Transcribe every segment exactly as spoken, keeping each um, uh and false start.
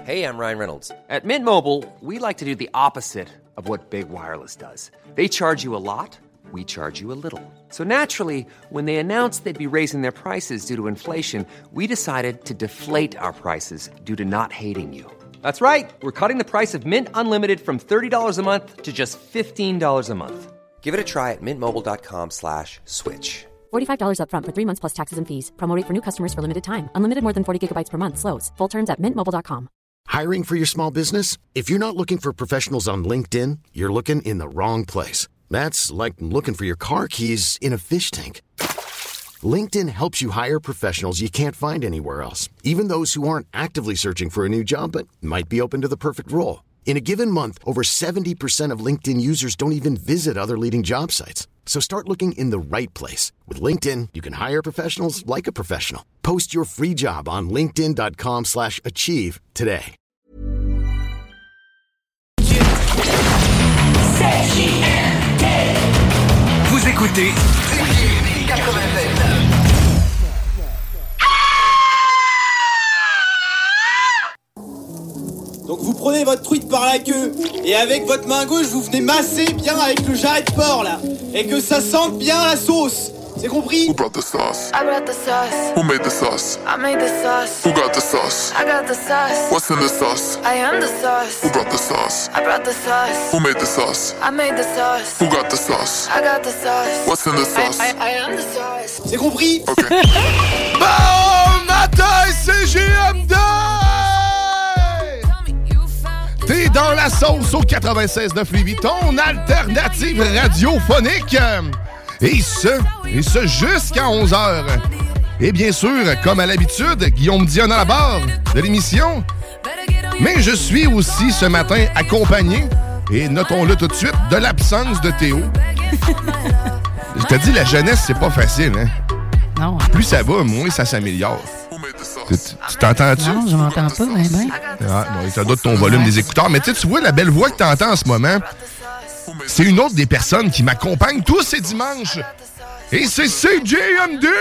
Hey, I'm Ryan Reynolds. At Mint Mobile, we like to do the opposite of what Big Wireless does. They charge you a lot, we charge you a little. So naturally, when they announced they'd be raising their prices due to inflation, we decided to deflate our prices due to not hating you. That's right. We're cutting the price of Mint Unlimited from thirty dollars a month to just fifteen dollars a month. Give it a try at mintmobile.com slash switch. forty-five dollars up front for three months plus taxes and fees. Promo rate for new customers for limited time. Unlimited more than forty gigabytes per month. Slows full terms at mint mobile dot com. Hiring for your small business? If you're not looking for professionals on LinkedIn, you're looking in the wrong place. That's like looking for your car keys in a fish tank. LinkedIn helps you hire professionals you can't find anywhere else, even those who aren't actively searching for a new job but might be open to the perfect role. In a given month, over seventy percent of LinkedIn users don't even visit other leading job sites. So start looking in the right place. With LinkedIn, you can hire professionals like a professional. Post your free job on linkedin.com slash achieve today. Vous écoutez quatre-vingt-sept. Donc vous prenez votre truite par la queue et avec votre main gauche vous venez masser bien avec le jarret de porc là et que ça sente bien la sauce. C'est compris? Who brought the sauce? I brought the sauce. Who made the sauce? I made the sauce. Who got the sauce? I got the sauce. What's in the sauce? I am the sauce. Who brought the sauce? I brought the sauce. Who made the sauce? I made the sauce. Who got the sauce? I got the sauce. What's in the sauce? I, I, I am the sauce. C'est compris? Ok. Bon matin, C G M D! T'es dans la sauce au quatre-vingt-seize neuf Lévis, ton alternative radiophonique. Et ce, et ce jusqu'à onze heures. Et bien sûr, comme à l'habitude, Guillaume Dion à la barre de l'émission. Mais je suis aussi ce matin accompagné, et notons-le tout de suite, de l'absence de Théo. Je te dis, la jeunesse, c'est pas facile, hein? Non. Plus ça va, moins ça s'améliore. Tu, tu t'entends-tu? Non, je m'entends pas, mais ben. Ah, bon, ça doit être ton volume des écouteurs. Mais tu vois, la belle voix que t'entends en ce moment, c'est une autre des personnes qui m'accompagne tous ces dimanches. Et c'est C J M D!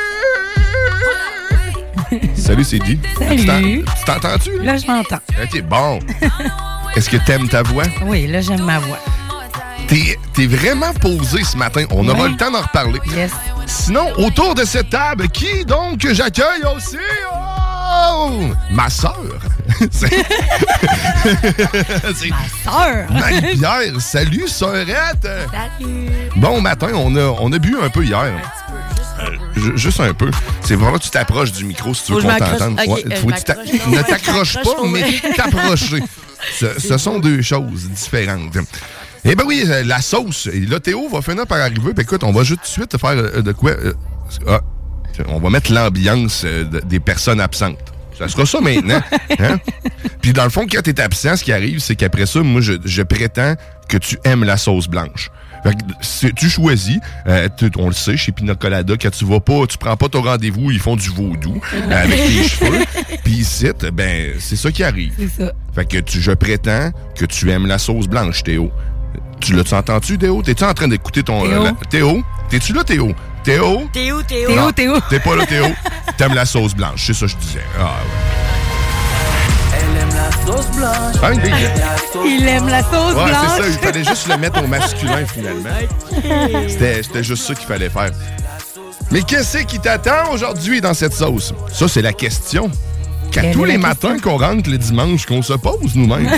Salut, C J. Salut. Tu t'entends-tu? Là, je m'entends. OK, bon. Est-ce que t'aimes ta voix? Oui, là, j'aime ma voix. T'es, t'es vraiment posé ce matin. On aura oui. le temps d'en reparler. Yes. Sinon, autour de cette table, qui donc j'accueille aussi? Oh! Ma sœur. C'est... C'est... Ma sœur. Marie-Pierre. Salut, sœurette. Salut. Bon matin, on a, on a bu un peu hier. Euh, juste un peu. C'est vraiment que tu t'approches du micro si tu veux qu'on t'entende. Okay, ouais, euh, faut que tu t'a... Ne t'accroche pas, mais t'approcher. Ce, ce sont deux choses différentes. Eh ben oui, la sauce. Et là, Théo va finir par arriver. Puis écoute, on va juste tout de suite faire euh, de quoi... Euh, ah, on va mettre l'ambiance euh, de, des personnes absentes. Ça sera ça maintenant. Hein? Puis dans le fond, quand t'es absent, ce qui arrive, c'est qu'après ça, moi, je, je prétends que tu aimes la sauce blanche. Fait que tu choisis, euh, tu, on le sait, chez Pina Colada, quand tu vas pas, tu prends pas ton rendez-vous, ils font du vaudou euh, avec tes cheveux. Puis ici, ben, c'est ça qui arrive. C'est ça. Fait que tu, je prétends que tu aimes la sauce blanche, Théo. Tu l'as-tu entendu, Théo? T'es-tu en train d'écouter ton... Théo? Euh, la, Théo? T'es-tu là, Théo? Théo? Théo, Théo. Théo, Théo. T'es pas là, Théo? T'aimes la sauce blanche, c'est ça que je disais. Ah ouais. Elle aime la sauce blanche. Ah, il, il aime la sauce ouais, blanche. c'est ça, il fallait juste le mettre au masculin, finalement. C'était, c'était juste ça qu'il fallait faire. Mais qu'est-ce qui t'attend aujourd'hui dans cette sauce? Ça, c'est la question qu'à Quelle tous les question? matins qu'on rentre le dimanche, qu'on se pose nous-mêmes.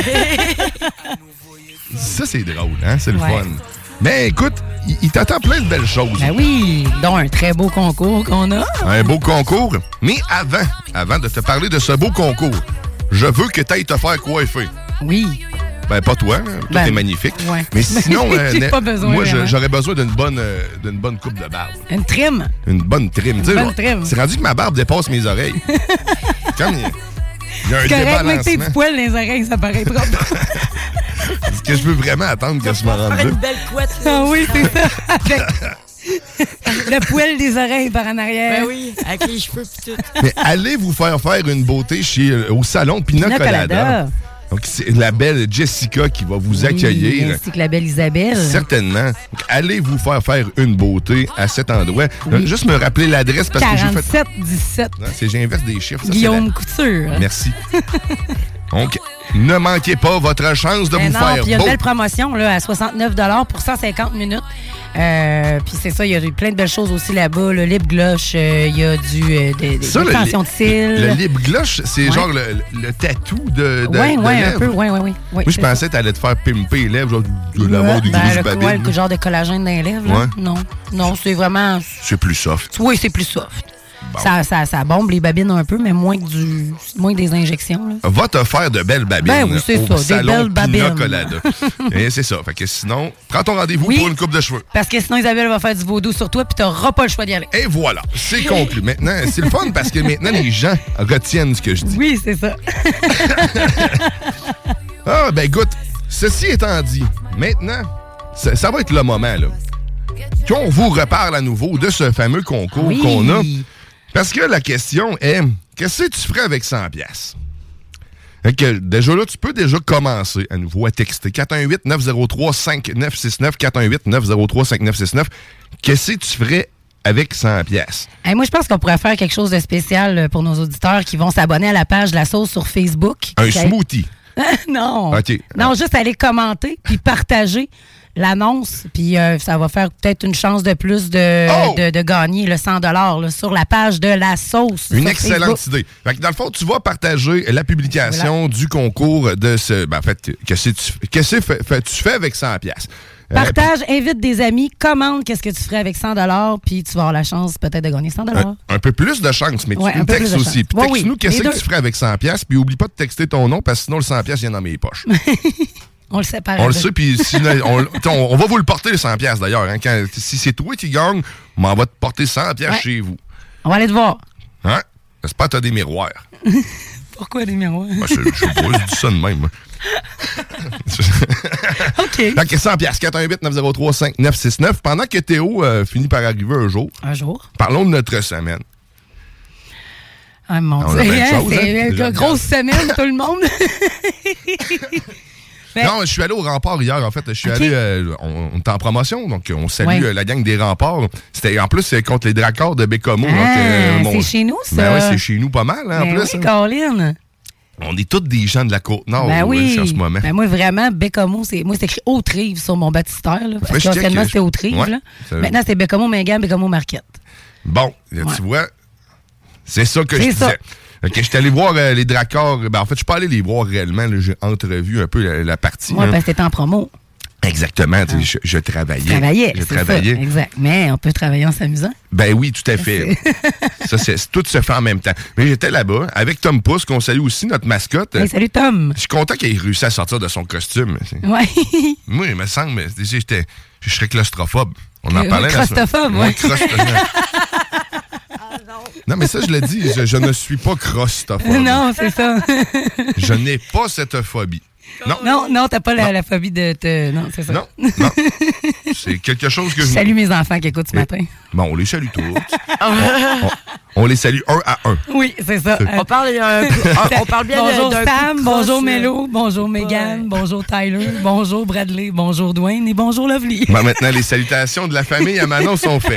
Ça, c'est drôle, hein? C'est le ouais. fun. Mais écoute, il, il t'attend plein de belles choses. Ben oui, dont un très beau concours qu'on a. Un beau concours. Mais avant, avant de te parler de ce beau concours, je veux que tu ailles te faire coiffer. Oui. Ben, pas toi, hein? Toi, ben, t'es magnifique. Ouais. Mais sinon, J'ai euh, pas besoin, moi, je, vraiment. j'aurais besoin d'une bonne, euh, d'une bonne coupe de barbe. Une trim. Une bonne trim. Une T'sais, bonne genre, trim. c'est rendu que ma barbe dépasse mes oreilles. Comme il y a, il y a un C'est correct, mais tes débalancement. petits poils dans les oreilles, ça paraît propre. Est-ce que je veux vraiment attendre que je me rende là? Faire une belle couette. Ah oui, c'est ça. Avec le poil des oreilles par en arrière. Ben oui, avec les cheveux pis tout. Mais allez vous faire faire une beauté chez, au salon Pina, Pina Colada. Colada. Donc, c'est la belle Jessica qui va vous Oui, accueillir. ainsi que la belle Isabelle. Certainement. Donc, allez vous faire faire une beauté à cet endroit. Oui. Euh, juste me rappeler l'adresse parce que j'ai fait... quarante-sept dix-sept. Non, c'est j'inverse des chiffres. Ça, Guillaume c'est la... Couture. Merci. Donc, ne manquez pas votre chance de Mais vous non, faire puis il y a une beau. belle promotion là, à soixante-neuf dollars pour cent cinquante minutes. Euh, puis c'est ça, il y a eu plein de belles choses aussi là-bas. Le lip gloss, euh, il y a du euh, des, des Ça, le extensions li- de cils. Le lip gloss, c'est Ouais. genre le, le tatou de, de, Oui, de oui, un lèvres. peu. Oui, oui, oui. Moi, je pensais que t'allais te faire pimper les lèvres, genre de Ouais, l'avoir des ben, grosses le, babines. ouais, le genre de collagène dans les lèvres. là. Ouais. Non, non, c'est vraiment... C'est plus soft. Oui, c'est plus soft. Bon. Ça, ça, ça bombe les babines un peu, mais moins que, du, moins que des injections. Là. Va te faire de belles babines Ben oui, c'est au ça, des salon belles Pina babines. Colada. Et c'est ça. Fait que sinon, prends ton rendez-vous Oui. pour une coupe de cheveux. Parce que sinon, Isabelle va faire du vaudou sur toi, puis t'auras pas le choix d'y aller. Et voilà, c'est conclu. Maintenant, c'est le fun parce que maintenant, les gens retiennent ce que je dis. Oui, c'est ça. Ah, ben écoute, ceci étant dit, maintenant, ça, ça va être le moment, là, qu'on vous reparle à nouveau de ce fameux concours Oui. qu'on a. Parce que la question est, qu'est-ce que tu ferais avec cent piastres? Fait que déjà là, tu peux déjà commencer à nouveau à texter quatre un huit neuf zéro trois cinq neuf six neuf, quatre un huit neuf zéro trois cinq neuf six neuf. Qu'est-ce que tu ferais avec cent piastres? Hey, moi, je pense qu'on pourrait faire quelque chose de spécial pour nos auditeurs qui vont s'abonner à la page de la sauce sur Facebook. Un Qui- smoothie. non. OK. Non, juste aller commenter puis partager l'annonce. Puis euh, ça va faire peut-être une chance de plus de, Oh! de, de gagner le cent dollars là, sur la page de la sauce. Une sur excellente Facebook. idée. Fait que dans le fond, tu vas partager la publication du concours de ce... Ben, en fait, qu'est-ce que tu, qu'est-ce que fais- fais- tu fais avec cent piastres? Euh, Partage, invite des amis, commande qu'est-ce que tu ferais avec cent dollars, puis tu vas avoir la chance peut-être de gagner cent dollars. un, un peu plus de chance, mais Ouais, tu un nous peu textes plus de aussi. chance. Puis Ouais, texte-nous oui, qu'est-ce les que deux. tu ferais avec cent piastres, puis oublie pas de texter ton nom, parce que sinon le cent piastres vient dans mes poches. On le sépare. On à le deux. sait, puis si, on, on, on va vous le porter, le cent piastres, d'ailleurs. Hein, quand, si c'est toi qui gagne, on va te porter cent piastres Ouais. chez vous. On va aller te voir. Hein? J'espère que t'as des miroirs. Pourquoi des miroirs? Moi, je, je sais pas, je dis ça de même. moi. OK. Fait que cent piastres, quatre un huit neuf zéro trois cinq neuf six neuf. Pendant que Théo euh, finit par arriver un jour, Un jour. parlons de notre semaine. Ah, mon On a Dieu. plein de Hein, choses, c'est hein? une Déjà, grosse semaine, tout le monde. Mais- Non, je suis allé au Rempart hier, en fait. Je suis Ok. allé, euh, on, on est en promotion, donc on salue Ouais. euh, la gang des Remparts. C'était, en plus, c'est contre les Dracars de Bécomo. Ah, donc, euh, mon- c'est chez nous, ça. Ben oui, c'est chez nous pas mal, hein, en Ben plus. oui, hein. Colin. On est tous des gens de la Côte-Nord Ben euh, oui. en ce moment. Ben moi, vraiment, Bécomo, c'est, moi, c'est écrit Haute-Rive sur mon baptistère. Là, parce Faudrait que je check, qu'anciennement, euh, c'était Haute-Rive. ouais, là. ça- Maintenant, c'est Bécomo, Mingan, Bécomo, Marquette. Bon, là, Ouais. tu vois, c'est ça que C'est je ça. disais. Ok, je suis allé voir euh, les Dracars. Ben, en fait, je suis pas allé les voir réellement. là, j'ai entrevu un peu la, la partie. Ouais, hein. parce que c'était en promo. Exactement. tu sais, Je, je travaillais. Tu travaillais, Je c'est travaillais. ça. Exact. Mais on peut travailler en s'amusant. Ben oui, tout à fait. ça, c'est, tout se fait en même temps. Mais j'étais là-bas avec Tom Pouce, qu'on salue aussi, notre mascotte. Hey, salut, Tom. Je suis content qu'il ait réussi à sortir de son costume. C'est- Ouais. Moi, il me semble, mais, tu sais, j'étais, je serais claustrophobe. On en Euh, parlait. la semaine- crostophobe, Ouais, ouais. crostophobe. Non, mais ça, je l'ai dit, je, je ne suis pas crostophobe. Non, c'est ça. Je n'ai pas cette phobie. Non, Non, non, t'as pas la, Non. la phobie de te. Non, c'est ça. non, non. C'est quelque chose que Je je... salue mes enfants qui écoutent ce matin. Bon, on les salue tous. on, on les salue un à un. Oui, c'est ça. C'est- Euh, On parle, euh, on, on parle bien bonjour d'un Sam, coup de bonjour crosse, Mélo, bonjour Megan, Ouais. bonjour Tyler, bonjour Bradley, bonjour Dwayne et bonjour Lovely. Ben, maintenant, les salutations de la famille à Manon sont faites.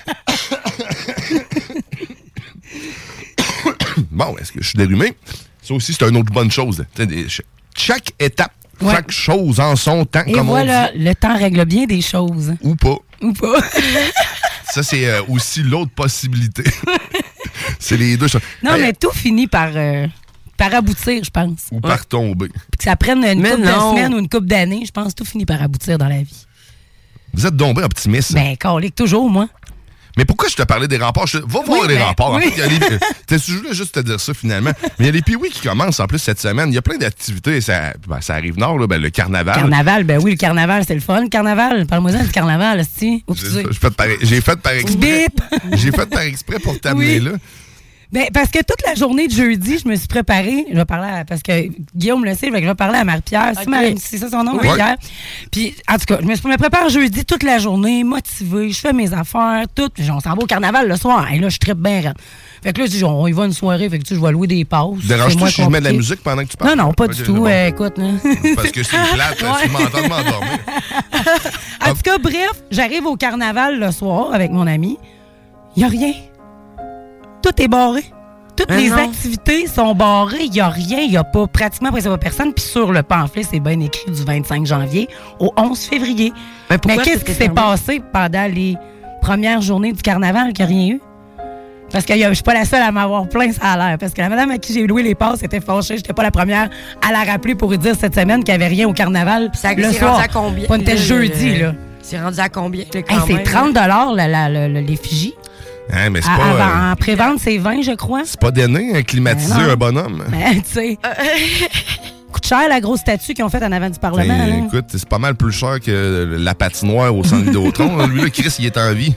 Bon, est-ce que je suis dérumé? Ça aussi, c'est une autre bonne chose. Tu sais, des- ch- Chaque étape, Ouais. chaque chose en son temps, Et comme voilà, on dit. le temps règle bien des choses. Ou pas. Ou pas. Ça, c'est euh, aussi l'autre possibilité. c'est les deux choses. Non, Hey, mais tout finit par, euh, par aboutir, je pense. Ou par tomber. Puis que ça prenne une Mais couple de non. semaines ou une couple d'années, je pense que tout finit par aboutir dans la vie. Vous êtes donc bien optimiste. Ben, calique, toujours, moi. Mais pourquoi je te parlais des remparts? Je- Va voir Oui, les ben, remparts. En oui. fait, il y a les... T'sais, je voulais juste te dire ça finalement. Mais il y a les Pee-Wee qui commencent en plus cette semaine. Il y a plein d'activités. Ça, ben, ça arrive nord, là, ben, le carnaval. Carnaval, ben oui, le carnaval, c'est le fun. Le carnaval, parle-moi-en du carnaval, si. Oups, J'ai j'ai fait par, j'ai fait par exprès. Bip! J'ai fait par exprès pour t'amener Oui. là. Ben, parce que toute la journée de jeudi, je me suis préparée. Je vais parler à, parce que Guillaume le sait, je vais parler à Marie-Pierre. Okay. C'est, Marie, c'est ça son nom, Oui. Marie-Pierre. Puis, en tout cas, je me, je me prépare jeudi toute la journée, motivée. Je fais mes affaires, tout. Puis, on s'en va au carnaval le soir. Et là, je trippe bien raide. Fait que là, je dis, on y va une soirée. Fait que tu sais, je vais louer des passes. Dérange-tu si je mets de la musique pendant que tu parles? Non, non, pas okay, du tout. Bon. Euh, écoute, là. Parce que c'est plate, ouais. Tu m'entends de m'endormir. En tout cas, bref, j'arrive au carnaval le soir avec mon ami. Il n'y a rien. Tout est barré. Toutes Mais les non. activités sont barrées. Il n'y a rien. Il n'y a pas pratiquement presque pas personne. Puis sur le pamphlet, c'est bien écrit du vingt-cinq janvier au onze février. Mais, Mais qu'est-ce qui s'est passé pendant les premières journées du carnaval qu'il n'y a rien eu? Parce que je ne suis pas la seule à m'avoir plaint, ça a l'air. Parce que la madame à qui j'ai loué les passes était fâchée. Je n'étais pas la première à la rappeler pour lui dire cette semaine qu'il n'y avait rien au carnaval. Puis ça le c'est soir. rendu à combien? On était Là, jeudi, le- là. C'est rendu à combien? Là, Hey, quand c'est même, trente là? dollars la, la, la, la- l'effigie. Hein, mais c'est À- pas. avant- euh, En pré-vente, c'est vingt, je crois. c'est pas donné, hein, climatiser Ben non. un bonhomme. Mais, tu sais, coûte cher la grosse statue qu'ils ont faite en avant du Parlement. Ben, là. écoute, c'est pas mal plus cher que la patinoire au centre Vidéotron. Lui, là, Chris, il est en vie.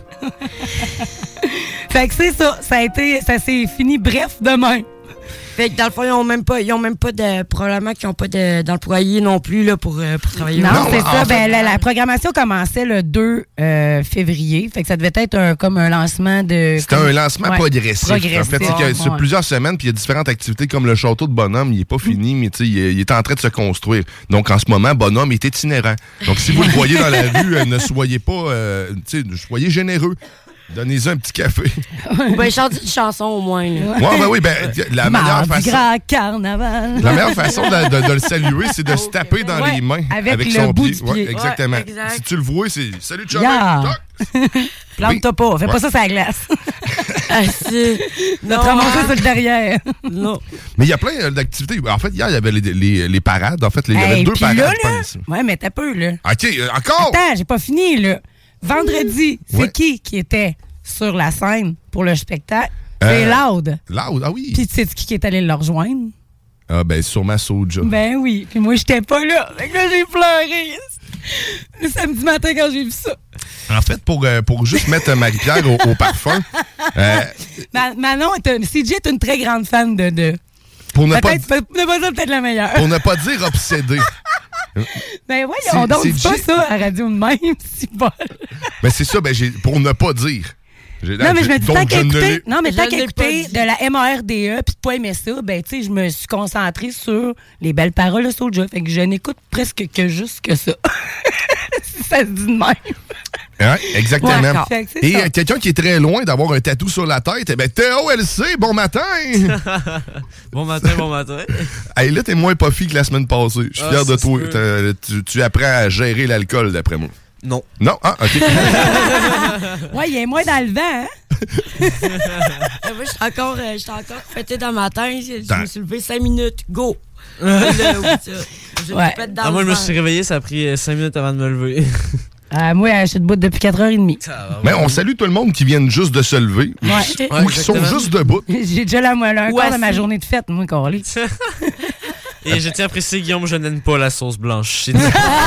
Fait que c'est ça. Ça a été, ça s'est fini bref demain. Fait que dans le fond, ils ont même pas, ils ont même pas de, probablement qu'ils ont pas de, d'employés non plus, là, pour, euh, pour travailler. Non, Non, c'est en ça. fait- Ben, la, la programmation commençait le deux euh, février. Fait que ça devait être un, comme un lancement de... C'était un lancement Ouais, progressif. progressif. En fait, c'est que sur Ouais. plusieurs semaines, puis il y a différentes activités comme le château de Bonhomme, il est pas fini, mais tu sais, il, est- il est en train de se construire. Donc, en ce moment, Bonhomme est itinérant. Donc, si vous le voyez dans la rue, euh, ne soyez pas, euh, tu sais, soyez généreux. Donnez-y un petit café. Ou ben, chante une chanson au moins, là. Ouais, ben oui, ben, la meilleure Mardi façon. gras carnaval. La meilleure façon de, de- de le saluer, c'est de se taper dans Ouais, les mains avec le son bout pied. du pied. Ouais, exactement. Ouais, exact. Si tu le vois, c'est salut Chummy. Yeah. Toc. Plante-toi pas. Fais Ouais. pas ça sur la glace. Ah, c'est... Va te ramasser sur le derrière. Non. Mais il y a plein euh, d'activités. En fait, hier, il y avait les, les- les parades. En fait, il y avait Hey, deux puis parades, là, je là, pense. ouais, mais t'as peu, là. OK, euh, encore? Attends, j'ai pas fini, là. Vendredi, c'est Ouais. qui qui était sur la scène pour le spectacle? Euh, C'est Loud. Loud, ah oui. Puis tu sais qui qui est allé le rejoindre? Ah ben, sûrement Soulja. Ben oui. Puis moi, j'étais pas là. Fait que là, j'ai pleuré. Le samedi matin quand j'ai vu ça. En fait, pour, euh, pour juste mettre Marie-Pierre au, au parfum, euh, Ma- Manon, est un, C J est une très grande fan de... de pour, ne pas, peut-être, peut- ne pas dire peut-être la meilleure. pour ne pas dire obsédé. Ben voyons C'est- donc, c'est dis pas J- ça à radio de même, si bol. Ben c'est ça, ben j'ai pour ne pas dire. J'ai- Non, mais je me dis, tant donc, qu'à je ne écouter, l'ai- non, mais Je tant ne qu'à l'ai écouter pas dit. de la M A R D E puis de pas aimer ça, ben, tu sais, je me suis concentrée sur les belles paroles de Soulja. Fait que je n'écoute presque que juste que ça. Si ça se dit de même. Hein, exactement. Ouais, d'accord. Fait que c'est Et ça. euh, quelqu'un qui est très loin d'avoir un tatou sur la tête, eh ben Théo L C, bon matin! Bon matin, bon matin. Hey, là, t'es moins puffy que la semaine passée. Je suis Ah, fier de ça se toi. peut. T'as- Tu, tu apprends à gérer l'alcool, d'après moi. Non. Non? Ah, OK. Ouais, il est moins dans le vent, hein? Euh, Moi, j'étais encore, euh, j'étais encore fêté dans ma tête. Je Dans- me suis levé cinq minutes. Go! Là, oui, ça. Je Ouais. me pète dans Ah, moi, le je me vent. suis réveillé, ça a pris cinq minutes avant de me lever. Euh, moi, je suis debout depuis quatre heures trente. Mais on salue tout le monde qui vient juste de se lever. Ouais. Ou, ou qui sont exactement. juste debout. J'ai déjà la moelle un Ouais, quart de ma c'est- journée de fête, moi, Carly. Et je tiens à préciser, Guillaume, je n'aime pas la sauce blanche. C'est dit.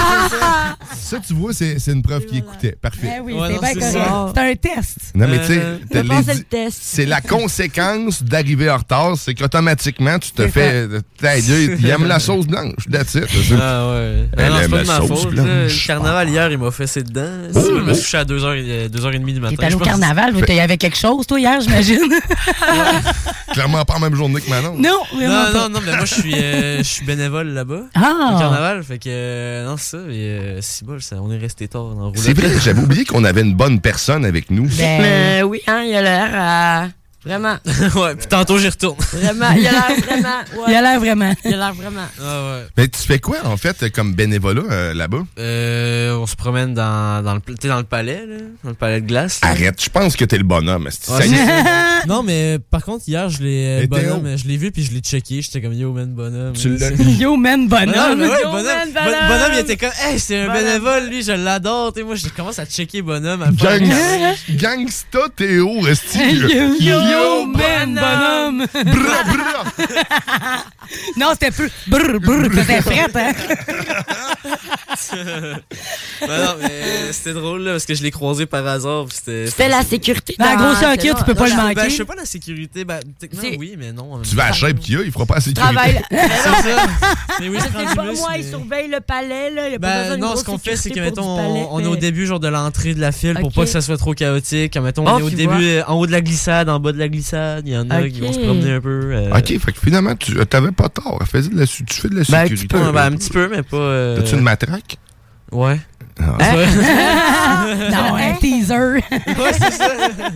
Ça, tu vois, c'est c'est une preuve qui écoutait. Parfait. Ben oui, Ouais, c'est non, bien c'est correct. ça. C'est un test. Non, mais tu sais, Euh, t'as Je les pense que c'est di- le test. c'est la conséquence d'arriver en retard, c'est qu'automatiquement, tu te C'est fais. T'as dit, il aime la sauce blanche. That's it. c'est ça. Ah ouais. Elle Ah non, c'est aime pas la de ma sauce faute. blanche. là. Le carnaval hier, il m'a fessé dedans. Oh, je me oh. suis couché à deux heures trente du matin. T'es allé je au pense. carnaval, il y avait quelque chose, toi, hier, j'imagine? Clairement pas la même journée que Manon. Non, vraiment Non, pas. non, non, mais moi, je suis, euh, je suis bénévole là-bas. Ah! Au carnaval, fait que. euh, non, c'est ça. Et euh, c'est bon, ça, on est resté tard dans le C'est vrai, j'avais oublié qu'on avait une bonne personne avec nous. Ben, Mais oui, hein, il a l'air à... Vraiment, Ouais, puis tantôt, j'y retourne. vraiment, il a l'air vraiment... Ouais. il a l'air vraiment. Il a l'air vraiment. Ah ouais. Mais tu fais quoi, en fait, comme bénévolat euh, là-bas? Euh, on se promène dans, dans, le, tu sais, dans le palais, là, dans le palais de glace. là. Arrête, je pense que t'es le bonhomme. esti. Ouais, Ça y est. c'est- non, mais par contre, hier, je l'ai. euh, Et Théo? bonhomme, je l'ai vu puis je l'ai checké. J'étais comme yo, man, bonhomme. Tu là, l'as- c'est- Yo, man, bonhomme. Ah, mais ouais, Yo, bonhomme, man, Bon- bonhomme. bonhomme, il était comme, hey, c'est un Bonhomme. bénévole, lui, je l'adore. Tu sais, moi, je commence à checker bonhomme. À faire Gang, gangsta Théo, esti. Yo, Yo, man, bonhomme. Bra, bra. Non, c'était plus brr, brr, c'était frette, hein? Ben non, mais c'était drôle là, parce que je l'ai croisé par hasard. C'était, C'était la sécurité. Ben, dans- gros circuit, tu peux pas le Ben, manquer. je fais pas la sécurité. Ben, techniquement, C'est- oui, mais non. en même Tu vas à la temps. shape qu'il y a, il fera pas la sécurité. Travail. C'est ça. Mais oui, je C'est prends pas du muscle, moi, mais- ils surveillent le palais, là. Il y a pas besoin Ben d'une non, grosse ce qu'on fait, c'est que, sécurité pour mettons, du palais, on, on est au mais- début genre de l'entrée de la file pour Ok. pas que ça soit trop chaotique. Mettons, Oh, on est au tu début, vois. euh, en haut de la glissade, en bas de la glissade. Il y en a qui Ok. vont se promener un peu. euh, OK, fait que finalement, tu t'avais pas tort. Elle faisait de la, tu fais de la Ben, sécurité. tu peux, ouais, ben, un petit peu, mais pas. euh, T'as-tu une matraque? Ouais. Ah. Ouais. Non, un teaser. Ouais, c'est ça.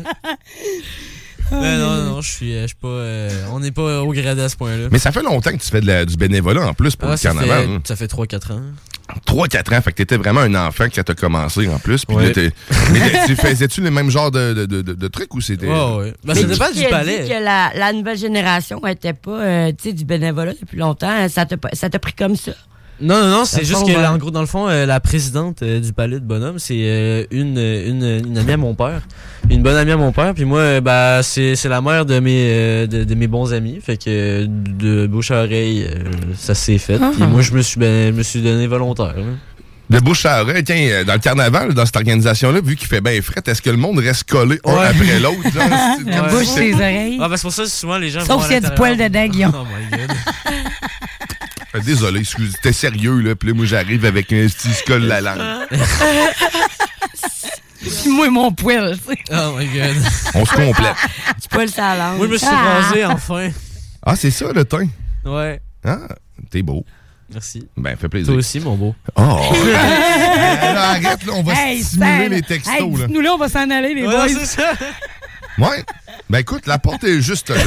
Ben non, non, je suis, je suis pas. euh, on n'est pas au gradé à ce point-là. Mais ça fait longtemps que tu fais de la- du bénévolat en plus pour Ah, le ça, carnaval. fait, hein. ça fait trois quatre ans. trois quatre ans, fait que t'étais vraiment un enfant quand t'as commencé en plus. Puis Ouais. là, t'es- mais tu faisais-tu le même genre de, de, de, de, de trucs ou c'était. Ouais, ouais. Ben, Mais ça dépend qui du a palais. dit que la, la nouvelle génération n'était pas euh, tu sais, du bénévolat depuis longtemps. Ça t'a, pas- ça t'a pris comme ça. Non, non, non, c'est Dans le juste fond, que, ouais. en gros, dans le fond, euh, la présidente euh, du palais de Bonhomme, c'est euh, une, une, une amie à mon père. Une bonne amie à mon père. Puis moi, euh, bah, c'est, c'est la mère de mes, euh, de, de mes bons amis. Fait que euh, de bouche à oreille, euh, ça s'est fait. Ah. Puis moi, je me suis, ben, je me suis donné volontaire. là. De bouche à oreille, tiens, euh, dans le carnaval, dans cette organisation-là, vu qu'il fait bien fret, est-ce que le monde reste collé un Ouais. après l'autre? genre, c'est- La comme bouche, si ses c'était- oreilles. Ah, ben, c'est pour ça que souvent les gens Sauf vont à s'il y a du l'intérieur. poil dedans, Guillaume. Oh my god. Euh, Désolé, excuse, t'es sérieux, là. Puis là, moi, j'arrive avec un petit se colle la langue. Puis moi, mon poil, tu sais. Oh my god. On se complète. Tu peux le salant. Moi, je me suis Ah. rasé enfin. Ah, c'est ça, le teint. Ouais. Ah, t'es beau. Merci. Ben, fait plaisir. Toi aussi, mon beau. Oh! Hey, là, arrête, là, on va Hey, stimuler Sam. les textos, Hey, là. dites-nous là, on va s'en aller, les Ouais, boys. c'est ça. Ouais. Ben, écoute, la porte est juste là.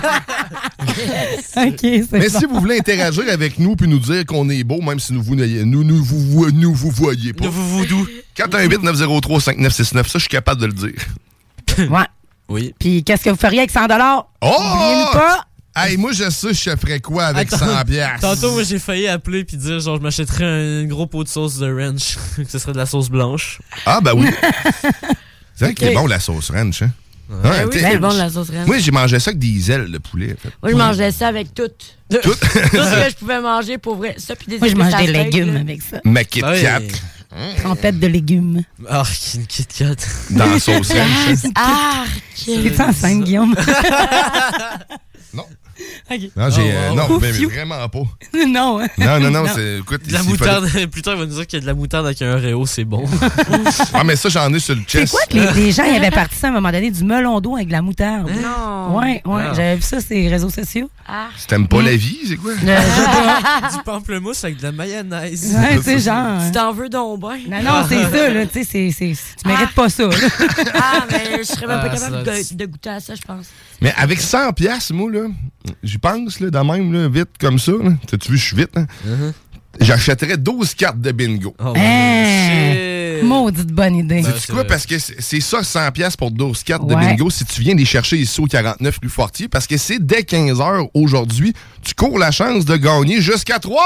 OK, c'est Mais bon. si vous voulez interagir avec nous puis nous dire qu'on est beau, même si nous vous, nous, nous, vous, vous- nous vous voyez pas. Nous vous voodoo. quatre un huit neuf zéro trois cinq neuf six neuf, ça, je suis capable de le dire. Ouais. Oui. Puis qu'est-ce que vous feriez avec cent dollars? Oh! Oubliez-nous pas. Hey, moi, je sais, je ferais quoi avec Attends, cent piastres? Tantôt, moi, j'ai failli appeler puis dire, genre, je m'achèterais un gros pot de sauce de ranch. Que ce serait de la sauce blanche. Ah, ben oui. C'est vrai qu'il est bon, la sauce ranch, hein? Ouais. Hein, Ah oui, t'sais, c'est bon, la sauce ranch. Moi, j'ai mangé ça avec des ailes de poulet. En fait. Moi, je mangeais ça avec tout. Tout. Tout ce que je pouvais manger pour vrai. Ça, puis des Moi, je mange épices à des steak, légumes là. avec ça. Ma Kit Ah oui. Kat Trempette de légumes. Ah, une Kit Kat. dans la sauce ranch. hein. Ah! T'es-tu enceinte, Guillaume? Non. OK. Non, j'ai, Oh, euh, wow. non, Ouf, ben, you. vraiment pas. Non, hein? Non, non, non, c'est. Écoute, De la s'il moutarde. Plus tard, il va nous dire qu'il y a de la moutarde avec un réo, c'est bon. fallait- Ah, mais ça, j'en ai sur le C'est chest. quoi que les, les gens y avaient parti ça à un moment donné, du melon d'eau avec de la moutarde? Non. Ouais, ouais, Ah. j'avais vu ça sur les réseaux sociaux. Ah. Si t'aimes pas la vie, c'est quoi? Euh, je sais pas. Du pamplemousse avec de la mayonnaise. Ouais, tu sais, genre. Tu t'en veux donc bien. Non, non, c'est ça, là. Tu sais, c'est, c'est, tu mérites pas ça, là. Ah, mais je serais même Ah, pas ça capable doit de, être- de goûter à ça, je pense. Mais avec cent piastres, moi, là, j'y pense, là, de même, là, vite, comme ça, là. T'as-tu vu, je suis vite, hein? Uh-huh. J'achèterais douze cartes de bingo. Oh, Hein? shit. Maudite bonne idée. Ben, Sais-tu quoi? c'est- Parce que c'est c'est ça, cent piastres pour douze cartes de Ouais. bingo si tu viens les chercher ici au quarante-neuf rue Fortier. Parce que c'est dès quinze heures aujourd'hui, tu cours la chance de gagner jusqu'à trois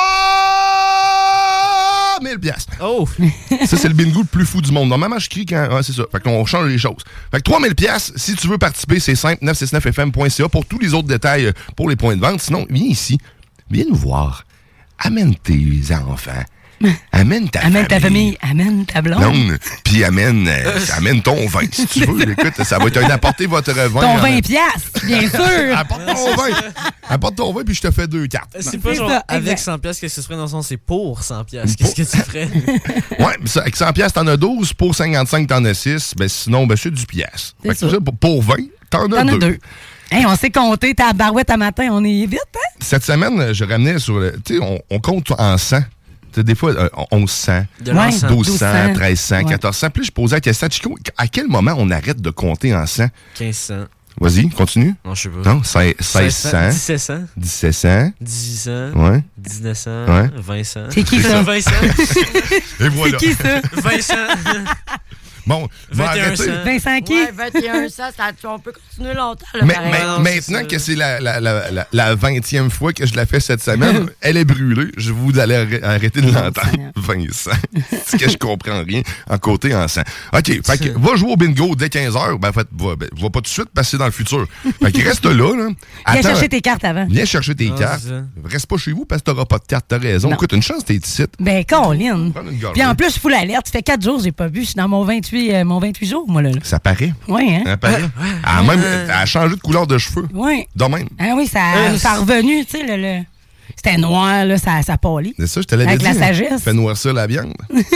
mille piastres. Oh! Ça, c'est le bingo le plus fou du monde. Normalement, je crie quand... Ouais, c'est ça. Fait qu'on change les choses. Fait que trois mille piastres, si tu veux participer, c'est simple, neuf cent soixante-neuf F M point C A pour tous les autres détails euh, pour les points de vente. Sinon, viens ici. Viens nous voir. Amène tes enfants. Amène ta Amène famille. ta famille, amène ta blonde. Non, puis amène, euh, amène ton vin, si tu veux. Écoute, ça va être un apporter votre vin. Ton en- vingt piastres, bien sûr. Apporte ton vin. Apporte ton vin, puis je te fais deux cartes. C'est pas C'est genre ça, avec exact. cent piastres, qu'est-ce que ce serait dans le sens, c'est pour cent piastres. Qu'est-ce que tu ferais? Ouais, mais ça, avec cent piastres, t'en as douze. Pour cinquante-cinq, t'en as six. Ben, sinon, ben, c'est du piastre. C'est Fait que ça. ça, pour- Pour vingt, t'en as T'en as deux. deux. Hey, on s'est compté ta barouette à matin, on est vite, hein? Cette semaine, je ramenais sur le. Tu sais, on, on compte en cent. Tu sais, des fois, euh, onze cents, De Ouais. l'encens. douze cents, douze cents. treize cents, Ouais. quatorze cents. Puis là, je posais la question à Chico, à quel moment on arrête de compter en cent? quinze cents. Vas-y, continue. Non, je sais pas. Non, seize cents, dix-sept cents. dix-sept cents. dix-huit cents. Ouais. dix-neuf cents. Ouais. vingt cents. C'est qui ça? vingt cents. Et voilà. C'est qui ça? vingt cents. Bon, va vingt et un arrêter. cents. Vincent qui? Ouais, vingt et un cents, ça, on peut continuer longtemps. Là, Mais, pareil. mais- non, maintenant c'est que c'est la, la, la, la, la vingtième fois que je la fais cette semaine, elle est brûlée. Je vous allez arr- arrêter de l'entendre. Vincent. C'est que je comprends rien en côté en sang. OK, fait que va jouer au bingo dès quinze heures. Ben, en fait, va, ben, va pas tout de suite passer dans le futur. Fait que reste là, là. Viens Attends, chercher tes cartes avant. Viens chercher tes Ah, cartes. c'est ça. Reste pas chez vous parce que t'auras pas de carte. T'as raison. Non. Écoute, une chance, t'es ici. Ben, Colin. Prends une gorgée. Puis en plus, je fous l'alerte. Ça fait quatre jours que j'ai pas vu. Je suis dans mon vingt-huit, euh, mon vingt-huit jours, moi, là. là. Ça paraît. Oui, hein? Ça paraît. Elle, a même, elle a changé de couleur de cheveux. Oui. De même. Ah oui, ça, Euh, ça a revenu, tu sais, le, le- c'était noir, là, ça, ça pâlit. C'est ça, je te l'avais Avec dit. la hein. sagesse. Fais noircir la viande.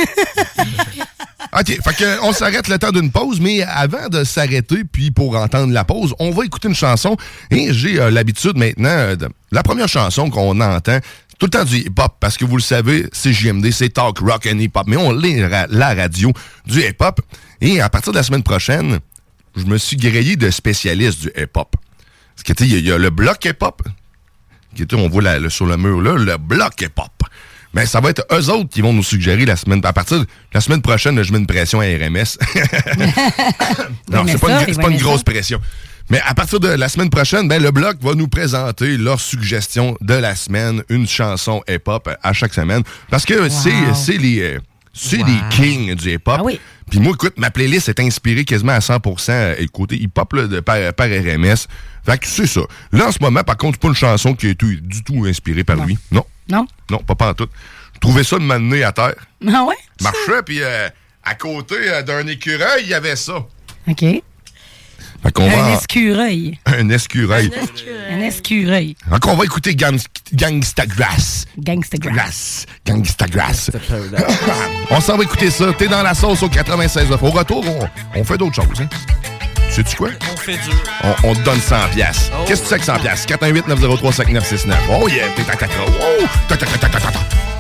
OK, fait que on s'arrête le temps d'une pause, mais avant de s'arrêter, puis pour entendre la pause, on va écouter une chanson. Et j'ai euh, l'habitude maintenant, euh, de, la première chanson qu'on entend, tout le temps du hip-hop, parce que vous le savez, c'est J M D, c'est talk, rock and hip-hop, mais on est ra- la radio du hip-hop. Et à partir de la semaine prochaine, je me suis grillé de spécialistes du hip-hop. Parce que, tu sais, il y, a- il y a le bloc hip-hop, qui était, on voit la- le- sur le mur là, le bloc hip-hop. Mais ça va être eux autres qui vont nous suggérer la semaine. À partir de la semaine prochaine, je mets une pression à R M S. non, c'est pas, ça, une, ils c'est vont pas une aimer grosse ça. pression. Mais à partir de la semaine prochaine, ben, le bloc va nous présenter leurs suggestions de la semaine, une chanson hip-hop à chaque semaine. Parce que c'est, c'est les, euh, c'est Wow. les kings du hip-hop. Ah oui. Puis moi, écoute, ma playlist est inspirée quasiment à cent pour cent euh, côté hip-hop là, de, par, par R M S. Fait que c'est ça. Là, en ce moment, par contre, c'est pas une chanson qui est tout- du tout inspirée par Non. lui. Non. Non? Non, pas pas en tout. Je trouvais ça de m'amener à terre. Ah ouais? Marchais, puis euh, à côté euh, d'un écureuil, il y avait ça. OK. Fait qu'on va Un en- escureuil. Un escureuil. Un escureuil. Donc, on va écouter Gang- Gangsta Grass. Gangsta Grass. Grass. Gangsta Grass. Gangsta Paradise. On s'en va écouter ça. T'es dans la sauce au quatre-vingt-seize neuf. Au retour, on, on fait d'autres choses. Hein? Sais-tu quoi? On fait dur. On, on te donne cent piastres. Oh. Qu'est-ce que tu sais que cent piastres? quatre un huit neuf zéro trois cinq neuf six neuf. Oh yeah! T'es ta ta ta. Oh! Ta ta ta ta ta ta.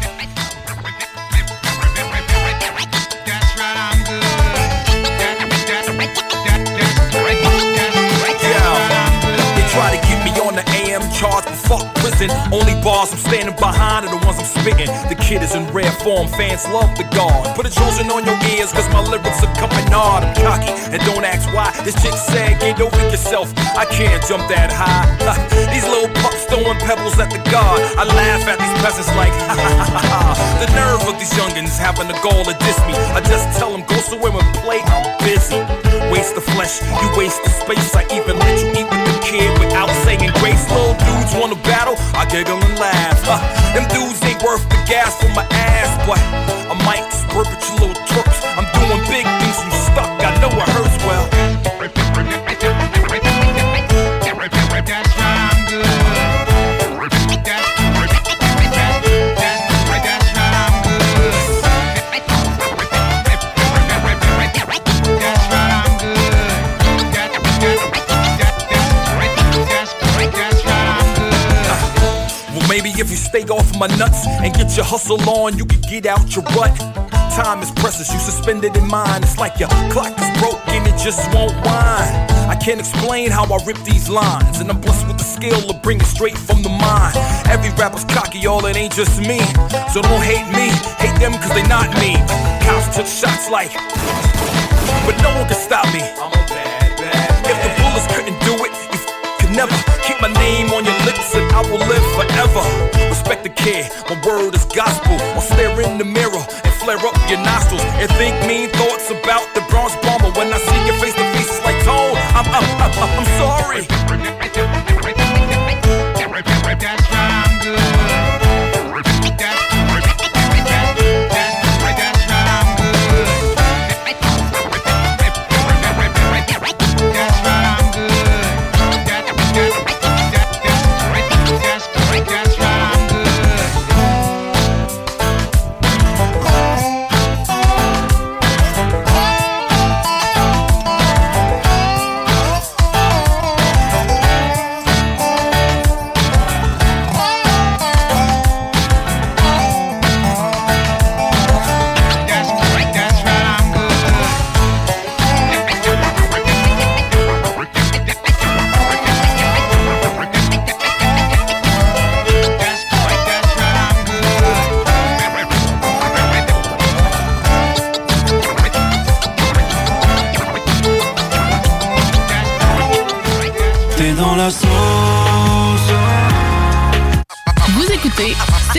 They try to get me on the A M charts, but fuck prison. Only bars I'm standing behind are the ones I'm spitting. The kid is in rare form, fans love the guard. Put a Trojan on your ears, cause my lyrics are coming hard. I'm cocky, and don't ask why. This chick said, get over yourself. I can't jump that high. These little pups throwing pebbles at the guard. I laugh at these peasants like, ha ha ha ha. The nerve of these youngins having the goal to diss me. I just tell them, go somewhere and play, I'm busy. Waste the flesh, you waste the space. I even let you eat with the kid without saying grace. Little dudes wanna battle, I giggle and laugh. Huh. Them dudes ain't worth the gas for my ass, but I might spurt at your little twerps. I'm doing big things, you stuck, I know it hurts well. That's right, I'm good. Maybe if you stay off of my nuts and get your hustle on, you can get out your rut. Time is precious, you suspended in mind. It's like your clock is broken, it just won't wind. I can't explain how I rip these lines, and I'm blessed with the skill to bring it straight from the mind. Every rapper's cocky, y'all, it ain't just me. So don't hate me, hate them cause they not me. Cops took shots like, but no one can stop me. I'm a bad, bad, if the bullets couldn't do it, you could never. Keep my name on your lips and I will live forever. Respect the kid, my word is gospel. I'll stare in the mirror and flare up your nostrils and think mean thoughts about the Bronx bomber. When I see your face to face, it's like tone. I'm, I'm, I'm, I'm sorry. That's right, I'm good.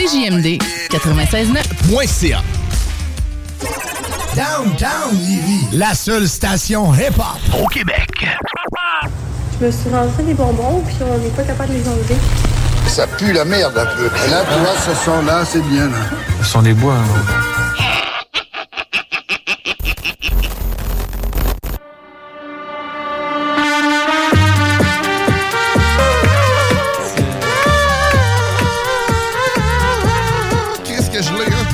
C J M D quatre-vingt-seize neuf point C A. Downtown Lévis, la seule station hip-hop au Québec. Je me suis rentré des bonbons, puis on n'est pas capable de les enlever. Ça pue la merde un peu. Et là, tu vois, ce son-là, c'est bien. Là. Ce sont des bois. Hein. Qu'est-ce que je l'ai, hein?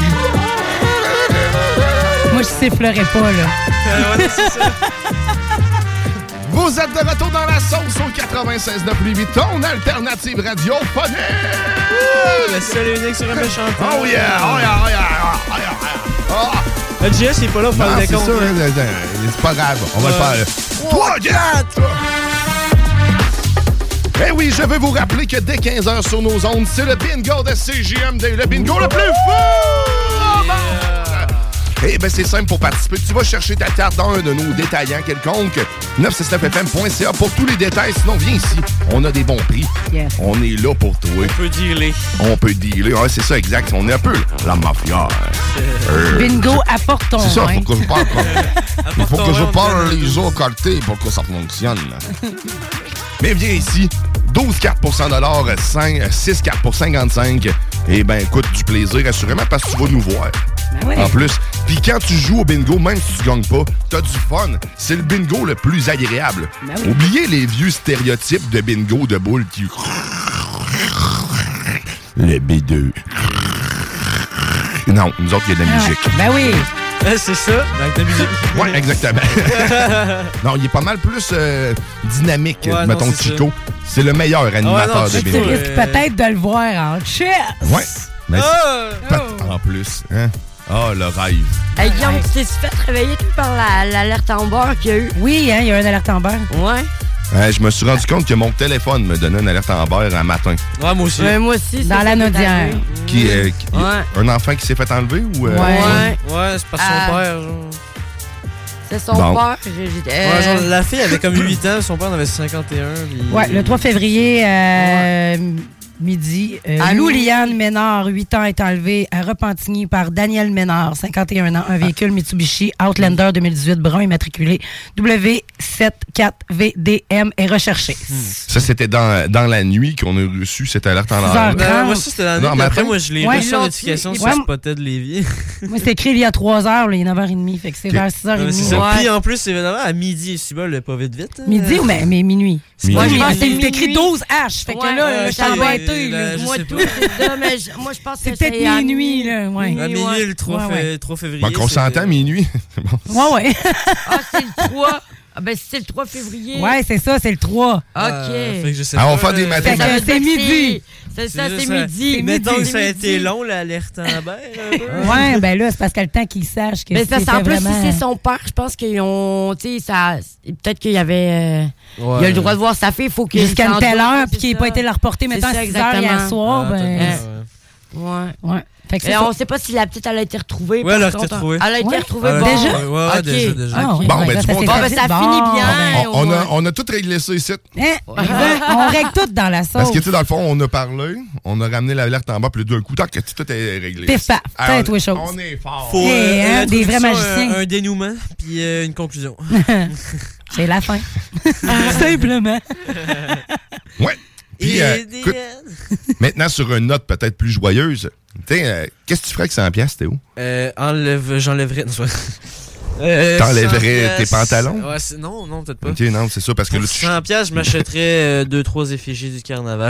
Moi, je sifflerais pas, là. Euh, ouais, c'est ça. Vous êtes de retour dans la sauce au quatre-vingt-seize neuf Lévis, ton alternative radiophonique! Le seul et unique sur un méchant. Oh yeah! Oh yeah! Oh yeah! Oh yeah! Oh yeah. Le J S, il est pas là pour faire le des comptes. C'est ça, hein, c'est pas grave, on va ouais. le faire. trois, quatre! Eh oui, je veux vous rappeler que dès quinze heures sur nos ondes, c'est le bingo de C J M D, le bingo le plus fou! Yeah. Eh bien, c'est simple pour participer. Tu vas chercher ta carte dans un de nos détaillants quelconque. neuf cent soixante-neuf F M point C A pour tous les détails. Sinon, viens ici. On a des bons prix. Yes. On est là pour toi. On peut dealer. On peut dealer. Ouais, c'est ça, exact. On est un peu la mafia. Euh, Bingo, apporte ton C'est ça, vin. faut que je parle comme... Il faut que je parle les autres cartés pour que ça fonctionne. Mais viens ici. douze cartes pour cent dollars, six cartes pour cinquante-cinq. Eh bien, écoute, du plaisir, assurément, parce que tu vas nous voir. Ben oui. En plus. Puis quand tu joues au bingo, même si tu gagnes pas, t'as du fun. C'est le bingo le plus agréable. Ben oui. Oubliez les vieux stéréotypes de bingo de boules qui... Le B deux. Non, nous autres, il y a de la musique. Ben oui. Euh, c'est ça, avec de la musique. Oui, exactement. Non, il est pas mal plus euh, dynamique, ouais, mettons, non, c'est Chico. C'est le meilleur animateur Ah ouais, non, de bingo. Tu risques peut-être de le voir en chess. Ouais. Mais Oh! oh! En plus, hein? Ah, oh, le rêve. Hey, Guillaume, tu t'es fait réveiller tout par l'alerte la, en beurre qu'il y a eu? Oui, hein, il y a eu une alerte en beurre. Ouais. Euh, je me suis rendu compte que mon téléphone me donnait une alerte en beurre un matin. Ouais, moi aussi. Ouais, moi aussi. Dans la Naudière. Qui, euh, qui, ouais. Un enfant qui s'est fait enlever ou... Euh, ouais. Ouais, ouais c'est pas son ah. père, genre. C'est son bon. père. Euh... Ouais, genre, la fille avait comme huit ans, son père en avait cinquante et un. Puis... Ouais, le trois février, euh, ouais. midi, euh, Lou-Liane Ménard, huit ans, est enlevée à Repentigny par Daniel Ménard, cinquante et un ans, un véhicule Mitsubishi Outlander deux mille dix-huit brun immatriculé W soixante-quatre V D M est recherché. Hmm. Ça, c'était dans, dans la nuit qu'on a reçu cette alerte en l'air. Ben, moi aussi, c'était dans la nuit. Après, moi, je l'ai ouais, reçu en notification sur ouais. Spotted Lévis. Moi, c'est écrit il y a trois heures, là, il est neuf heures trente, fait que c'est okay. vers six heures trente. Ouais, c'est ça. Ouais. Puis en plus, c'est évidemment à midi, c'est bon, pas vite vite. Midi ou mais, mais minuit? minuit. Ouais, ah, c'est écrit douze H, fait que ouais, là, euh, je suis embêté. Moi, tout, c'est ça, mais je, moi, je pense que c'est peut-être minuit, là. Ouais. À minuit, ouais. le trois, ouais, ouais. trois février. Bon, qu'on s'entend, minuit. Bon. Ouais, ouais. Ah, c'est le trois. Ah, ben, c'est le trois février. Ouais, c'est ça, c'est le trois. OK. Euh, fait que je sais ah, pas, on va faire des matins. Fait que c'est midi. C'est ça, c'est midi. Mettons que ça a été long, l'alerte en beurre. Ouais, ben là, c'est parce que le temps qu'ils sachent que c'est ça. En plus, vraiment... si c'est son père, je pense qu'ils ont, tu sais, ça, peut-être qu'il y avait, euh, ouais. il a le droit de voir sa fille, il faut qu'il jusqu'à une telle heure, puis qu'il n'ait pas été la reporter, mettons, à six heures hier soir, ah, ben... Ouais. Ouais. Fait que et on ne sait pas si la petite, elle a été retrouvée. Ouais, elle a été retrouvée. Elle a été ouais. retrouvée. Ah, bon. Déjà? Ouais, ouais, okay. déjà, déjà. Ah, okay. Bon, ouais, ben, ça, du bon bon, ben, ça bon. finit bien. On, on, a, on a tout réglé ça ici. Hein? On règle tout dans la sauce. Parce que, tu sais, dans le fond, on a parlé, on a ramené l'alerte en bas, puis d'un coup, tant que tout est réglé. Pif paf, tête ou chose. On est fort. Faut, hey, euh, hein, des vrais magiciens. Un, un dénouement, puis euh, une conclusion. C'est la fin. Simplement. Ouais. Puis, euh, écoute, maintenant, sur une note peut-être plus joyeuse, euh, qu'est-ce que tu ferais avec cent piastres, Théo? Euh, enlève, j'enlèverais... Euh, T'enlèverais tes pantalons? Ouais, non, non, peut-être pas. Ok, non, c'est ça, parce que pour là, tu... cent piastres, je m'achèterais euh, deux, trois effigies du carnaval.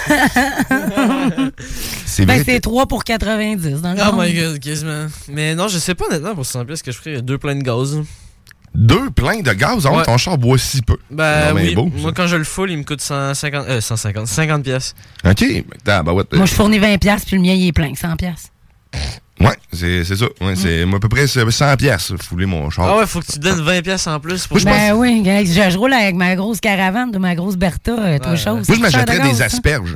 c'est ben, vrai. c'est trois pour quatre-vingt-dix. Dans le oh my god, quasiment. Mais non, je sais pas honnêtement pour cent piastres que je ferais deux pleins de gaz. Deux pleins de gaz? Ouais. Ton char boit si peu. Ben non, oui, beau, moi quand je le full, il me coûte cent cinquante, euh, cent cinquante, cinquante piastres. Ok, ben, ben, ouais, moi je fournis vingt piastres, puis le mien il est plein, cent piastres. Ouais, c'est, c'est ça. Ouais, mm. C'est à peu près cent piastres, fouler mon char. Ah ouais, faut que tu donnes vingt piastres en plus. Pour ben pense... oui, je, je roule avec ma grosse caravane de ma grosse Bertha, euh, toi chose. Moi, je m'achèterais des asperges.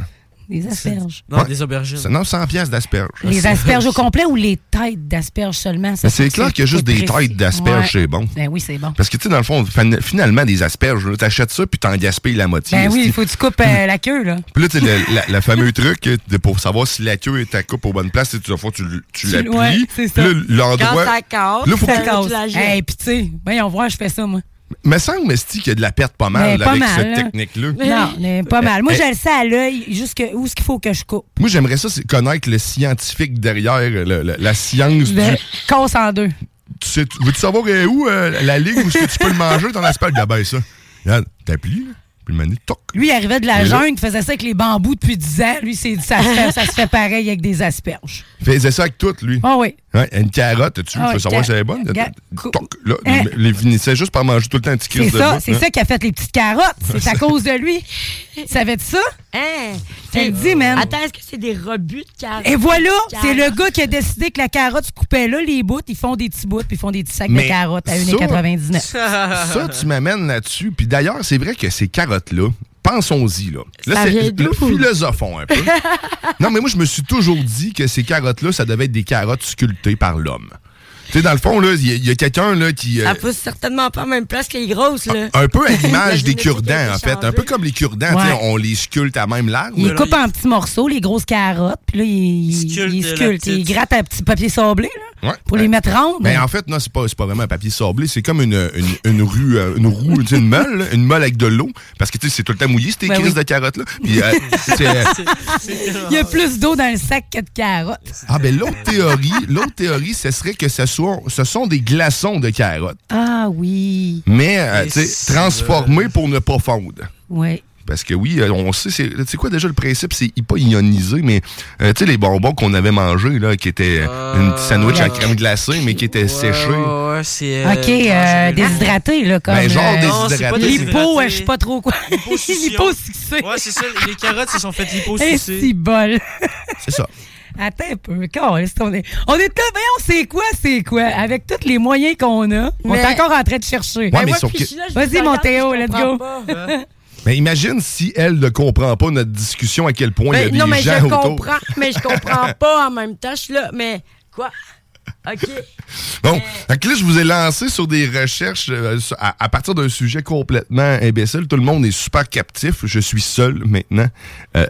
Des asperges. Non, ouais. Des aubergines. Non, cent piastres d'asperges. Les asperges au complet ou les têtes d'asperges seulement? Ça c'est clair qu'il y a juste des têtes d'asperges, ouais. C'est bon. Ben oui, c'est bon. Parce que, tu sais, dans le fond, finalement, des asperges, tu achètes ça puis t'en gaspilles la moitié. Ben oui, il faut que tu coupes euh, la queue, là. Puis là, tu sais, le, la, la fameux truc, de, pour savoir si la queue est à coupe aux bonnes places, tu, tu, tu, tu la plies. Ouais, c'est ça. Là, l'endroit. Quand ça casse, là, faut ça que... casse. Hey, puis tu sais, voyons voir, je fais ça, moi. Me semble, Mesty, qu'il y a de la perte pas mal pas avec mal, cette là. technique-là. Non, mais pas mal. Moi, Eh, je le sais à l'œil, jusque où est-ce qu'il faut que je coupe. Moi, j'aimerais ça, c'est connaître le scientifique derrière, le, le, la science Le du... casse en deux. Tu sais, tu- veux-tu savoir euh, où euh, la ligne où est-ce que tu peux le manger, ton asperge? Ah ben ça. Regarde, t'as plié, là. Puis le mané, toc. Lui, il arrivait de la Et là- jungle, il faisait ça avec les bambous depuis dix ans. Lui, c'est, ça, se fait, ça se fait pareil avec des asperges. Il faisait ça avec tout, lui. Ah oui. Ouais, une carotte, tu Ah veux oui, savoir ca- si elle est bonne? ga- Toc, là, Hein? il les finissait juste par manger tout le temps un petit C'est crise de ça, bout, c'est hein. ça qui a fait les petites carottes. C'est à cause de lui. Savais-tu ça? Hein? Je te le dis, man. Attends, est-ce que c'est des rebuts de carottes? Et voilà, Carottes. c'est le gars qui a décidé que la carotte se coupait là, les bouts, ils font des petits bouts, puis ils font des petits sacs Mais de carottes à ça- un euro quatre-vingt-dix-neuf. Ça, tu m'amènes là-dessus. Puis d'ailleurs, c'est vrai que ces carottes-là, pensons-y, là. Là, Ça c'est vient d'où? là, philosophons un peu. Non, mais moi, je me suis toujours dit que ces carottes-là, ça devait être des carottes sculptées par l'homme. Tu sais, dans le fond, là, il y, a- y a quelqu'un là qui... euh, Ça pousse certainement pas à la même place que les grosses, là. un peu à l'image La des génétique cure-dents, a en été fait. Un changée. peu comme les cure-dents, Ouais. tu sais, on les sculpte à même large. Il coupe en petits morceaux, les grosses carottes, puis là, il, il Sculpte il la sculpte. petite. Il gratte un petit papier sablé, là, Ouais. pour les mettre rondes. Ben, en fait, non, c'est pas, c'est pas vraiment un papier sablé. C'est comme une, une, une rue, euh, une roue, tu sais, une meule, là, une meule avec de l'eau. Parce que, tu sais, c'est tout le temps mouillé, ces Ben crises oui. de carottes-là. Puis, euh, c'est, euh, Il y a plus d'eau dans le sac que de carottes. ah, ben, l'autre théorie, l'autre théorie, ce serait que ce, soit, ce sont des glaçons de carottes. Ah oui. Mais, euh, Et tu sais, c'est transformés pour ne pas fondre. Oui. Parce que oui, euh, on sait, c'est, tu sais quoi déjà le principe, c'est pas ionisé, mais euh, tu sais les bonbons qu'on avait mangés, là, qui étaient euh, une petite sandwich à crème glacée, mais qui étaient Ouais, séchés. ouais, ouais, c'est. euh, OK, euh, déshydraté, là, comme... Ben, genre euh, Non, c'est pas déshydraté. déshydraté. Lipo, euh, je sais pas trop quoi. Liposuction. Liposucé. Ouais, c'est ça. Les carottes se sont faites Et liposucer. si bol. C'est ça. Attends un peu. Câlisse, On est, on est là, voyons, c'est quoi, c'est quoi? Avec tous les moyens qu'on a, on Mais- est encore en train de chercher. Ouais, Ben, mais moi, sauf puis que- je suis là, je Vas-y, vous mon regarde, Théo, je let's comprends go. pas. Mais imagine si elle ne comprend pas notre discussion, à quel point il y a Ben, des non, mais gens je autour. comprends, mais je comprends pas en même temps. Je suis là, mais quoi? OK. Bon, donc là, je vous ai lancé sur des recherches euh, à, à partir d'un sujet complètement imbécile. Tout le monde est super captif. Je suis seul maintenant. Euh,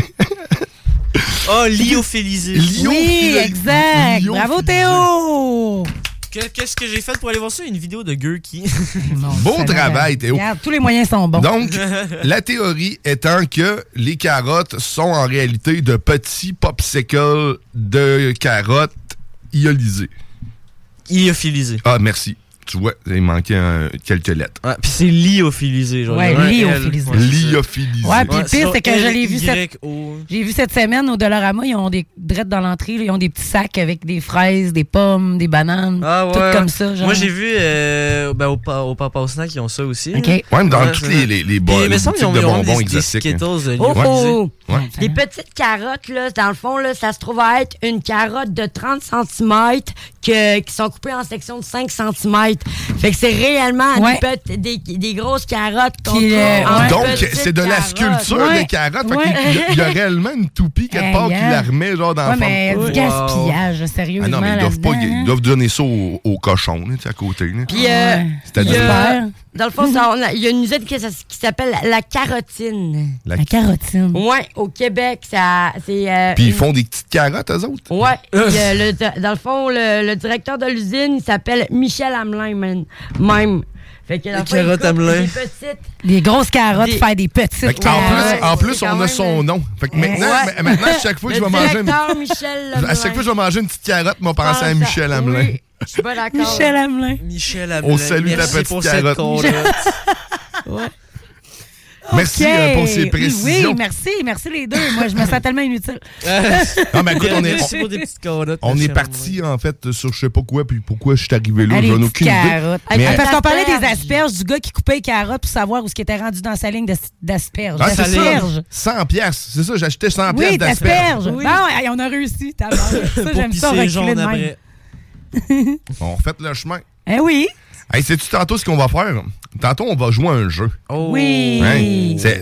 Oh, lyophilisé. Lio- Oui, Lio- exact. Lio- Bravo, Théo. Que- Qu'est-ce que j'ai fait pour aller voir ça? Une vidéo de Gurky. Bon, Beau ça, travail, Théo. Regarde, tous les moyens sont bons. Donc, la théorie étant que les carottes sont en réalité de petits popsicles de carottes ionisées. Lyophilisé. Ah, merci. Tu vois, il manquait un- quelques lettres. Ouais, puis c'est lyophilisé. Genre, Ouais, il y a un lyophilisé. L. Ouais, c'est ça. Lyophilisé. Ouais, puis Ouais, le pire, c'est que sinon, je l'ai vu cette, L Y O. j'ai vu cette semaine au Dollarama, ils ont des drettes dans l'entrée, là, ils ont des petits sacs avec des fraises, des pommes, des bananes, Ah ouais. tout ouais. comme ça. Genre. Moi, j'ai vu euh, ben, au, pa- au Papa au Snack, ils ont ça aussi. OK. là. Ouais, mais dans Ouais, toutes c'est les, ça. les, les, Puis, bo- il me les semble qu'ils boutiques ont de vraiment bonbons des, des exotiques. hein. Skittles euh, Oh, lyophilisés. oh. Ouais. Les petites carottes, là, dans le fond, là, ça se trouve à être une carotte de trente centimètres que, qui sont coupées en sections de cinq centimètres. Fait que c'est réellement Ouais. des, petites- des, des grosses carottes qu'on Qui, coupe euh, en ouais. Donc, petites c'est de la carottes. sculpture Ouais. de carottes. Fait Ouais. qu'il y a- il y a réellement une toupie quelque Hey, part qui hein. la remet genre dans Ouais, la forme. mais du Wow. gaspillage, sérieusement. Ah non, mais ils doivent, pas, là-dedans, ils hein. doivent donner ça aux, aux cochons, là, tu sais, à côté. Là. Puis, euh, Ouais. C'est-à-dire- il y a- Super. dans le fond, ça, on a- il y a une usine qui, ça- qui s'appelle la carotine. La- La carotine. Ouais, au Québec, ça, c'est. euh, Puis ils une- font des petites carottes, eux autres. Ouais. Puis, euh, le- dans le fond, le, le directeur de l'usine, il s'appelle Michel Hamelin, man- même. Fait que dans le Les fond, il carottes coupe Hamelin. des petites. Des grosses carottes, Des- faire des petites Fait qu'en carottes. plus, en plus c'est on quand a même, son euh, nom. Fait que Ouais. maintenant, Ouais. ma- maintenant, à chaque fois que je Le vais manger une, directeur Michel à chaque fois que je vais manger une petite carotte, je vais penser à Michel Hamelin. Oui, je suis pas d'accord. Michel Hamelin. Michel Hamelin. On salue ta Merci petite pour carotte. cette corotte. Merci OK. euh, pour ces précisions. Oui, merci, merci les deux. Moi, je me sens tellement inutile. Non, mais écoute, on est, Merci pour des petites carottes. on est Michel parti, en fait, sur je sais pas quoi, puis pourquoi je suis arrivé là. Allez, J'en ai les aucune petites idée. carottes. Mais- Ah, parce qu'on parlait des Asperges. asperges, du gars qui coupait les carottes pour savoir où ce qui était rendu dans sa ligne d'as- d'asperges. Ah, c'est ça. D'asperges. cent piastres. C'est ça, j'ai acheté cent Oui, piastres d'asperges. d'asperges. Oui. Bon, hey, on a réussi. tabarnak. Ça, Pour j'aime ça pisser reculer jaune de même. après. On refait le chemin. Eh oui. Hey, sais-tu tantôt ce qu'on va faire? Tantôt, on va jouer à un jeu. Oh. Oui. Hein? C'est-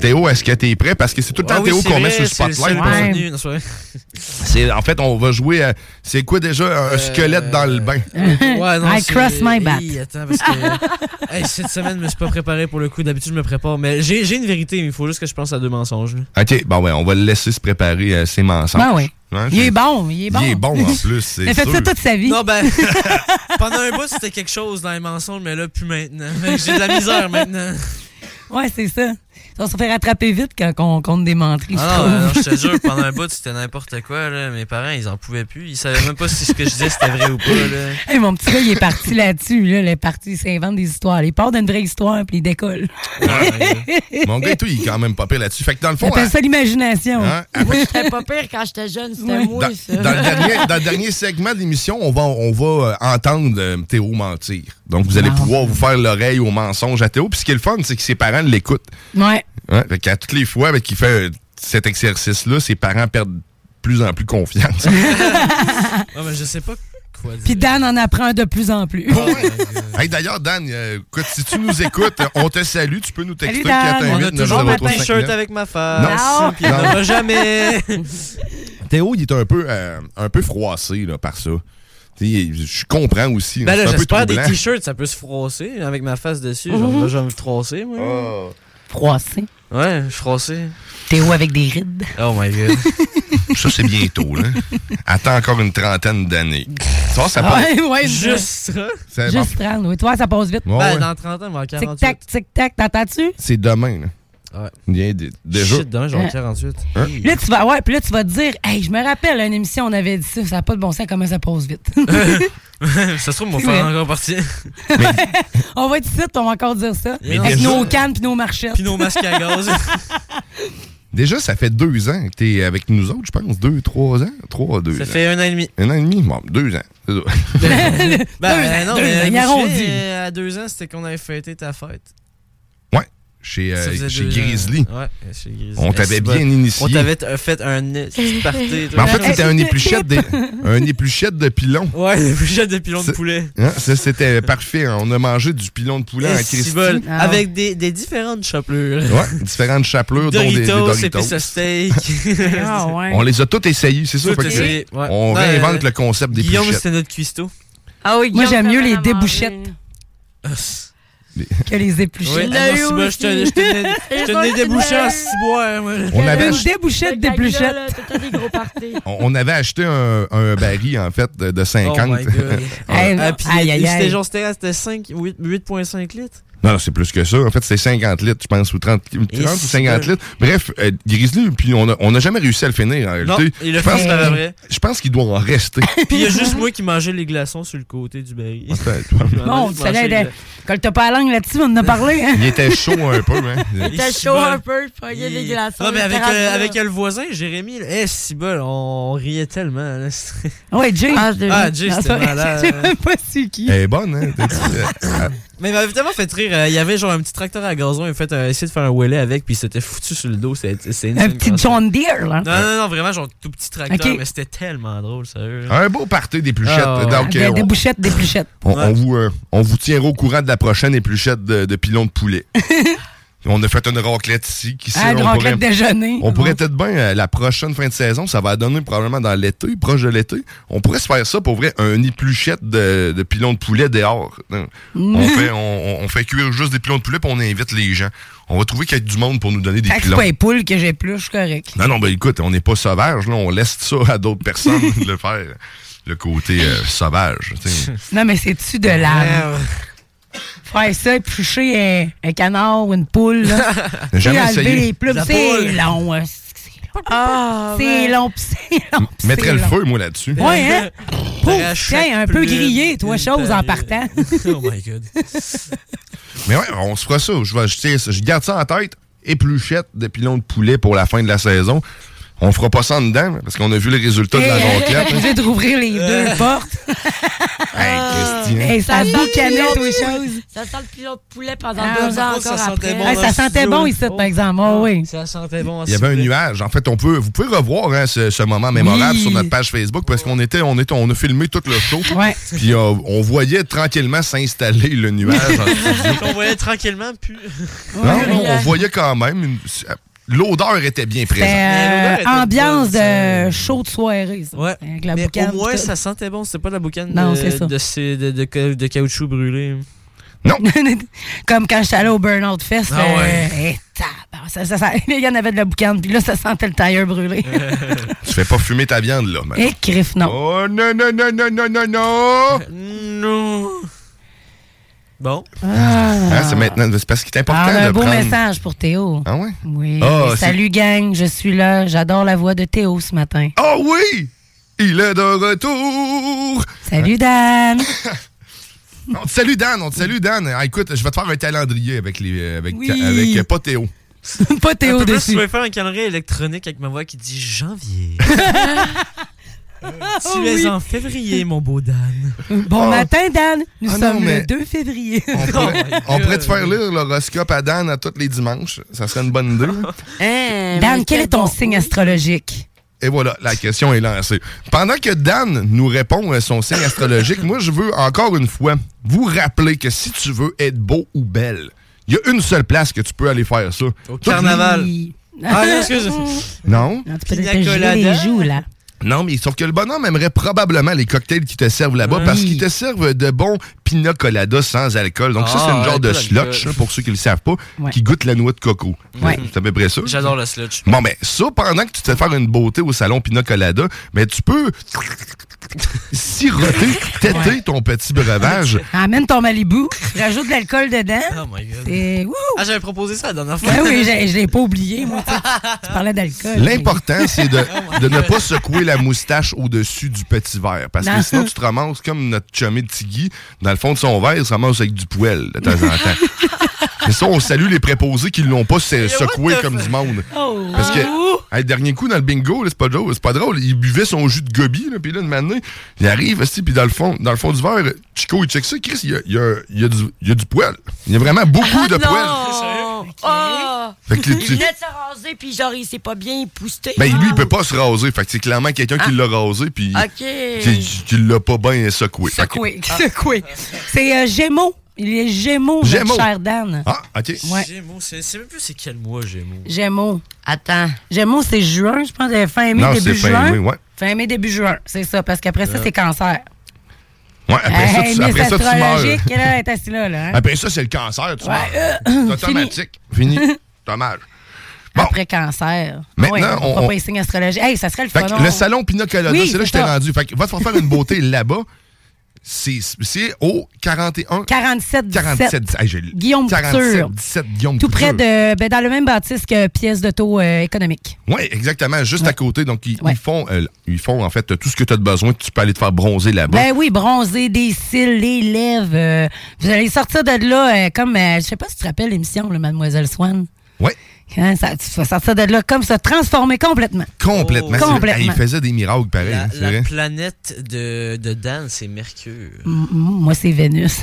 Théo, est-ce que t'es prêt? Parce que c'est tout le temps Ah oui, Théo c'est qu'on vrai, met sur le c'est le spotlight. seul Ouais. contenu, non, c'est vrai. C'est, en fait, on va jouer à... C'est quoi déjà? Un Euh, squelette dans le bain. Ouais, non, I c'est- cross my bat. Hey, attends, parce que hey, cette semaine, je me suis pas préparé pour le coup. D'habitude, je me prépare. Mais j'ai, j'ai une vérité, mais il faut juste que je pense à deux mensonges. là. OK, bon, ouais, on va le laisser se préparer euh, ses mensonges. Ben oui. Hein, Il c'est- est bon, il est bon. Il est bon, en plus, c'est Il a fait sûr. ça toute sa vie. Non, ben, pendant un bout, c'était quelque chose dans les mensonges, mais là, plus maintenant. Fait que j'ai de la misère maintenant. Ouais, c'est ça. Ça va se faire rattraper vite quand on compte des menteries, je Ah non, trouve. non, je te jure, pendant un bout, c'était n'importe quoi. Là. Mes parents, ils en pouvaient plus. Ils savaient même pas si ce que je disais, c'était vrai ou pas. Là. Hey, mon petit gars, il est parti là-dessus. Là. Il est parti, il s'invente des histoires. Il part d'une vraie histoire, puis il décolle. Mon gars et tout, il est quand même pas pire là-dessus. Fait que dans le On fond... appelle à- ça l'imagination. Hein, Moi, j'étais pas pire quand j'étais jeune, c'était Ouais. moi, Dans, ça. dans le dernier, dans le dernier segment de l'émission, on va, on va euh, entendre euh, Théo mentir. Donc, vous allez Wow. pouvoir vous faire l'oreille au mensonge à Théo. Puis ce qui est le fun, c'est que ses parents l'écoutent. Ouais. Ouais, fait qu'à toutes les fois ben, qu'il fait euh, cet exercice-là, ses parents perdent de plus en plus confiance. Ouais, mais je sais pas quoi dire. Puis Dan en apprend de plus en plus. Hey, d'ailleurs, Dan, euh, écoute, si tu nous écoutes, on te salue. Tu peux nous texter Salut, Dan. quatre un On huit a neuf toujours zéro ma trois cinq t-shirt neuf. avec ma face. Non. Puis il n'y en Non. aura jamais. Théo, il est un peu, euh, un peu froissé là, par ça. T'sais, je comprends aussi. Ben hein, là, c'est un peu j'espère des troublant. t-shirts, ça peut se froisser avec ma face dessus. Mhm. Genre, là, je vais me froisser, moi. Oh. Froissé. Ouais, je suis froissé. Théo avec des rides. Oh my god. Ça, c'est bientôt. Là. Attends encore une trentaine d'années. Ça, ça passe. Ouais, ouais. Juste ça. C'est Juste trente. Oui, toi, ça passe vite. bon. Ben, Ouais, ouais. dans trente ans, on va avoir quarante-huit. Tic-tac, tic-tac, t'entends-tu? C'est demain. Là. Ouais. Il y a des- déjà. Shit, demain, j'aurai Hein? quarante-huit. Hein? Là, tu vas, ouais, puis là, tu vas te dire, hey, je me rappelle, à une émission, on avait dit ça, ça n'a pas de bon sens, comment ça passe vite. Ça se trouve, mon C'est frère est vrai. encore parti. On va être ici, on va encore dire ça. Mais Avec déjà- nos cannes puis nos marchettes. Puis nos masques à gaz. Déjà, ça fait deux ans que t'es avec nous autres, je pense. Deux, trois ans? Trois, deux Ça ans. fait un an et demi. Un an et demi? Bon, deux ans. C'est ça. Ben, Deux non, ans, mais deux ans, je il me arrondit. souviens, euh, à deux ans, c'était qu'on avait fêté ta fête. Ouais. Chez, euh, Ça faisait chez deux ans. Grizzly. Ouais, chez Grizzly. On t'avait Eh, c'est bien bon. initié. On t'avait euh, fait un petit party. Mais en fait, c'était un épluchette de, un épluchette de pilon. Ouais, une épluchette de pilon de C'est- poulet. Hein, ça, c'était parfait. On a mangé du pilon de poulet Eh, en si Christie. bol. Ah. Avec des, des différentes chapelures. Ouais, différentes chapelures, dont des, des Doritos, Doritos. épices à steak. Ah, ouais. On les a toutes essayées, c'est ça. Tout fait que essayé, ouais. On Non, réinvente euh, le concept des Guillaume, pluchettes. c'était notre cuistot. Ah oui, Moi, Guillaume, j'aime mieux ça les va manger. débouchettes que les Oui, épluchettes. l'ai ah non, eu c'est bon, je te je te donnais- je te donnais des bouchées en ciboire, moi. On avait, Une ach- débouchette d'épluchettes. T'as des gros parties. on on avait acheté un, un baril, en fait, de, de Oh cinquante. my god. Hey, Ah, puis aïe, aïe, c'était aïe. genre, c'était c'était cinq, huit virgule cinq litres. Non, non, c'est plus que ça. En fait, c'est cinquante litres, je pense, ou trente, trente Et ou cinquante c'est- litres. Bref, euh, Grizzly, puis on n'a on a jamais réussi à le finir, en Non, réalité. il le Je fait pense- par après. Je pense qu'il doit en rester. Puis il y a juste moi qui mangeais les glaçons sur le côté du baril. Bon, tu savais, quand t'as pas la langue là-dessus, on en a parlé. Hein? Il était chaud un peu, hein. Il était chaud un peu, il pognait les glaçons. Non, mais avec, il était euh, rendu avec là. euh, le voisin, Jérémy, là, eh, si bol, on riait tellement. Là. Ouais, Jay. Ah, je Ah, Jay, Non, c'était c'est vrai, malade. je sais même pas c'est qui. Elle est bonne, hein. T'as dit, euh, Mais il m'avait tellement fait rire. euh, Il y avait genre un petit tracteur à gazon. Il a fait euh, essayer de faire un wheelie avec, puis il s'était foutu sur le dos. C'est c'est Un petit John Deere, là. Non, non, non, vraiment, genre tout petit tracteur, Ok. mais c'était tellement drôle, sérieux. un beau party d'épluchettes. Ah, ouais. Donc, Des euh, on- débouchettes, d'épluchettes. On, Ouais. on vous, euh, on vous tiendra au courant de la prochaine épluchette de, de pilon de poulet. On a fait une raclette ici. Qui, Ah, une on raclette pourrait, déjeuner. on pourrait être bien euh, la prochaine fin de saison. Ça va donner probablement dans l'été, proche de l'été. On pourrait se faire ça pour vrai, un épluchette de, de pilon de poulet dehors. On, fait, on, on fait cuire juste des pilons de poulet puis on invite les gens. On va trouver qu'il y a du monde pour nous donner des Fait que c'est pilons. pas les poules que j'ai plus, je suis correct. Non, non, ben écoute, on n'est pas sauvage, là. On laisse ça à d'autres personnes de le faire. Le côté euh, sauvage. tu sais. Non, mais c'est-tu de la. Faire ça, éplucher un, un canard ou une poule, là. J'ai jamais Puis enlever essayé. les plumes, La c'est poule. long. hein. Ah, C'est ouais. long, pis c'est long. pis Mettrais c'est le long. feu, moi, là-dessus. Ouais, hein? Pouf, À chaque tiens, un peu plume, grillé, toi, une chose en période. partant. Oh my god. Mais ouais, on se fera ça. Je, vais, je, tiens ça. Je garde ça en tête. Épluchette de pilons de poulet pour la fin de la saison. On fera pas ça en dedans, parce qu'on a vu les résultats de la jonquette. Je vais de rouvrir les deux portes. Hey, Christian. Hey, ça sent boucanait le aux pilon- choses. Ça sent le pilon de poulet pendant Ah, deux ans ça encore sentait après. bon. Hey, ça sentait bon ici, par exemple. Oh, oui. Ça sentait bon. Il y avait un nuage. En fait, on peut, vous pouvez revoir hein, ce, ce moment mémorable Oui. sur notre page Facebook parce qu'on était, on était, on a filmé tout le show. Ouais. Puis euh, on voyait tranquillement s'installer le nuage en studio. On voyait tranquillement, puis. Non, non, on voyait quand même. Une, l'odeur était bien présente. C'était était euh, ambiance bonne, de show de soirée, ça. Ouais. Avec la Mais boucane. au moins, tout. ça sentait bon. C'était pas de la boucane Non, de, c'est ça. de, ces- de, de, de, de caoutchouc brûlé. Non. Comme quand j'étais allé au Burnout Fest. Ah ouais. euh, eh, tabarnak, ça, ça, ça, il y en avait de la boucane, puis là, ça sentait le tailleur brûlé. Tu fais pas fumer ta viande, là. Et crif, non. Oh, non, non, non, non, non, non, non. Non. Bon. Ah. Hein, c'est maintenant. C'est parce qu'il est important Ah, on a de un beau prendre... message pour Théo. Ah ouais? Oui. Ah, c'est- Salut, gang, je suis là. J'adore la voix de Théo ce matin. Oh oui! Il est de retour! Salut, Dan. On te salue, Dan. On te salue, Dan. Ah, écoute, je vais te faire un calendrier avec les, avec, Oui. avec euh, pas Théo. Pas Théo Un peu plus, dessus. tu vas faire un calendrier électronique avec ma voix qui dit janvier. Tu Oh, es oui. en février, mon beau Dan. Bon Oh. matin, Dan. Nous Ah non, sommes mais- le deux février. On pourrait, on pourrait te faire lire l'horoscope à Dan à tous les dimanches. Ça serait une bonne idée. Hein, Dan, mais quel est ton bon- signe astrologique? Et voilà, la question est lancée. Pendant que Dan nous répond à son signe astrologique, moi, je veux encore une fois vous rappeler que si tu veux être beau ou belle, il y a une seule place que tu peux aller faire ça. Au carnaval. Oui. Ah, non, excuse. Non? Non, tu peux Pina te geler colada. les joues, là. Non, mais sauf que le bonhomme aimerait probablement les cocktails qui te servent là-bas Oui. parce qu'ils te servent de bons pina colada sans alcool. Donc ça, Ah, c'est une genre de avec pas slotch, d'alcool. hein, pour ceux qui ne le savent pas, Ouais. qui goûte la noix de coco. Ouais. C'est à peu près ça. J'adore le sludge. Bon, ben, ça, pendant que tu te fais faire une beauté au salon Pina Colada, ben, tu peux siroter, têter ton petit breuvage. Amène ton Malibu, rajoute de l'alcool dedans. Oh my god. Et wouh! Ah, j'avais proposé ça la dernière fois. Ben oui, j'ai- je l'ai pas oublié, moi. Tu sais. Tu parlais d'alcool. L'important, c'est de, de ne pas secouer la moustache au-dessus du petit verre. Parce que Non. sinon, tu te ramasses comme notre chumé de Tiggy. Dans le fond de son verre, il se ramasse avec du poêle de temps en temps. Mais ça, on salue les préposés qui ne l'ont pas se- secoué comme du monde. Oh. Parce que, hey, dernier coup dans le bingo, là, c'est pas drôle, c'est pas drôle. Il buvait son jus de gobi, là, puis là, de matin, il arrive, aussi, puis dans le fond, dans le fond du verre, Chico, il check ça, Chris, il y a, il y a, il y a, du, il y a du poil. Il y a vraiment beaucoup de poil. Non! Oh! Fait que Il tu- venait de se raser, puis genre, il s'est pas bien épousté. Ben, lui, il peut pas se raser. Fait que c'est clairement quelqu'un qui l'a rasé, puis OK. qui, qui l'a pas bien secoué. Fait que- Secoué, secoué. C'est euh, Gémeaux. Il est Gémeaux, notre Gémeaux. cher Dan. Ah, OK. Ouais. Gémeaux, c'est c'est même plus c'est quel mois, Gémeaux. Gémeaux. Attends. Gémeaux, c'est juin, je pense, euh, fin mai, Non, début c'est juin. fin mai, ouais. Fin mai, début juin, c'est ça, parce qu'après ça, c'est cancer. Ouais, après ça, Hey, tu, après Miss ça, tu meurs. astrologique, là, est assis là, là. hein? Après ça, c'est le cancer, tu Ouais, meurs. euh, C'est automatique. Fini. Dommage. Bon. Après cancer. Maintenant, Ouais, on- on on- pas les signes astrologiques. Hey, ça serait le Fait fun. que on- le salon Pina Colada, Oui, c'est là que c'est je t'ai ça. rendu. Fait que va te faire faire une beauté là-bas. C'est c'est au quarante et un. quarante-sept dix-sept. quarante-sept. Hey, j'ai- Guillaume quarante-sept Couture. dix-sept Guillaume Tout près Couture. de. Ben, dans le même bâtisse que pièce d'auto euh, économique. Oui, exactement, juste à côté. Donc, ils, Ouais. ils font, euh, ils font en fait tout ce que tu as besoin. Tu peux aller te faire bronzer là-bas. Ben oui, bronzer, des cils, les lèvres. euh, vous allez sortir de là euh, comme. euh, je sais pas si tu te rappelles l'émission, là, Mademoiselle Swan. Oui, Hein, ça, tu vas sortir de là comme se transformer complètement. complètement. Oh. C'est vrai. Complètement. Hey, il faisait des miracles pareil. La, c'est la vrai. planète de, de Dan, c'est Mercure. M- moi, c'est Vénus.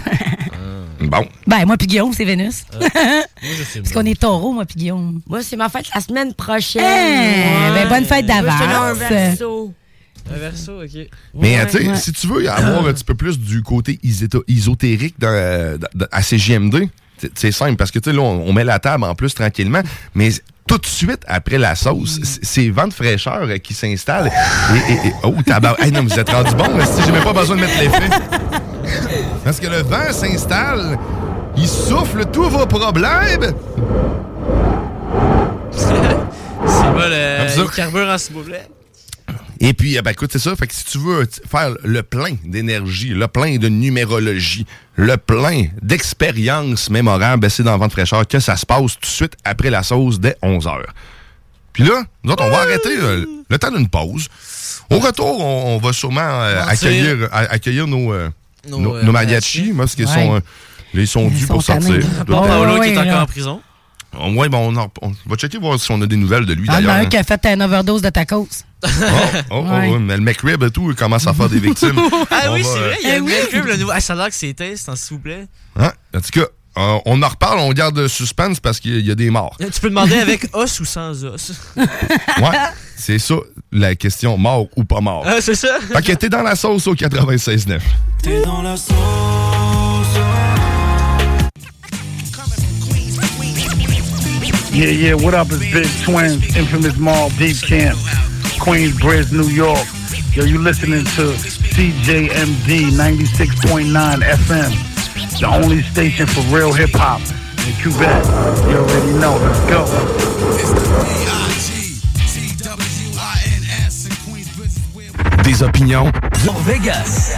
Bon. Ben, moi puis Guillaume, c'est Vénus. Moi, je sais Parce qu'on est taureau, moi puis Guillaume. Moi, c'est ma fête la semaine prochaine. Eh, ben, bonne fête Moi, je suis d'avance. un verso. Un verso, ok. Mais Ouais, tu sais, ouais. si tu veux avoir un petit peu plus du côté iséto- ésotérique dans, dans- à C J M D, c'est- c'est simple parce que tu sais, là, on, on met la table en plus tranquillement, mais tout de suite après la sauce, c- c'est vent de fraîcheur euh, qui s'installe. Et, et- et- oh, tabac. Hey, non, vous êtes rendu bon, là, si j'ai même pas besoin de mettre l'effet. Parce que le vent s'installe, il souffle tous vos problèmes. C'est pas le, Comme ça. le carburant, s'il vous plaît. Et puis, euh, ben, écoute, c'est ça. Fait que si tu veux t- faire le plein d'énergie, le plein de numérologie, le plein d'expériences mémorables, ben, c'est dans Vent de fraîcheur que ça se passe tout de suite après la sauce dès onze heures. Puis là, nous autres, on va arrêter euh, le temps d'une pause. Au retour, on, on va sûrement euh, Mentir. accueillir, a- accueillir nos, euh, Nos, nos, euh, nos mariachis, parce qu'ils Ouais. sont, euh, là, ils sont Ils dus sont pour sortir. tannés. Doivent Bon, Ouais, Paolo ouais, qui est là. encore en prison. Ouais, bon, on, en- on va checker voir si on a des nouvelles de lui, Ah, il y en a d'ailleurs. un qui a fait une overdose de tacos. Oh, oh, Ouais. oh, mais le McRib et tout, il commence à faire des victimes. Ah On oui, va, c'est euh, vrai, il y a Eh le oui. McRib, le nouveau. Ah, ça a l'air que c'est test, hein, s'il vous plaît. Hein? En tout cas, euh, on en reparle, on garde le suspense parce qu'il y a- il y a des morts. Tu peux demander avec os ou sans os. Ouais, c'est ça la question, mort ou pas mort. Ah, c'est ça. Fait que t'es dans la sauce au quatre-vingt-seize neuf. T'es dans la sauce. Yeah, yeah, what up? It's Big Twins, Infamous Mall, Deep Camp, Queensbridge, New York. Yo, you listening to C J M D ninety-six point nine F M, the only station for real hip-hop in Quebec. You already know, let's go. Des opinions. Las Vegas.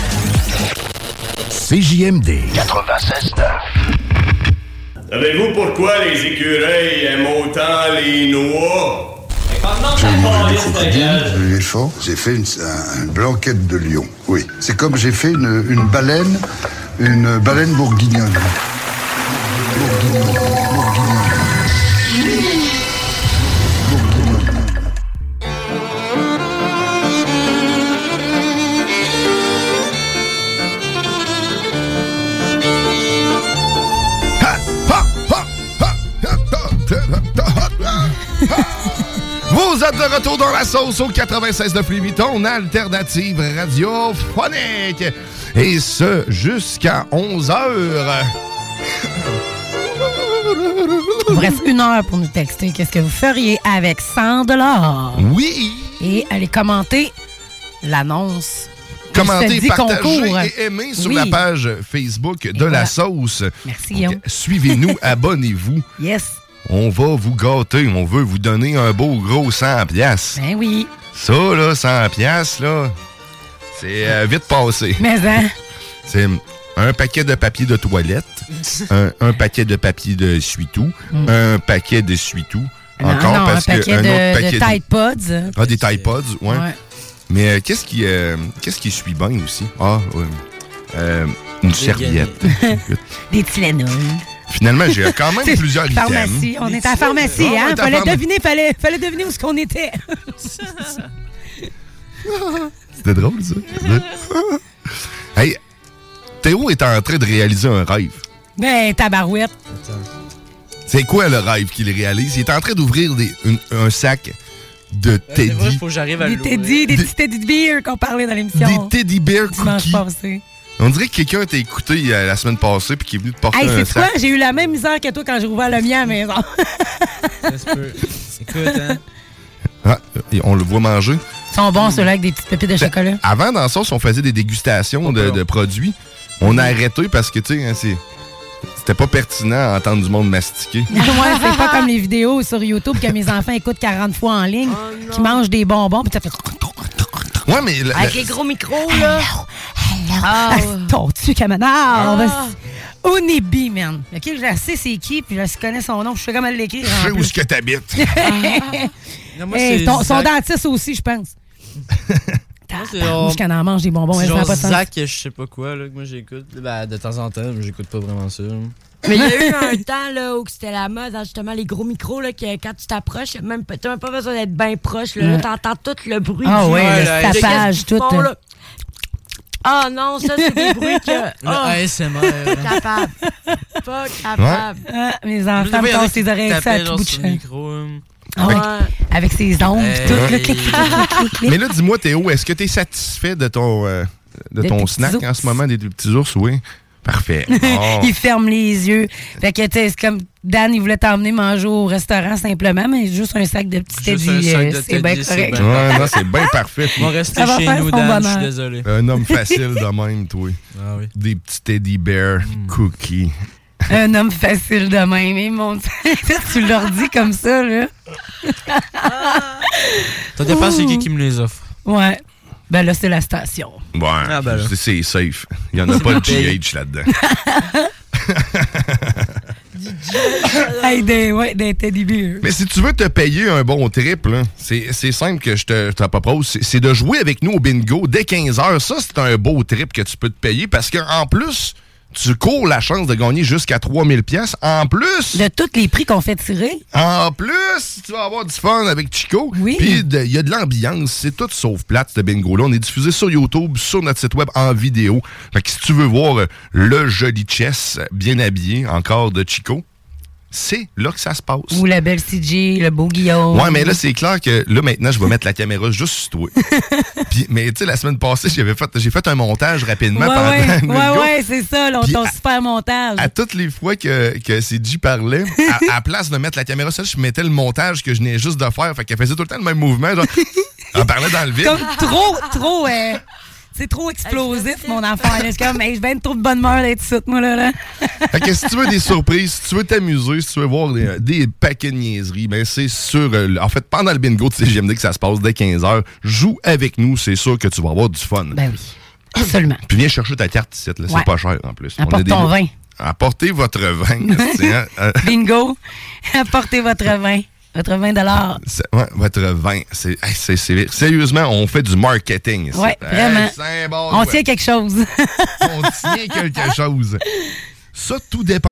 C J M D quatre-vingt-seize neuf. Savez-vous pourquoi les écureuils aiment autant les noix? J'ai mangé des crocodiles, de l'éléphant, j'ai fait une, un- une blanquette de lion. Oui, c'est comme j'ai fait une, une baleine, une baleine bourguignonne. Bourguignonne, bourguignonne. Vous êtes de retour dans la sauce au quatre-vingt-seize neuf ton alternative radiophonique. Et ce, jusqu'à onze heures. Il vous reste une heure pour nous texter. Qu'est-ce que vous feriez avec cent dollars? Oui! Et allez commenter l'annonce. Commentez, dit partagez concours. et aimez sur Oui. la page Facebook de voilà. la sauce. Merci, Guillaume. Suivez-nous, abonnez-vous. Yes. On va vous gâter. On veut vous donner un beau gros cent piastres. Ben oui. Ça, là, cent piastres, là, c'est euh, vite passé. Mais hein? C'est un paquet de papier de toilette, un, un paquet de papier de essuie-tout, Mm. un paquet d'essuie-tout. Non, Encore non, parce un que paquet un de, autre paquet de Tide Pods. Ah, des Tide Pods, ouais. Ouais. Mais euh, qu'est-ce qui euh, qu'est-ce qui suit bien aussi? Ah, ouais. Euh, une serviette. Des Tylenol. Finalement, j'ai quand même C'est plusieurs items. pharmacie. On est à la pharmacie, Ah, on hein? est à Fallait pharma- deviner, fallait, fallait deviner où ce qu'on était. C'était drôle, ça. Hey, Théo est en train de réaliser un rêve. Ben, tabarouette. C'est quoi le rêve qu'il réalise? Il est en train d'ouvrir des- une- un sac de C'est vrai, teddy. faut que j'arrive à Des l'ouvrir. teddy, des petits teddy bears qu'on parlait dans l'émission. Des teddy bear Dimanche cookies. passé. On dirait que quelqu'un t'a écouté euh, la semaine passée puis qui est venu te porter Hey, un c'est quoi? sac. J'ai eu la même misère que toi quand j'ai ouvert le mien à la maison. Ça se peut. Écoute, hein. Ah, et on le voit manger. Ils sont bons, ceux-là, avec des petites pépites de chocolat. Avant, dans la sauce, on faisait des dégustations de, de produits. On a arrêté parce que, tu sais, hein, c'est- c'était pas pertinent d'entendre du monde mastiquer. Moi, c'est pas comme les vidéos sur YouTube que mes enfants écoutent quarante fois en ligne, qui mangent des bonbons, puis ça fait... Ouais, mais... la- Avec la- les gros micros, là. Ah, ton-tu, camarade? Ah. Onibi, man. OK, je sais c'est qui, puis je connais son nom, je sais comment l'écrire. Je sais où est-ce que t'habites. Non, moi, Hey, c'est ton, son Zach. dentiste aussi, je pense. c'est Tabarnouche, qu'elle en mange des bonbons, C'est elle, ça n'a genre pas de sens. Zach, je sais pas quoi, là, que moi j'écoute. Ben, de temps en temps, mais j'écoute pas vraiment ça. Mais il y a eu un temps là, où c'était la mode, hein, justement, les gros micros, là, que quand tu t'approches, même, pas- t'as même pas besoin d'être bien proche. Là, Ouais. là, t'entends tout le bruit. Ah du- ouais, de le qu'est-ce tapage, qu'ils tout. font, là. Ah non, ça, c'est des bruits que... Le Ah, A S M R. pas capable. Pas capable. Ah, mes enfants me cassent les oreilles avec ça à tout bout de champ. micro. hein. Ah ouais. Ouais. Avec ses ongles, Hey. tout, le clic, clic, clic, clic, clic. Mais là, dis-moi, Théo, est-ce que t'es satisfait de ton, euh, de Des ton petits snack ours. en ce moment, des petits ours, oui? Parfait. Oh. Il ferme les yeux. Fait que, tu sais, c'est comme Dan, il voulait t'emmener manger au restaurant simplement, mais juste un sac de petits Juste teddy, un sac euh, de c'est bien teddy, c'est correct. bien. Ouais, non, c'est bien parfait. On va rester Ça va chez faire nous, son Dan, je suis bonheur. désolé. Un homme facile de même, toi. Ah oui. Des petits teddy bear cookies. Un homme facile de même. Et mon tu leur dis comme ça, là. Ça dépend c'est qui qui me les offre. Ouais. Ben là, c'est la station. Ouais, Ah, ben là. c'est- c'est safe. Il n'y en a pas de G H là-dedans. Hey, des, ouais, des teddy bears. Mais si tu veux te payer un bon trip, là, c'est c'est simple que je te, je te propose. C'est- C'est de jouer avec nous au bingo dès quinze heures. Ça, c'est un beau trip que tu peux te payer parce qu'en plus tu cours la chance de gagner jusqu'à trois mille pièces. En plus... De tous les prix qu'on fait tirer. En plus, tu vas avoir du fun avec Chico. Oui. Puis il y a de l'ambiance. C'est tout sauf plate, ce bingo-là. On est diffusé sur YouTube, sur notre site web, en vidéo. Fait que si tu veux voir euh, le joli chess bien habillé, encore de Chico, c'est là que ça se passe. Ou la belle C J, le beau Guillaume. Ouais, mais là, c'est clair que là, maintenant, je vais mettre la caméra juste sur toi. Puis, mais tu sais, la semaine passée, j'avais fait, j'ai fait un montage rapidement ouais, pendant ouais, le ouais, bingo. ouais, c'est ça, là, ton super montage. À toutes les fois que, que C J parlait, à, à place de mettre la caméra sur elle, je mettais le montage que je venais juste de faire. Fait qu'elle faisait tout le temps le même mouvement. Genre, elle parlait dans le vide. Comme trop, trop... Euh... C'est trop explosif, mon enfant. Là, je suis comme, hey, je viens de trop de bonne humeur d'être ici, moi, là. là. Fait que si tu veux des surprises, si tu veux t'amuser, si tu veux voir des, des paquets de niaiseries, ben c'est sûr. Euh, en fait, pendant le bingo de C G M D que ça se passe dès quinze heures, joue avec nous, c'est sûr que tu vas avoir du fun. Ben oui, absolument. Puis viens chercher ta carte ici, là, c'est ouais. pas cher en plus. Apporte des... ton vin. Apportez votre vin. hein? Bingo, apportez votre vin. Votre vingt dollars. Ouais, votre vin. C'est, c'est, c'est, sérieusement, on fait du marketing. Oui, vraiment. Hey, bon, on ouais. tient quelque chose. On tient quelque chose. Ça, tout dépend.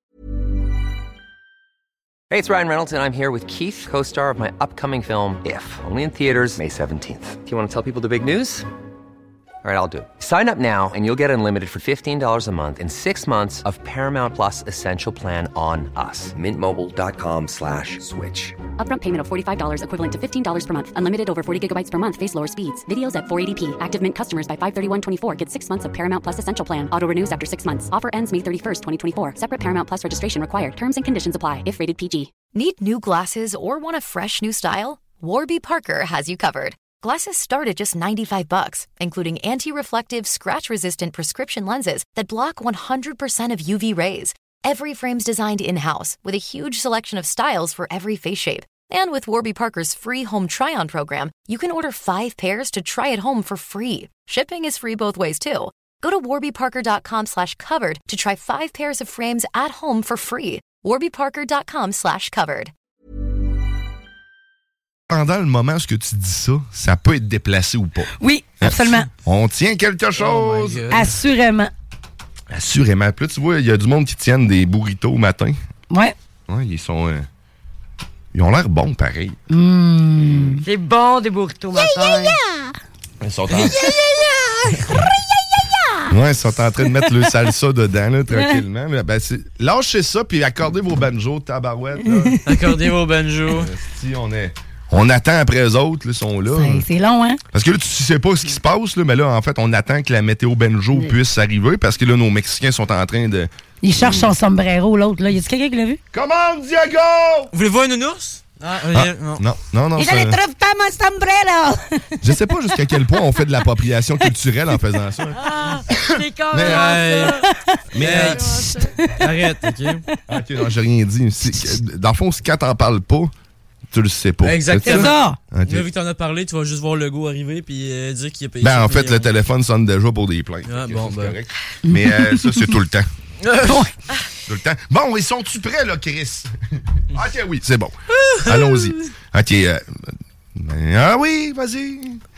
Hey, it's Ryan Reynolds, and I'm here with Keith, co-star of my upcoming film, If, only in theaters May seventeenth. Do you want to tell people the big news? All right, I'll do it. Sign up now and you'll get unlimited for fifteen dollars a month and six months of Paramount Plus Essential Plan on us. Mint Mobile dot com slash switch. Upfront payment of forty-five dollars equivalent to fifteen dollars per month. Unlimited over forty gigabytes per month. Face lower speeds. Videos at four eighty p. Active Mint customers by five thirty-one twenty-four get six months of Paramount Plus Essential Plan. Auto renews after six months. Offer ends May thirty-first, twenty twenty-four. Separate Paramount Plus registration required. Terms and conditions apply if rated P G. Need new glasses or want a fresh new style? Warby Parker has you covered. Glasses start at just ninety-five bucks, including anti-reflective, scratch-resistant prescription lenses that block one hundred percent of U V rays. Every frame's designed in-house with a huge selection of styles for every face shape. And with Warby Parker's free home try-on program, you can order five pairs to try at home for free. Shipping is free both ways, too. Go to warby parker dot com slash covered to try five pairs of frames at home for free. warby parker dot com slash covered. Pendant le moment où tu dis ça, ça peut être déplacé ou pas. Oui, absolument. On tient quelque chose. Oh Assurément. Assurément. Puis là, tu vois, il y a du monde qui tiennent des burritos au matin. Ouais. Ouais, ils sont... Euh, ils ont l'air bons, pareil. Mmh. C'est bon, des burritos au matin. Yeah, yeah, yeah. Ils sont en... yeah, yeah, yeah. Ouais, ils sont en train de mettre le salsa dedans, là, tranquillement. Ouais. Ben, c'est... Lâchez ça, puis accordez vos banjos, tabarouette. Là. Accordez vos banjos. Si, on est... On attend après eux autres, ils sont là. C'est, c'est long, hein? Parce que là, tu sais pas ce qui se passe, là, mais là, en fait, on attend que la météo banjo oui. puisse arriver parce que là, nos Mexicains sont en train de... Il cherche son sombrero, l'autre, là. Y a-t-il quelqu'un qui l'a vu? Commande, Diego! Voulez-vous un nounours? Ah, ah, non. non, non, non. Et je ne trouve pas mon sombrero! Je sais pas jusqu'à quel point on fait de l'appropriation culturelle en faisant ça. Ah, c'est quand même mais, ça. Mais, euh, arrête, OK? OK, non, j'ai rien dit. C'est, dans le fond, quand t'en parles pas, tu le sais pas. Exactement. C'est ça. Okay. Là, vu que t'en as parlé, tu vas juste voir le go arriver puis euh, dire qu'il a payé. Ben, en fait, millions. Le téléphone sonne déjà pour des plaintes. Ah, bon, c'est ben. correct. Mais euh, ça, c'est tout le temps. Tout le temps. Bon, ils sont-tu prêts, là, Chris? OK, oui, c'est bon. Allons-y. OK. Euh, ah oui, vas-y.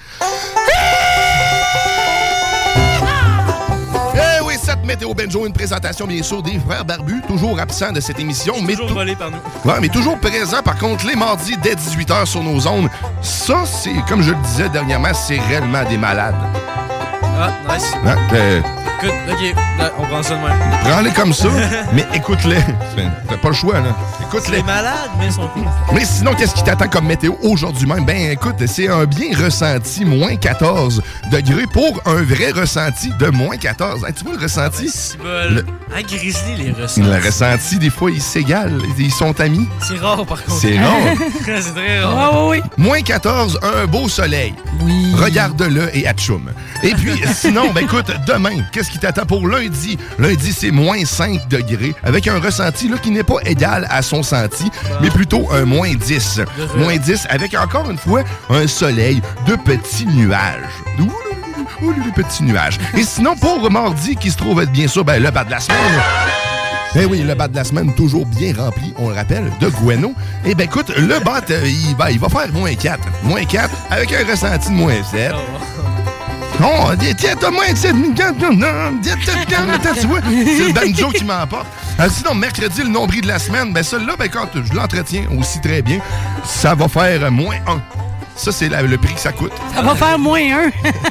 Eh oui, cette Météo Benjo, une présentation, bien sûr, des frères barbus, toujours absents de cette émission. Mais toujours tou- volé par nous. Ouais, mais toujours présent, par contre, les mardis, dès dix-huit heures sur nos ondes. Ça, c'est, comme je le disais dernièrement, c'est réellement des malades. Ah, nice. Hein? Euh, Écoute, OK, là, on prend ça de même. Prends-les comme ça, mais écoute-les. T'as pas le choix, là. Écoute-les. C'est malade, mais ils sont cool. Mais sinon, qu'est-ce qui t'attend comme météo aujourd'hui même? Ben, écoute, c'est un bien ressenti moins quatorze degrés pour un vrai ressenti de moins quatorze. Hein, tu vois le ressenti? C'est bon. Le... Ah, Grizzly, les ressentis. Le ressenti, des fois, ils s'égalent. Ils sont amis. C'est rare, par contre. C'est rare. C'est très rare. Oh, oui, oui. Moins quatorze, un beau soleil. Oui. Regarde-le et atchoum. Et puis, sinon, ben écoute, demain, qu'est-ce qui t'attend pour lundi? Lundi, c'est moins cinq degrés, avec un ressenti là, qui n'est pas égal à son senti, bah. mais plutôt un moins dix. Moins dix, avec encore une fois un soleil de petits nuages. Ouh, ouh, les petits nuages. Et sinon, pour mardi, qui se trouve être bien sûr ben, le bas de la semaine... Eh oui, le bas de la semaine, toujours bien rempli, on le rappelle, de Gueno. Eh bien, écoute, le bas, il va, il va faire moins quatre. Moins quatre, avec un ressenti de moins sept. Non, tiens, donne-moi un titre. Tu vois, c'est le banjo qui m'emporte. Euh, sinon, mercredi, le nombril de la semaine, ben celui-là, ben, quand je l'entretiens aussi très bien, ça va faire moins un. Ça, c'est la, le prix que ça coûte. Ça va faire moins un.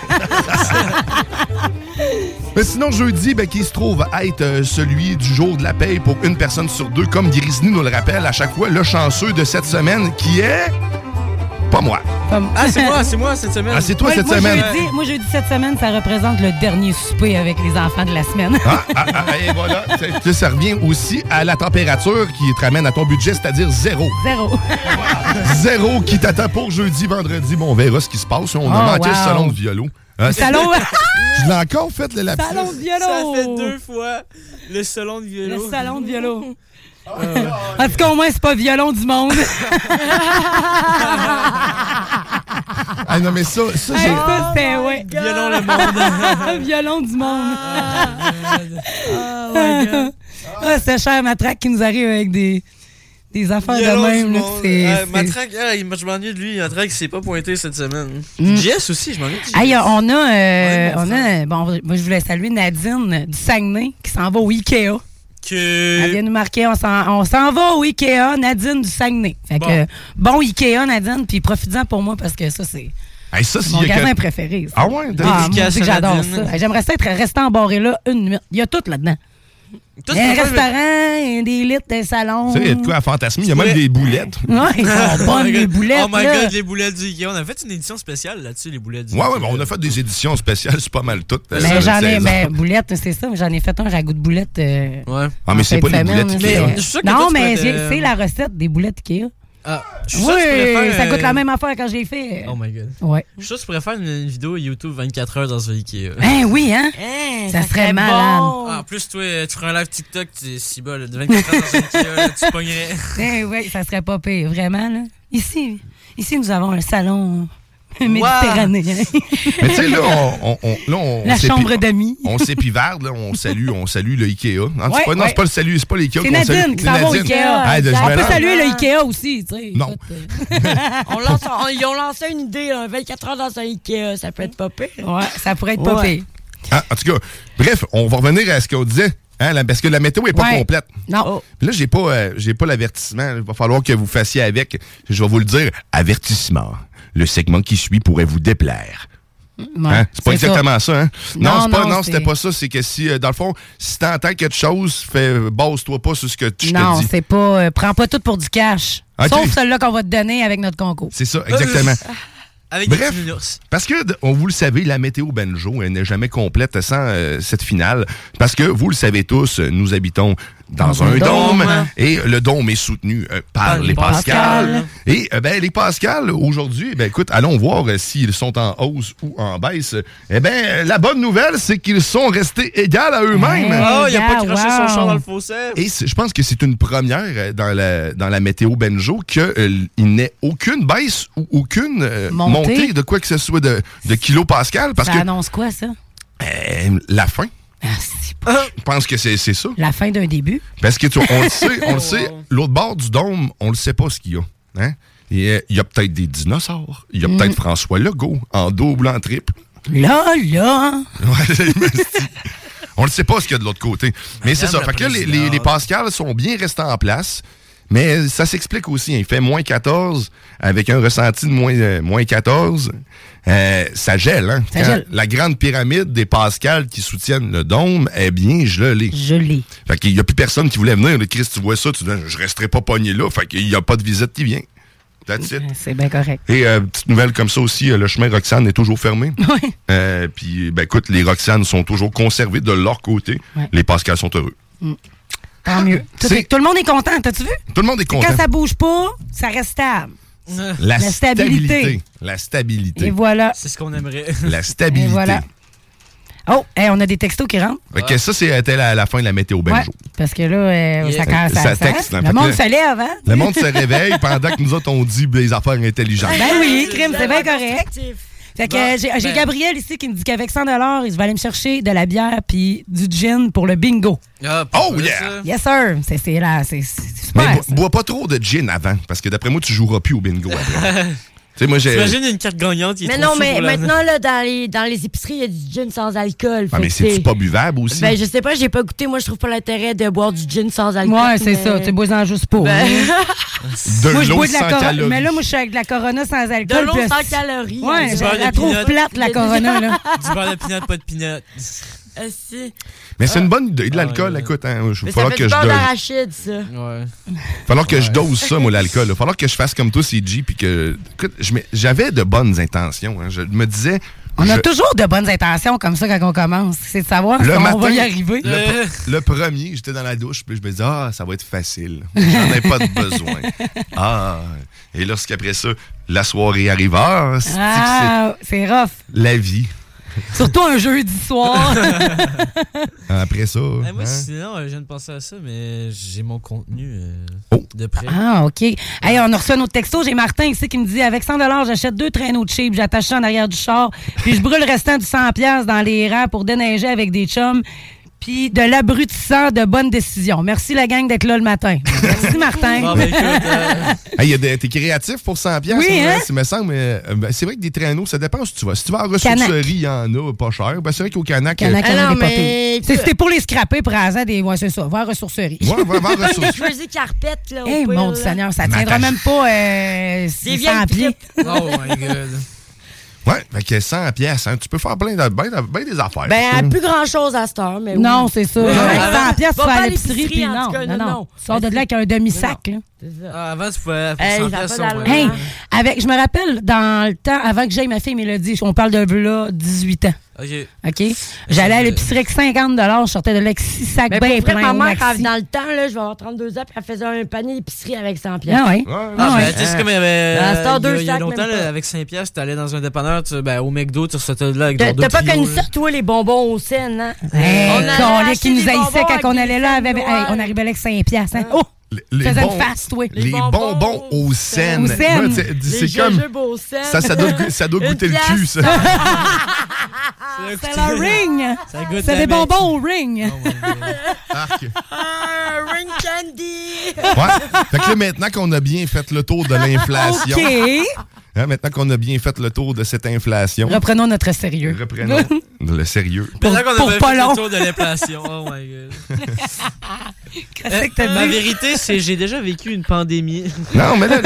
Mais sinon, jeudi, ben, qui se trouve être euh, celui du jour de la paye pour une personne sur deux, comme Grisny nous le rappelle à chaque fois, le chanceux de cette semaine, qui est... Pas moi. Ah, c'est moi, c'est moi cette semaine. Ah, c'est toi Ouais, cette moi, semaine. Jeudi, moi, jeudi cette semaine, ça représente le dernier souper avec les enfants de la semaine. Ah, ah, ah, et voilà. Ça, ça revient aussi à la température qui te ramène à ton budget, c'est-à-dire zéro. Zéro. Zéro qui t'attend pour jeudi, vendredi. Bon, on verra ce qui se passe. On a Oh, manqué wow. le salon de violon. Le salon... Je l'ai encore fait, le lapsus. Salon de violon. Ça fait deux fois le salon de violon. Le salon de violon. Euh, en tout cas, au moins, c'est pas violon du monde. Ah non, mais ça, ça, Hey, j'ai... ça, c'était, ouais. Violon le monde. Violon du monde. Oh my God. Ah, c'est cher, Matraque qui nous arrive avec des, des affaires Violon de même. du Là, monde. c'est, Euh, c'est... Matraque, ah, il- je m'ennuie de lui. Matraque s'est pas pointé cette semaine. Mm. Jess aussi, je m'ennuie de Jess. Hey, on a, euh, Ouais, on a, bon, moi je voulais saluer Nadine du Saguenay qui s'en va au Ikea. Que... Elle vient nous marquer, on s'en, on s'en va au Ikea, Nadine du Saguenay. Fait Bon. que, bon Ikea, Nadine, puis profites-en pour moi parce que ça, c'est, Hey, ça, c'est s'il mon y a magasin que- préféré. ça. Ah ouais? Ah, moi, Dédicace c'est que à j'adore Nadine. ça. Hey, j'aimerais ça être resté embarré là une minute. Il y a tout là-dedans. Tout Il y a un ce qu'on fait, restaurant, des lits, des salons. Tu sais, il y a de quoi à fantasmer. Il y a pourrais- même des boulettes. Ouais, ils sont Oh bonnes, my les God. boulettes. Oh my là. God, les boulettes du Ikea. On a fait une édition spéciale là-dessus, les boulettes du Ouais, Ikea. ouais, ben, on a fait des éditions spéciales, c'est pas mal tout. Mais Ça, j'en ai, saison. mais boulettes, c'est ça, mais j'en ai fait un ragoût de boulettes. euh, Ouais. Ah, mais en c'est fin pas de les semaine, boulettes là, Ikea. c'est- Je suis sûr que Non, toi, tu mais pourrais te- j'ai- c'est la recette des boulettes Ikea. Ah, je suis sûr que tu Oui, pourrais faire, ça coûte euh, la même affaire quand j'ai fait. Oh my God. Ouais. Je suis sûr que tu pourrais faire une, une vidéo YouTube vingt-quatre heures dans un Ikea. Hein, oui, hein? Hein, Ça serait malade. bon. Ah, en plus, toi, tu ferais un live TikTok, tu es si bas, là, de vingt-quatre heures dans un Ikea, là, tu pognerais. Eh oui, ça serait pas pire, vraiment. Là. Ici, ici, nous avons un salon méditerranéen. Mais tu sais, là, on, on, on- là, on La s'épi- chambre d'amis. On s'épivarde, là, on salue, on salue le Ikea. Non, c'est Ouais, pas, non, ouais. c'est pas le salut, c'est pas l'Ikea C'est qu'on salue. Nadine qui C'est s'en va au Nadine. Ikea. Ah, de- je On peut mélange. saluer le Ikea aussi, tu sais. Non. Écoute, euh, On lance, on- ils ont lancé une idée, là, vingt-quatre heures dans un Ikea, ça peut être pas pire. Ouais, ça pourrait être pas Ouais. pire. Ah, en tout cas, bref, on va revenir à ce qu'on disait. Hein, la- parce que la météo est pas Ouais. complète. Non. Puis là, j'ai pas, euh, j'ai pas l'avertissement. Il va falloir que vous fassiez avec. Je vais vous le dire. Avertissement. Le segment qui suit pourrait vous déplaire. Ouais, Hein? C'est pas c'est ça. exactement ça, hein? Non, Non, c'est pas, non, non, c'était c'est- pas ça. C'est que si, euh, dans le fond, si t'entends quelque chose, fais, base-toi pas sur ce que tu- je Non, te dis. c'est pas. euh, prends pas tout pour du cash. Ok. Sauf celle-là qu'on va te donner avec notre concours. C'est ça, exactement. Avec Bref. des petits nounours. Parce que, d- on, vous le savez, la météo Benjo elle n'est jamais complète sans euh, cette finale. Parce que, vous le savez tous, euh, nous habitons dans, Dans un, un dôme, dôme. et le dôme est soutenu euh, par Par les les Pascal. Pascal. Et euh, ben, les Pascal, aujourd'hui, ben, écoute, allons voir euh, s'ils sont en hausse ou en baisse. Eh bien, euh, la bonne nouvelle, c'est qu'ils sont restés égaux à eux-mêmes. Hey, Oh, il a pas gars, craché wow. son char dans le fossé. Et c'est- je pense que c'est une première euh, dans la, dans la météo Benjo qu'il n'ait aucune baisse ou aucune euh, Montée. montée de quoi que ce soit de, de kilopascal. Parce Ça que annonce quoi, ça? euh, la fin, Ah, c'est je pense que c'est c'est ça. la fin d'un début. Parce que tu vois, on le sait, on le sait, l'autre bord du dôme, on le sait pas ce qu'il y a. Hein? Et, euh, il y a peut-être des dinosaures. Il y a Mm. peut-être François Legault en double, en triple. Là, là. Ouais, on ne sait pas ce qu'il y a de l'autre côté. Mais c'est ça. la Fait que là, les, les, présidente. les Pascal sont bien restés en place. Mais ça s'explique aussi. Il fait moins quatorze avec un ressenti de moins, euh, moins quatorze. Euh, ça gèle, hein? Ça Quand gèle. la grande pyramide des Pascal qui soutiennent le dôme est bien gelée. Gelé. Fait qu'il n'y a plus personne qui voulait venir. Le Christ, tu vois ça, tu dis, je resterai pas pogné là. Fait qu'il n'y a pas de visite qui vient. That's it. C'est bien correct. Et euh, petite nouvelle comme ça aussi, euh, le chemin Roxane est toujours fermé. Oui. Euh, Puis, ben écoute, les Roxane sont toujours conservés de leur côté. Ouais. Les Pascal sont heureux. Tant mieux. Tout, C'est- est- tout le monde est content, t'as-tu vu? Tout le monde est content. Quand ça bouge pas, ça reste stable. La, La stabilité. stabilité. La stabilité. Et voilà. C'est ce qu'on aimerait. La stabilité. Et voilà. Oh, hey, on a des textos qui rentrent. Fait que ça, c'était la, la fin de la météo Benjo. Ouais, parce que là, euh, Yeah. ça, ça, Ça ça- texte, hein. le Fait monde que se lève, hein? Le monde se réveille pendant que nous autres, on dit des affaires intelligentes. Ben oui, crime, c'est bien correct. Fait que Bon, euh, j'ai j'ai ben. Gabriel ici qui me dit qu'avec cent dollars, il va aller me chercher de la bière puis du gin pour le bingo. Ah, Oh, parfait, yeah. ça. Yes, sir. C'est c'est là, c'est c'est Mais super. bo- ça. bois pas trop de gin avant, parce que d'après moi, tu joueras plus au bingo après. sais, moi, j'ai. T'imagines une carte gagnante qui est Mais trop non, chou mais pour la- maintenant, là, dans les, dans les épiceries, il y a du gin sans alcool. Ah, Fait mais que c'est-tu pas buvable aussi? Ben, je sais pas, j'ai pas goûté. Moi, je trouve pas l'intérêt de boire du gin sans alcool. Ouais, c'est mais- ça. Tu bois-en juste pas. Ben- De moi, je l'eau bois de la sans Corona. calories. Mais là, moi, je suis avec de la Corona sans alcool. De l'eau puis- sans calories. Ouais, Du je beurre la de trouve peanut. plate, la Corona, là. Du beurre de pinot, pas de pinot. Ah, si. Mais c'est une bonne idée. De l'alcool, écoute, hein, il va Mais ça falloir fait que du je beurre dose. d'arachide, ça. Ouais. falloir que je dose ça, moi, l'alcool. Il va falloir que je fasse comme toi, C G, puis que. Écoute, je mets- j'avais de bonnes intentions. Hein. Je me disais. On a je- toujours de bonnes intentions comme ça quand on commence. C'est de savoir Le si matin, on va y arriver. Le, pr- le premier, j'étais dans la douche, puis je me disais, ah, ça va être facile. J'en ai pas de besoin. Ah. Et lorsqu'après ça, la soirée arrive, ah, c'est Ah, c'est rough. la vie. Surtout un jeudi soir. Après ça. Eh, moi, hein? sinon, euh, je viens de penser à ça, mais j'ai mon contenu euh, Oh. de près. Ah, OK. Hey, on a reçu un autre texto. J'ai Martin ici qui me dit avec cent dollars, j'achète deux traîneaux de cheap, j'attache ça en arrière du char, puis je brûle le restant du cent dollars dans les rangs pour déneiger avec des chums. Puis de l'abrutissant de bonnes décisions. Merci la gang d'être là le matin. Merci Martin. Bon, ben, écoute, euh, Hey, y a des- t'es créatif pour cent piastres. Oui, hein? Ça me semble. mais, euh, ben, c'est vrai que des traîneaux, ça dépend où tu vas. Si tu vas en ressourcerie, il y en a pas cher. Ben, c'est vrai qu'au Canac. Canac, euh, il y en a Ah non, des pas mais pires. écoute- C'est- C'était pour les scraper, prends-en des. Ouais, c'est ça. Va en ressourcerie. Ouais, va, va en ressourcerie. Jersey carpet, là. au Hey, pire, mon là. Seigneur, ça Mais tiendra attends. même pas euh, Des vieilles cent pieds. oh my god. Ouais, fait que cent piastres, hein, tu peux faire plein de, ben, ben des affaires. Ben, plus grand-chose à cette heure, mais Non, oui. c'est ça. Ouais. Avec Avant- cent piastres, tu va vas pas à à l'épicerie, l'épicerie, puis en non, tout cas, non, non, non. non. Tu sors de là avec un demi-sac. là. Ah, avant, tu pouvais faire Hey, cent ça a piastres pas sur d'allure. Hey, avec, je me rappelle, dans le temps, avant que j'aille ma fille Mélodie, on parle de là, dix-huit ans. OK. OK? J'allais à l'épicerie avec cinquante dollars, je sortais de là avec six sacs Mais bien pour vrai, pleins. ma au mère, maxi. dans le temps, là, je vais avoir trente-deux ans, puis elle faisait un panier d'épicerie avec cent piastres. Ah oui? Ah, Ah ben, ouais. tu sais, c'est comme il y avait. À cette heure, euh, deux il y a- il y a sacs, longtemps, même là, pas. avec cinq piastres, t'allais dans un dépanneur, tu, ben, au McDo, tu ressortais de là avec T'as genre deux t'as pas Clio, connu là. ça, toi, les bonbons au Seine, hein? Hey, On allait câlisse, acheter qui nous des haïssait bonbons quand on avec allait des là, avec, scènes hey, on noires. arrivait là avec cinq piastres. Hein? Oh! Les Faisais bons, une face, toi. les Les bonbons, bonbons au Seine. au Seine. Moi, c'est- Les C'est comme. jujubes au Seine. Ça, ça doit, go- ça doit Une goûter le pièce. cul, ça. C'est le ring! Ça goûte C'est la des mec. bonbons au ring! Arc. Ah, ring candy! Ouais. Fait que là, maintenant qu'on a bien fait le tour de l'inflation. OK! Hein, maintenant qu'on a bien fait le tour de cette inflation. Reprenons notre sérieux. Reprenons le sérieux. Pour- Maintenant qu'on pour avait pas fait long. le tour de l'inflation. Oh my god. Qu'est-ce que t'as Ma dit? vérité, c'est que j'ai déjà vécu une pandémie. Non, mais là.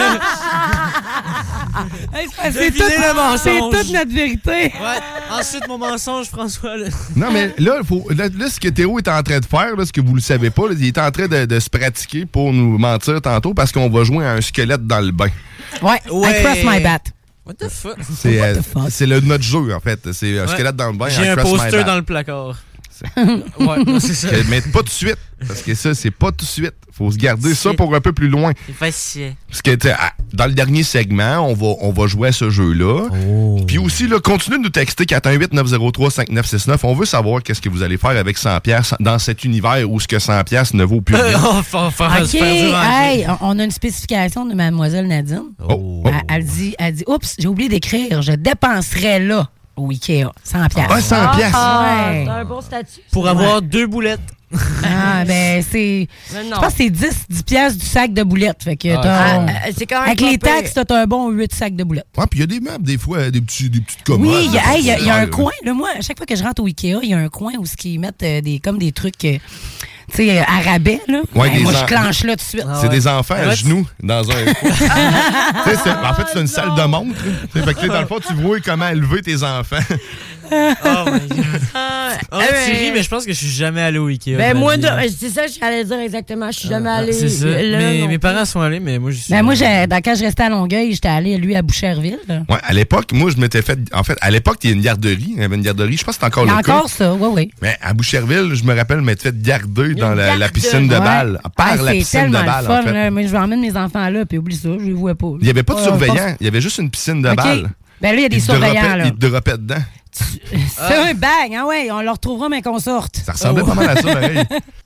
Hey, c'est- C'est Devinez tout- le mensonge. c'est toute notre vérité. Ouais. Ensuite, mon mensonge, François. là. Non, mais là, faut, là, là, ce que Théo est en train de faire, là, ce que vous le savez pas, là, il est en train de, de se pratiquer pour nous mentir tantôt parce qu'on va jouer à un squelette dans le bain. Ouais, I cross my bat. What the fuck? C'est What euh, the fuck? c'est le notre jeu, en fait. C'est un Ouais. squelette dans le bain. J'ai I un cross my poster bat. dans le placard. Ouais, non, c'est ça. Que- Mais pas tout de suite. Parce que ça, c'est pas tout de suite. Faut se garder ça C'est- pour un peu plus loin. C'est facile. Parce que t'sais, à- dans le dernier segment, on va, on va jouer à ce jeu-là. Puis aussi, là, continuez de nous texter quatre un huit neuf zéro trois cinq neuf six neuf. On veut savoir qu'est-ce que vous allez faire avec cent piastres dans cet univers où ce que cent piastres ne vaut plus rien. Oh, faut faire OK, se faire dur en hey, on a une spécification de mademoiselle Nadine. Oh, oh. Elle, elle dit, elle dit, oups, j'ai oublié d'écrire, je dépenserais là au Ikea cent piastres. Ah, cent piastres. Ah, Ouais. c'est un bon statut. Pour avoir deux boulettes. Ah, ben, c'est. Mais Je non. pense que c'est dix, dix piastres du sac de boulettes. Fait que Ah, t'as- Ah, euh, c'est quand même avec pas les pire. taxes, t'as un bon huit sacs de boulettes. Ouais, puis il y a des meubles, des fois, des, petits, des petites commodes. Oui, il y, a- hey, il y a- il y a un Ouais, coin. Là, moi, à chaque fois que je rentre au Ikea, il y a un coin où ils mettent euh, des, comme des trucs, euh, tu sais, euh, à rabais. Là. Ouais, Hey, des moi, en- je clenche là tout de suite. Ah C'est ouais. des enfants à Ouais, genoux dans un. Tu sais, c'est- en fait, c'est une salle de montre. là. Tu sais, Fait que là, dans le fond, tu vois comment élever tes enfants. Oh my god. Ah, Oh, eh tu ben, ris, mais je pense que je suis jamais allé au Ikea. Ben, de ma moi, vie. de- c'est ça que j'allais dire exactement. Je suis jamais Ah, allée. C'est ça. là, Mes, non mes plus. parents sont allés, mais moi, je suis. Ben, moi, j'ai- dans- quand je restais à Longueuil, j'étais allé, lui, à Boucherville. là. Ouais, à l'époque, moi, je m'étais fait. En fait, à l'époque, il y a une garderie. Il y avait une garderie. Je pense que c'est encore Il y a le cas. encore ça, oui, oui. Mais à Boucherville, je me rappelle m'être fait garder dans la, la garde. piscine de Ouais. balle. Par Ah, la c'est piscine de tellement balle, le fun, en fait. là. Moi, je vais emmener mes enfants là, puis oublie ça, je les vois pas. là. Il n'y avait pas de Ah, surveillant. Il y avait juste une piscine de OK. balle. Ben là, il y a des Ils te surveillants, droppaient- là. Ils te droppaient dedans. C'est un bag, hein, ouais, on le retrouvera, mais qu'on sorte. Ça ressemblait pas mal à ça, pareil.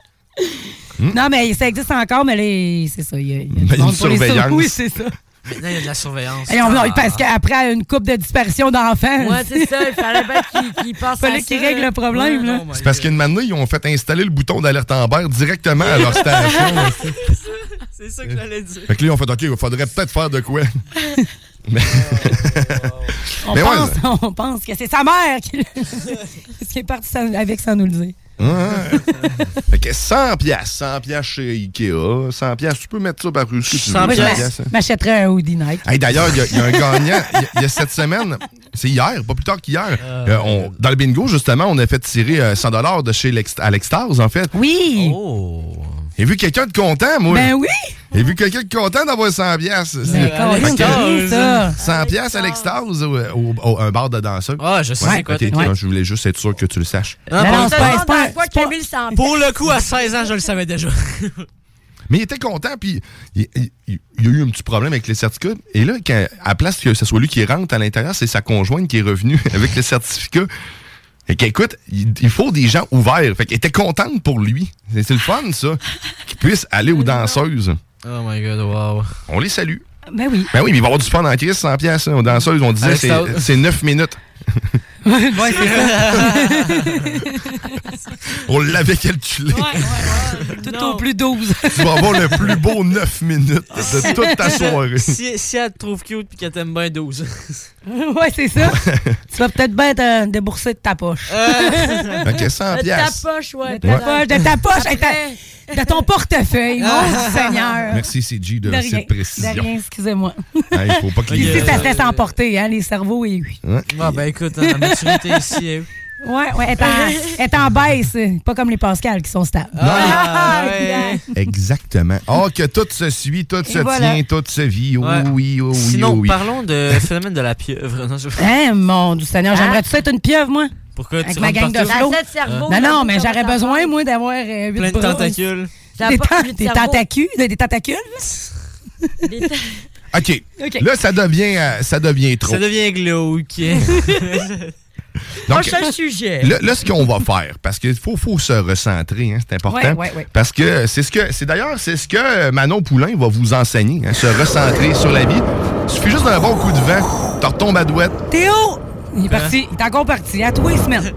Non, mais ça existe encore, mais là, c'est ça. Il y a, il y a du Ben, il y a monde une pour les sur- surveillance. Oui, c'est ça. Maintenant, il y a de la surveillance. Et on, Ah. Parce qu'après une coupe de disparition d'enfants, Ouais, c'est ça. Il fallait bien qu'il qu'il pense à fallait ça. qu'ils règlent le problème. Ouais, là. oh my C'est parce God. qu'une année, ils ont fait installer le bouton d'alerte Amber directement à leur station. C'est ça que j'allais dire. Fait que là, ils ont fait OK, il faudrait peut-être faire de quoi. on, Mais pense, ouais. on pense que c'est sa mère qui, qui est partie sans- avec sans nous le dire. Ouais. Fait que cent piastres, cent piastres chez Ikea, cent piastres, tu peux mettre ça par dessus. Tu Moi, veux, je cent m'a- piastres, hein. m'achèterais un hoodie Nike. Hey, d'ailleurs, il y, y a un gagnant. Il y, y a cette semaine, c'est hier, pas plus tard qu'hier. Euh, on- dans le bingo, justement, on a fait tirer euh, cent dollars de chez l'ex- à l'Extase, en fait. Oui! Oh! J'ai vu quelqu'un de content, moi. Ben oui! J'ai vu quelqu'un de content d'avoir cent piastres. Ben, Colin, Fait que, c'est bien, ça. cent piastres à l'Extase ou au, au- un bar de danseurs. Ah, je sais Ouais, c'est quoi. ok, t'es- ok, Je voulais juste être sûr que tu le saches. Ah, Ben pour- non, c'est pas- c'est pas- Dans quoi c'est pas- qu'il a mis le cent Pour le coup, à seize ans, je le savais déjà. Mais il était content, puis il, il- il y a eu un petit problème avec les certificats. Et là, quand, à la place que ce soit lui qui rentre à l'intérieur, c'est sa conjointe qui est revenue avec le certificat. Fait qu'écoute, il, il faut des gens ouverts. Fait qu'elle était contente pour lui. C'est c'est le fun, ça. Qu'il puisse aller aux danseuses. Oh my god, wow. On les salue. Ben oui. Ben oui, mais il va y avoir du fun en crise, cent piastres. Aux danseuses, on disait, Avec c'est, ça- c'est neuf minutes. Ouais, c'est ça. On l'avait calculé. Ouais, ouais, ouais. Tout au plus douze. Tu vas avoir le plus beau neuf minutes de toute ta soirée. Si, si elle te trouve cute et qu'elle t'aime bien douze. Ouais, c'est ça. Tu vas peut-être bien te débourser de ta poche. Ok, cent De ta piastres. poche, ouais. De ta poche, de ta poche, et ta- de ton portefeuille, mon Seigneur. Merci, C G, de, De rien, cette précision. de rien, excusez-moi. Il faut pas qu'il y Ici, ait- ça se laisse emporter, hein, les cerveaux et oui. Ouais. Ah, ben écoute, hein, la maturité ici, eh oui. Ouais, ouais, elle est en, elle est en baisse, pas comme les Pascal qui sont stables. Ah, ouais. Exactement. Oh, que tout se suit, tout se voilà. tient, tout se vit. Oh, Ouais. oui, oh, oui, Sinon, oh, oui. parlons de phénomène de la pieuvre. Non, je- Hein, mon Dieu Seigneur, j'aimerais-tu ça être une pieuvre, moi? Pourquoi Avec tu ma rentres gang de partout? flots. T'as sept cerveaux, Non, là, non, pour mais faire j'aurais ta besoin, part. moi, d'avoir euh, huit Plein de bras. tentacules. Ça Des, a pas ten- plus de des cerveau. tentacules, des tentacules. Des ta- OK. OK. Là, ça devient, euh, ça devient trop. Ça devient glauque. Donc, Prochain sujet. Là, là, ce qu'on va faire, parce qu'il faut, faut se recentrer, hein, c'est important. Ouais, ouais, ouais. Parce que c'est ce que, c'est d'ailleurs, c'est ce que Manon Poulain va vous enseigner, hein, se recentrer sur la vie. Il suffit juste d'un bon coup de vent, tu retombes à douette. Théo! Il est parti, il est encore parti, à tous les semaines.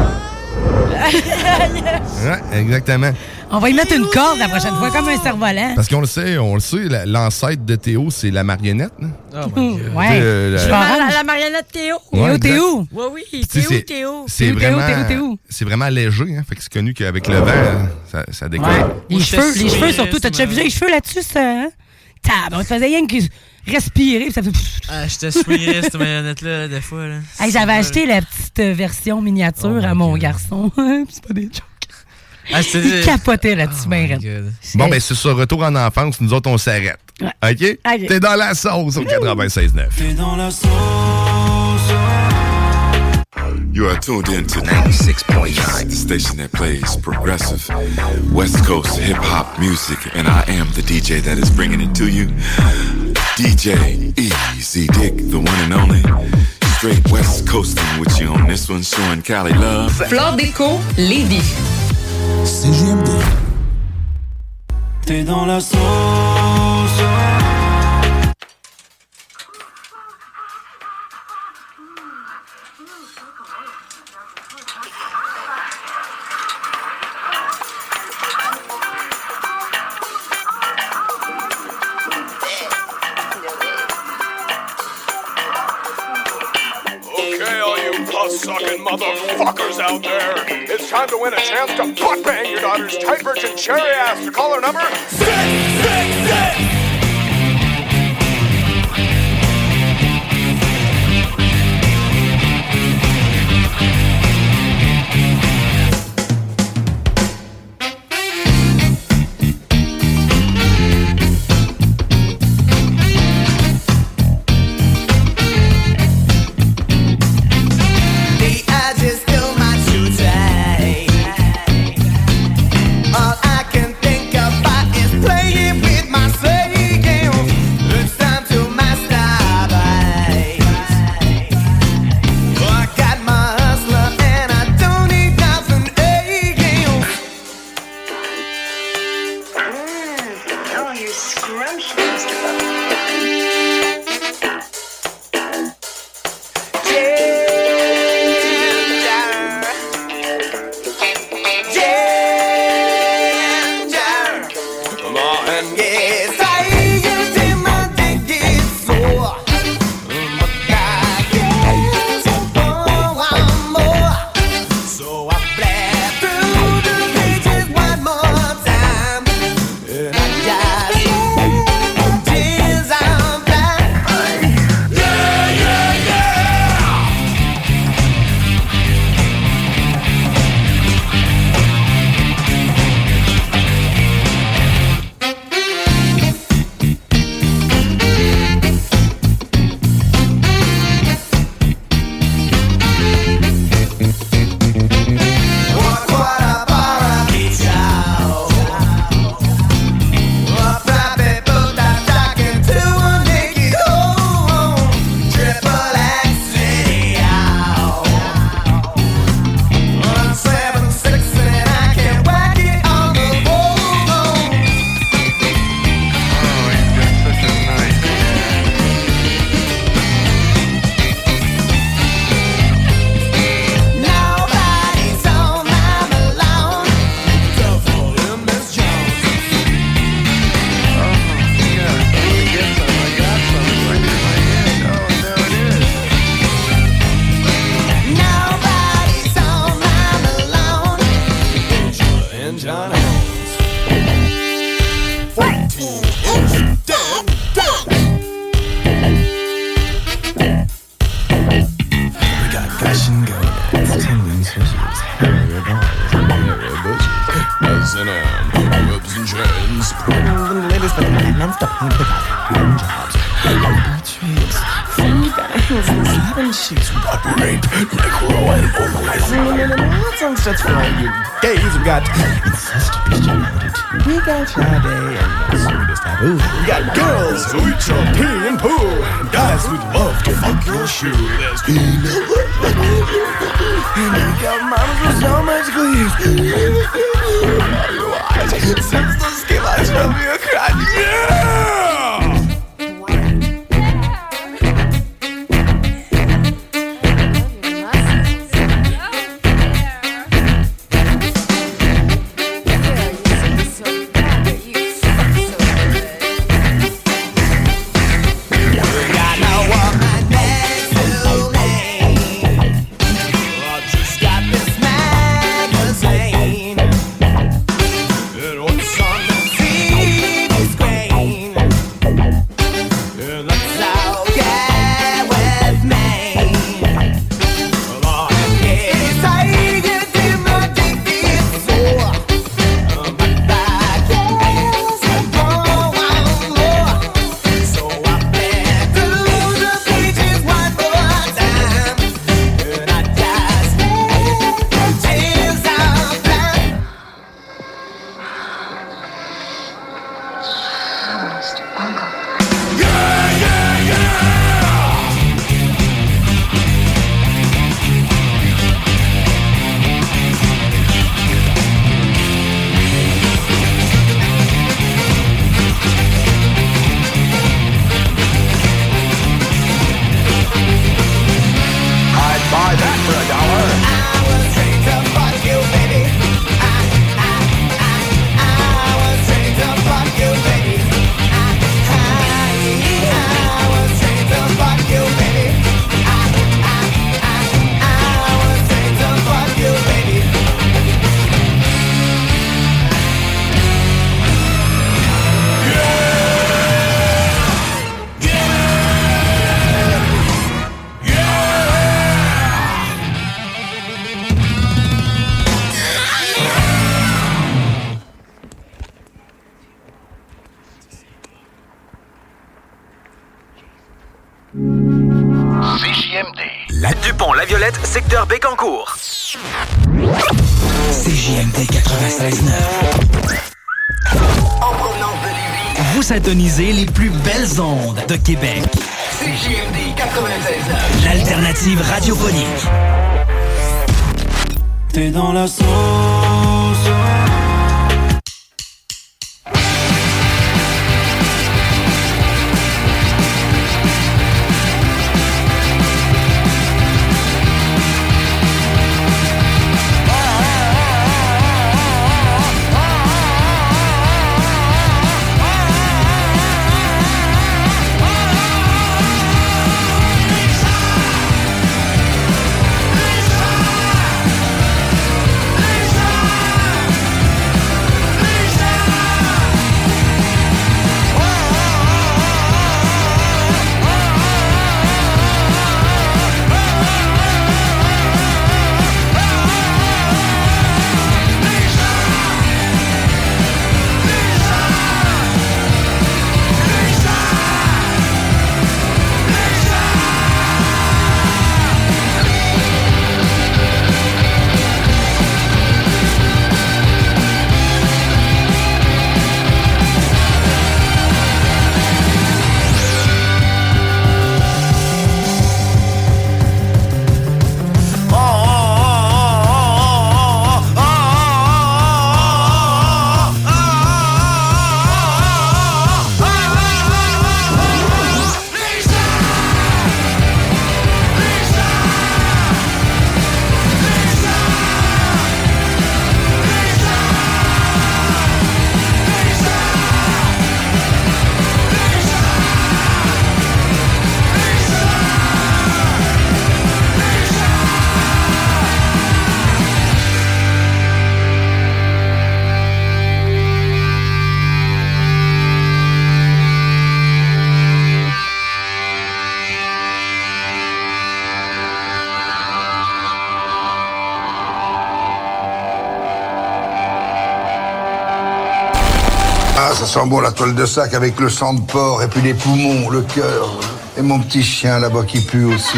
Ouais, exactement. On va y mettre une corde la prochaine fois, comme un cerf-volant. Parce qu'on le sait, on le sait, la- l'ancêtre de Théo, c'est la marionnette. Hein? Oh my God. Ouais. Euh, la- Je La, vais en la, rendre- la marionnette Théo. Ouais, Théo, exact. Théo. Ouais, oui, Tu sais, Théo, c'est- Théo. C'est Théo, vraiment, Théo, Théo. c'est vraiment léger, hein? Fait que c'est connu qu'avec le vent, euh, ça, ça décolle. Ouais. Les Moi, cheveux, j'étais les cheveux souillé, surtout. ça T'as-tu me- vu les cheveux là-dessus, ça? Hein? Tab, on te faisait rien que respirer, puis ça fait... Ah, j'étais souillé, cette marionnette-là, des fois. Là. Hey, j'avais acheté la petite euh, version miniature Oh à my mon God. garçon. C'est pas des jokes. Ah, Il c'était... capotait là-dessus, Oh ben my raide. God. Bon, ben, c'est ça, retour en enfance, nous autres, on s'arrête. Ouais. OK? OK. T'es dans la sauce au quatre-vingt-seize neuf. T'es dans la sauce. You are tuned in to ninety-six point nine, the station that plays progressive West Coast hip hop music, and I am the D J that is bringing it to you. D J Easy Dick, the one and only. Straight West Coasting with you on this one, showing Cali love. Flore Déco, Lévis. C G M D. T'es dans la sauce. Okay, all you puss-sucking motherfuckers out there, it's time to win a chance to butt-bang your daughter's tight virgin cherry ass to caller number six six six! The edge is still my shoe tag. All I can think about is playing with myself. and swishes, hairy balls and hairy bushes, S and M, rubs and dreads, the latest with the non-stop paint the hand jobs, local treats, food bangs and slapping sheets, butt rape, necro and formalizing, and lots of such for all you gays. We got incest, bestiality too. We got Friday and the sweetest taboo. We got girls who eat your pee and poo, and guys who'd love to fuck your shoe. There's peanut butter, and we got mamas with so much glee. Since the skill I shall be a crowd. Yeah! Secteur Bécancour. C J M D quatre-vingt-seize neuf. En provenance de Lévis. Vous syntonisez les plus belles ondes de Québec. C J M D quatre-vingt-seize neuf. L'alternative radiophonique. T'es dans la sauce. Lisa! Ah, ça sent bon la toile de sac avec le sang de porc et puis les poumons, le cœur. Et mon petit chien là-bas qui pue aussi.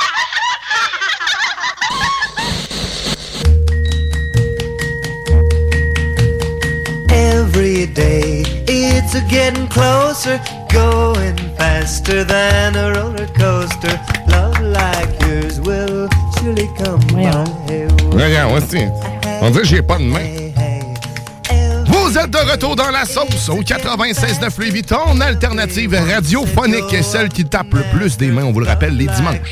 Every day it's a getting closer, going faster than a roller coaster. Love like yours will surely come my way. Regarde, aussi. On dirait que j'ai pas de main. Vous êtes de retour dans la sauce au quatre-vingt-seize neuf Louis Vuitton, alternative radiophonique, celle qui tape le plus des mains, on vous le rappelle, les dimanches.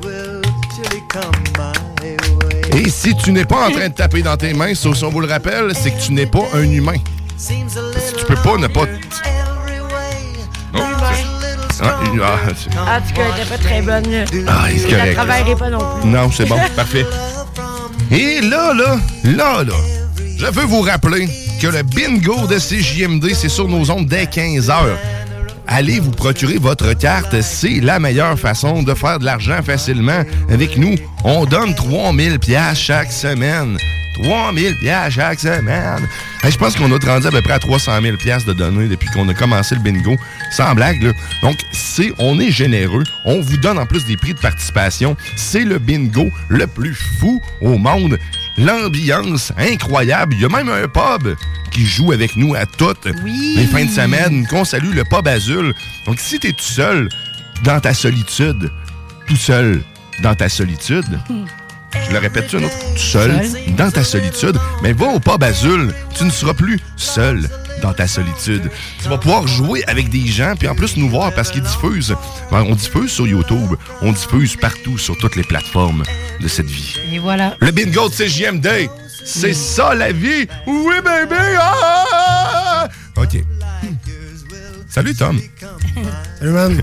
Et si tu n'es pas en train de taper dans tes mains, sauf si on vous le rappelle, c'est que tu n'es pas un humain. Parce que tu peux pas ne pas... Oh, ah, ah, en tout cas, elle était pas très bonne. Ah, c'est correct. Je la travaillerai pas non plus. Non, c'est bon, parfait. Et là, là, là, là, je veux vous rappeler que le bingo de C J M D, c'est sur nos ondes dès quinze heures. Allez vous procurer votre carte, c'est la meilleure façon de faire de l'argent facilement. Avec nous, on donne trois mille dollars chaque semaine. trois mille dollars chaque semaine. Hey, je pense qu'on a rendu à peu près à trois cent mille dollars de données depuis qu'on a commencé le bingo. Sans blague, là. Donc, c'est, on est généreux. On vous donne en plus des prix de participation. C'est le bingo le plus fou au monde. L'ambiance incroyable. Il y a même un pub qui joue avec nous à toutes oui. les fins de semaine, qu'on salue, le pub Azul. Donc, si t'es tout seul dans ta solitude, tout seul dans ta solitude, je le répète-tu un autre? Tout seul, seul dans ta solitude, mais va au pub Azul, tu ne seras plus seul dans ta solitude. Tu vas pouvoir jouer avec des gens, puis en plus nous voir parce qu'ils diffusent. On diffuse sur YouTube, on diffuse partout sur toutes les plateformes de cette vie. Et voilà. Le bingo de C J M D, c'est oui. ça la vie. Oui, baby! Ah! OK. Salut, Tom. Salut, man.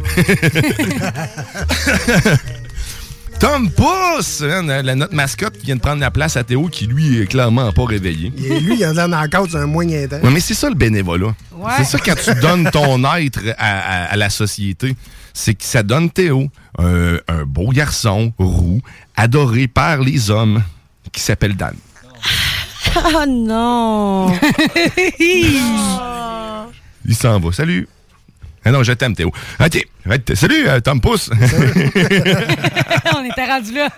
Tom Pousse, hein, la, notre mascotte qui vient de prendre la place à Théo, qui lui est clairement pas réveillé. Et lui, il a l'air encore sur un moyen temps. Ouais, mais c'est ça le bénévolat. Ouais. C'est ça quand tu donnes ton être à, à, à la société. C'est que ça donne Théo, un, un beau garçon, roux, adoré par les hommes, qui s'appelle Dan. Oh non! Il s'en va. Salut! Ah non, je t'aime, Théo. OK. Salut, euh, Tom Pousse. On était rendu là.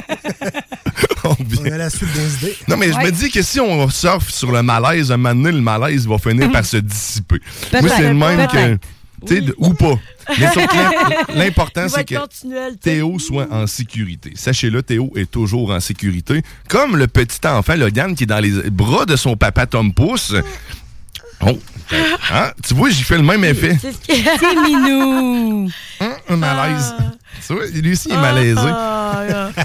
on, on est à la suite des idées. Non, mais ouais. je me dis que si on surfe sur le malaise, un moment donné, le malaise va finir par se dissiper. Peut-être, Moi, c'est le même que... Tu sais, oui. ou pas. Mais l'important, c'est que continuel, Théo soit en sécurité. Sachez-le, Théo est toujours en sécurité. Comme le petit enfant, Logan, qui est dans les bras de son papa Tom Pousse. Oh! Hein? Tu vois, j'y fais le même effet. C'est, ce c'est minou! Hein? Un malaise. Ah. Tu vois, lui aussi, il est malaisé. Ah,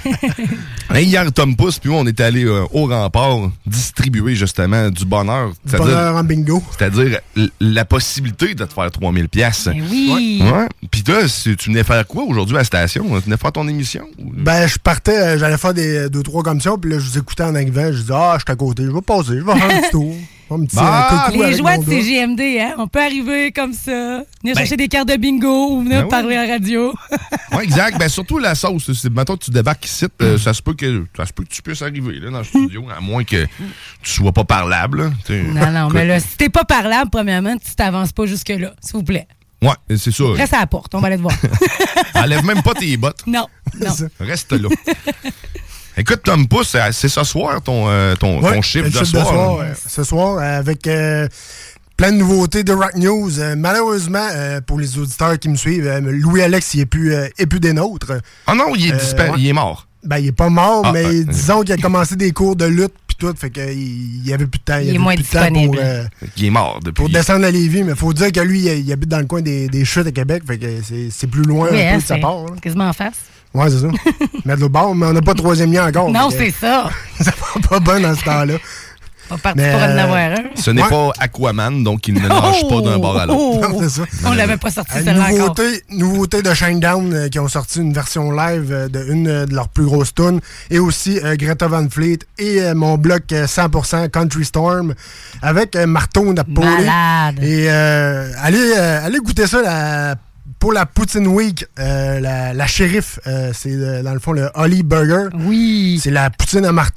ah. Hier, Tom Pousse, puis on est allé euh, au rempart distribuer justement du bonheur. Du bonheur en bingo. C'est-à-dire l- la possibilité de te faire trois mille dollars. Ben oui! Ouais. Puis toi, tu venais faire quoi aujourd'hui à la station? Tu venais faire ton émission? Ben, je partais, euh, j'allais faire des deux, trois commissions, puis là, je vous écoutais en arrivant. Je disais, ah, je suis à côté, je vais passer, je vais faire un petit tour. Bah, les joies de C J M D, hein? On peut arriver comme ça, venir ben, chercher des cartes de bingo ou venir ben parler oui. à la radio. Oui, exact. Ben, surtout la sauce. C'est, mettons que tu débarques ici, euh, ça, se peut que, ça se peut que tu puisses arriver là, dans le studio, à moins que tu sois pas parlable. Là, non, non, mais là, si t'es pas parlable, premièrement, tu t'avances pas jusque-là, s'il vous plaît. Ouais, c'est ça. Reste à la porte, on va aller te voir. Enlève même pas tes bottes. Non, non. Reste là. Écoute, Tom Pousse, c'est ce soir ton, euh, ton, ouais, ton chiffre de soir. soir. soir euh, ce soir, euh, avec euh, plein de nouveautés de Rock News. Euh, malheureusement, euh, pour les auditeurs qui me suivent, euh, Louis-Alex, il n'est plus, euh, plus des nôtres. Ah non, il est, dispa- euh, ouais. il est mort. Ben, il est pas mort, ah, mais euh, disons qu'il a commencé des cours de lutte puis tout, fait qu'il y avait plus de temps. Il, il est moins disponible. Pour, euh, il est mort depuis. Pour descendre à Lévis, mais il faut dire que lui, il, il habite dans le coin des, des chutes à Québec, fait que c'est, c'est plus loin oui, un peu hein, de sa part. Là. Quasiment en face. Ouais, c'est ça. Mettre le bord, mais on n'a pas de troisième lien encore. Non, c'est ça. Ça va pas bien dans ce temps-là. On part pour en avoir un. Ce n'est ouais. pas Aquaman, donc il ne nage oh, pas d'un bord à l'autre. Oh, non, c'est ça. On l'avait pas sorti euh, celle-là encore. Nouveauté de Shinedown euh, qui ont sorti une version live euh, de une euh, de leurs plus grosses tunes. Et aussi euh, Greta Van Fleet et euh, mon bloc euh, cent pour cent Country Storm avec euh, Marteau Napoli. Malade. Et euh, allez, euh, allez goûter ça la pour la Poutine Week, euh, la, la shérif, euh, c'est euh, dans le fond le Holly Burger. Oui. C'est la poutine à marteau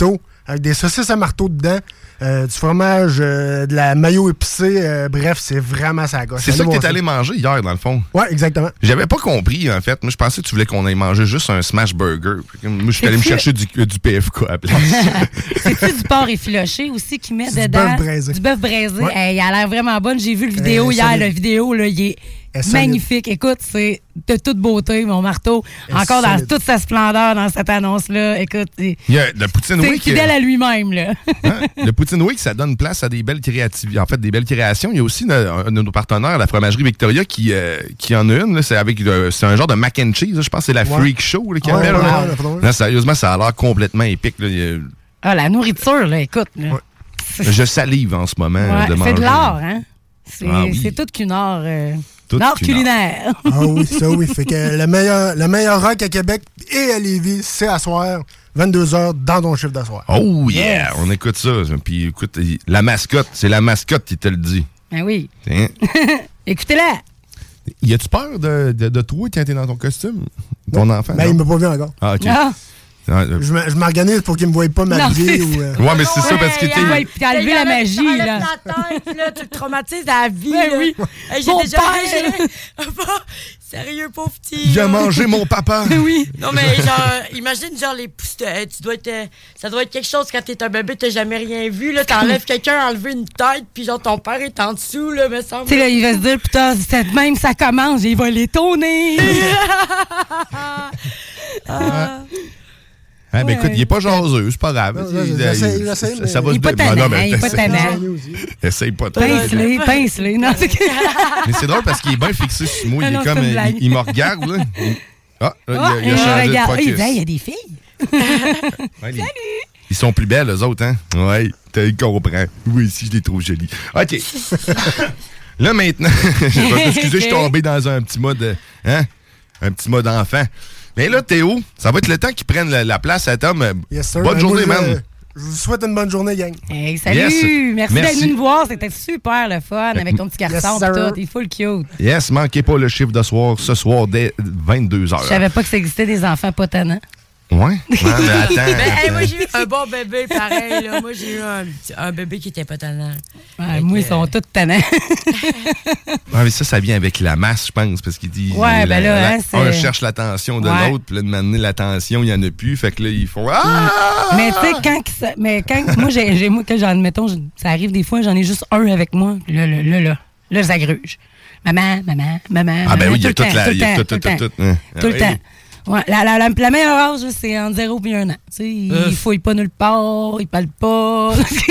avec des saucisses à marteau dedans, euh, du fromage, euh, de la mayo épicée. euh, bref, c'est vraiment ça gosse. C'est ça que t'es allé manger hier, dans le fond? Ouais, exactement. J'avais pas compris, en fait. Moi, je pensais que tu voulais qu'on aille manger juste un smash burger. Moi, je suis allé me chercher du, du P F K à la place. C'est-tu du porc effiloché aussi qu'ils mettent Du dedans? bœuf braisé. Du bœuf braisé. Ouais. Hey, il a l'air vraiment bonne. J'ai vu le vidéo Euh, hier. solide. La vidéo, là, il est Elle est solide. magnifique. Écoute, c'est de toute beauté, mon marteau. Elle est Encore dans solide. toute sa splendeur dans cette annonce-là. Écoute, c'est Il y a le Poutine c'est Week. fidèle à lui-même, là. Hein? Le Poutine Week, ça donne place à des belles créativités. En fait, des belles créations. Il y a aussi no- un de nos partenaires, la fromagerie Victoria, qui, euh, qui en a une. là. C'est avec euh, c'est un genre de mac and cheese. là. Je pense que c'est la Ouais. Freak Show là, qui Ouais, appelle. ouais, là. ouais, ouais, ouais. Non, sérieusement, ça a l'air complètement épique. Là. Il y a- Ah, la nourriture, là, écoute. Là. Je salive en ce moment Ouais, de manger. c'est de l'art, hein? C'est Ah oui. c'est tout qu'une art. Euh, Tout l'art qu'une culinaire. Ah oui, ça oui. Fait que le meilleur, le meilleur rock à Québec et à Lévis, c'est à soir, vingt-deux heures, dans ton chiffre d'asseoir. Oh yeah! On écoute ça. Puis écoute, la mascotte, c'est la mascotte qui te le dit. Ben oui. Hein? Écoutez-la. Y a-tu peur de, de, de toi quand t'es dans ton costume? Ton enfant? Ben, non? il m'a pas vu encore. Ah, ok. Ah. Ah, euh, Je me- je m'organise pour qu'il me voie pas m'habiller Non, ou. euh, Ouais, mais c'est ça parce que Hey, t'es. ouais, puis t'as enlevé la magie, là. la tête, là, tu te traumatises à la vie. Ben là. oui. Hey, j'ai Mon déjà. père. Sérieux, pauvre petit. Il a là. mangé mon papa. Oui. Non, mais genre, imagine, genre, les pouces. de- Tu dois être. euh, Ça doit être quelque chose quand t'es un bébé, t'as jamais rien vu, là. T'enlèves quelqu'un, enlever une tête, puis genre, ton père est en dessous, là, me semble. Tu sais, là, il va se dire, putain, c'est même ça commence, il va les tourner. Ah. Ah, ben Ouais. écoute, il est pas jaseux, c'est pas grave. Non, Il- j'essaie- il- j'essaie, ça- mais- ça va Il se est pas dé- tannant, non, mais il est pas essaye- tannant. Essaye pas trop. Pince-les, pince-les. Non, c'est que- Mais c'est drôle parce qu'il est bien fixé sur moi. Ah Il non, est c'est comme. une Il, blague. il me regarde, là. Il- Ah, là, Ah, il a, il a il changé de regarde. focus. Il dit, Hey, il y a des filles. Ouais, les- Ils sont plus belles, eux autres, hein? Ouais, tu comprends. Oui, si je les trouve jolies. OK. Là, maintenant, je vais t'excuser, je suis tombé dans un petit mode, euh, hein? Un petit mode enfant. Mais là, Théo, ça va être le temps qu'ils prennent la, la place à Tom. Yes, sir. Bonne Ben, journée, moi, je- man. Je vous souhaite une bonne journée, gang. Hey, salut. Yes. Merci, Merci. d'être venu nous voir. C'était super le fun avec ton petit garçon. Yes, pis sir. tout. Il est full cute. Yes, manquez pas le chiffre de soir ce soir dès vingt-deux heures. Je savais pas que ça existait des enfants pas tannants. Ouais? Ouais, mais attends. Ben, hey, moi, attends. j'ai eu un bon bébé, pareil, là. Moi, j'ai eu un, petit- un bébé qui était pas tannant. Ouais, moi, ils sont tous tannants. Ouais, mais ça, ça vient avec la masse, je pense, parce qu'il dit. Ouais, ben là, hein, un c'est- cherche l'attention de Ouais. l'autre, puis là, de m'amener l'attention, il n'y en a plus. Fait que là, ils font. Ah! Mais tu sais, quand, que ça- mais quand moi, j'ai, j'ai- moi, que j'en, mettons, je- ça arrive des fois, j'en ai juste un avec moi. Là, là, là, là, là, ça gruge. Maman, maman, maman. Ah, ben maman, oui, il y a tout le toute temps, la. tout le il y a temps, tout, tout tout, le tout, temps. tout, hein. Tout le Ah, temps. oui. Ouais, la, la, la, la meilleure âge, là, c'est entre zéro et un an. Tu sais, il Euh. fouille pas nulle part, il parle pas.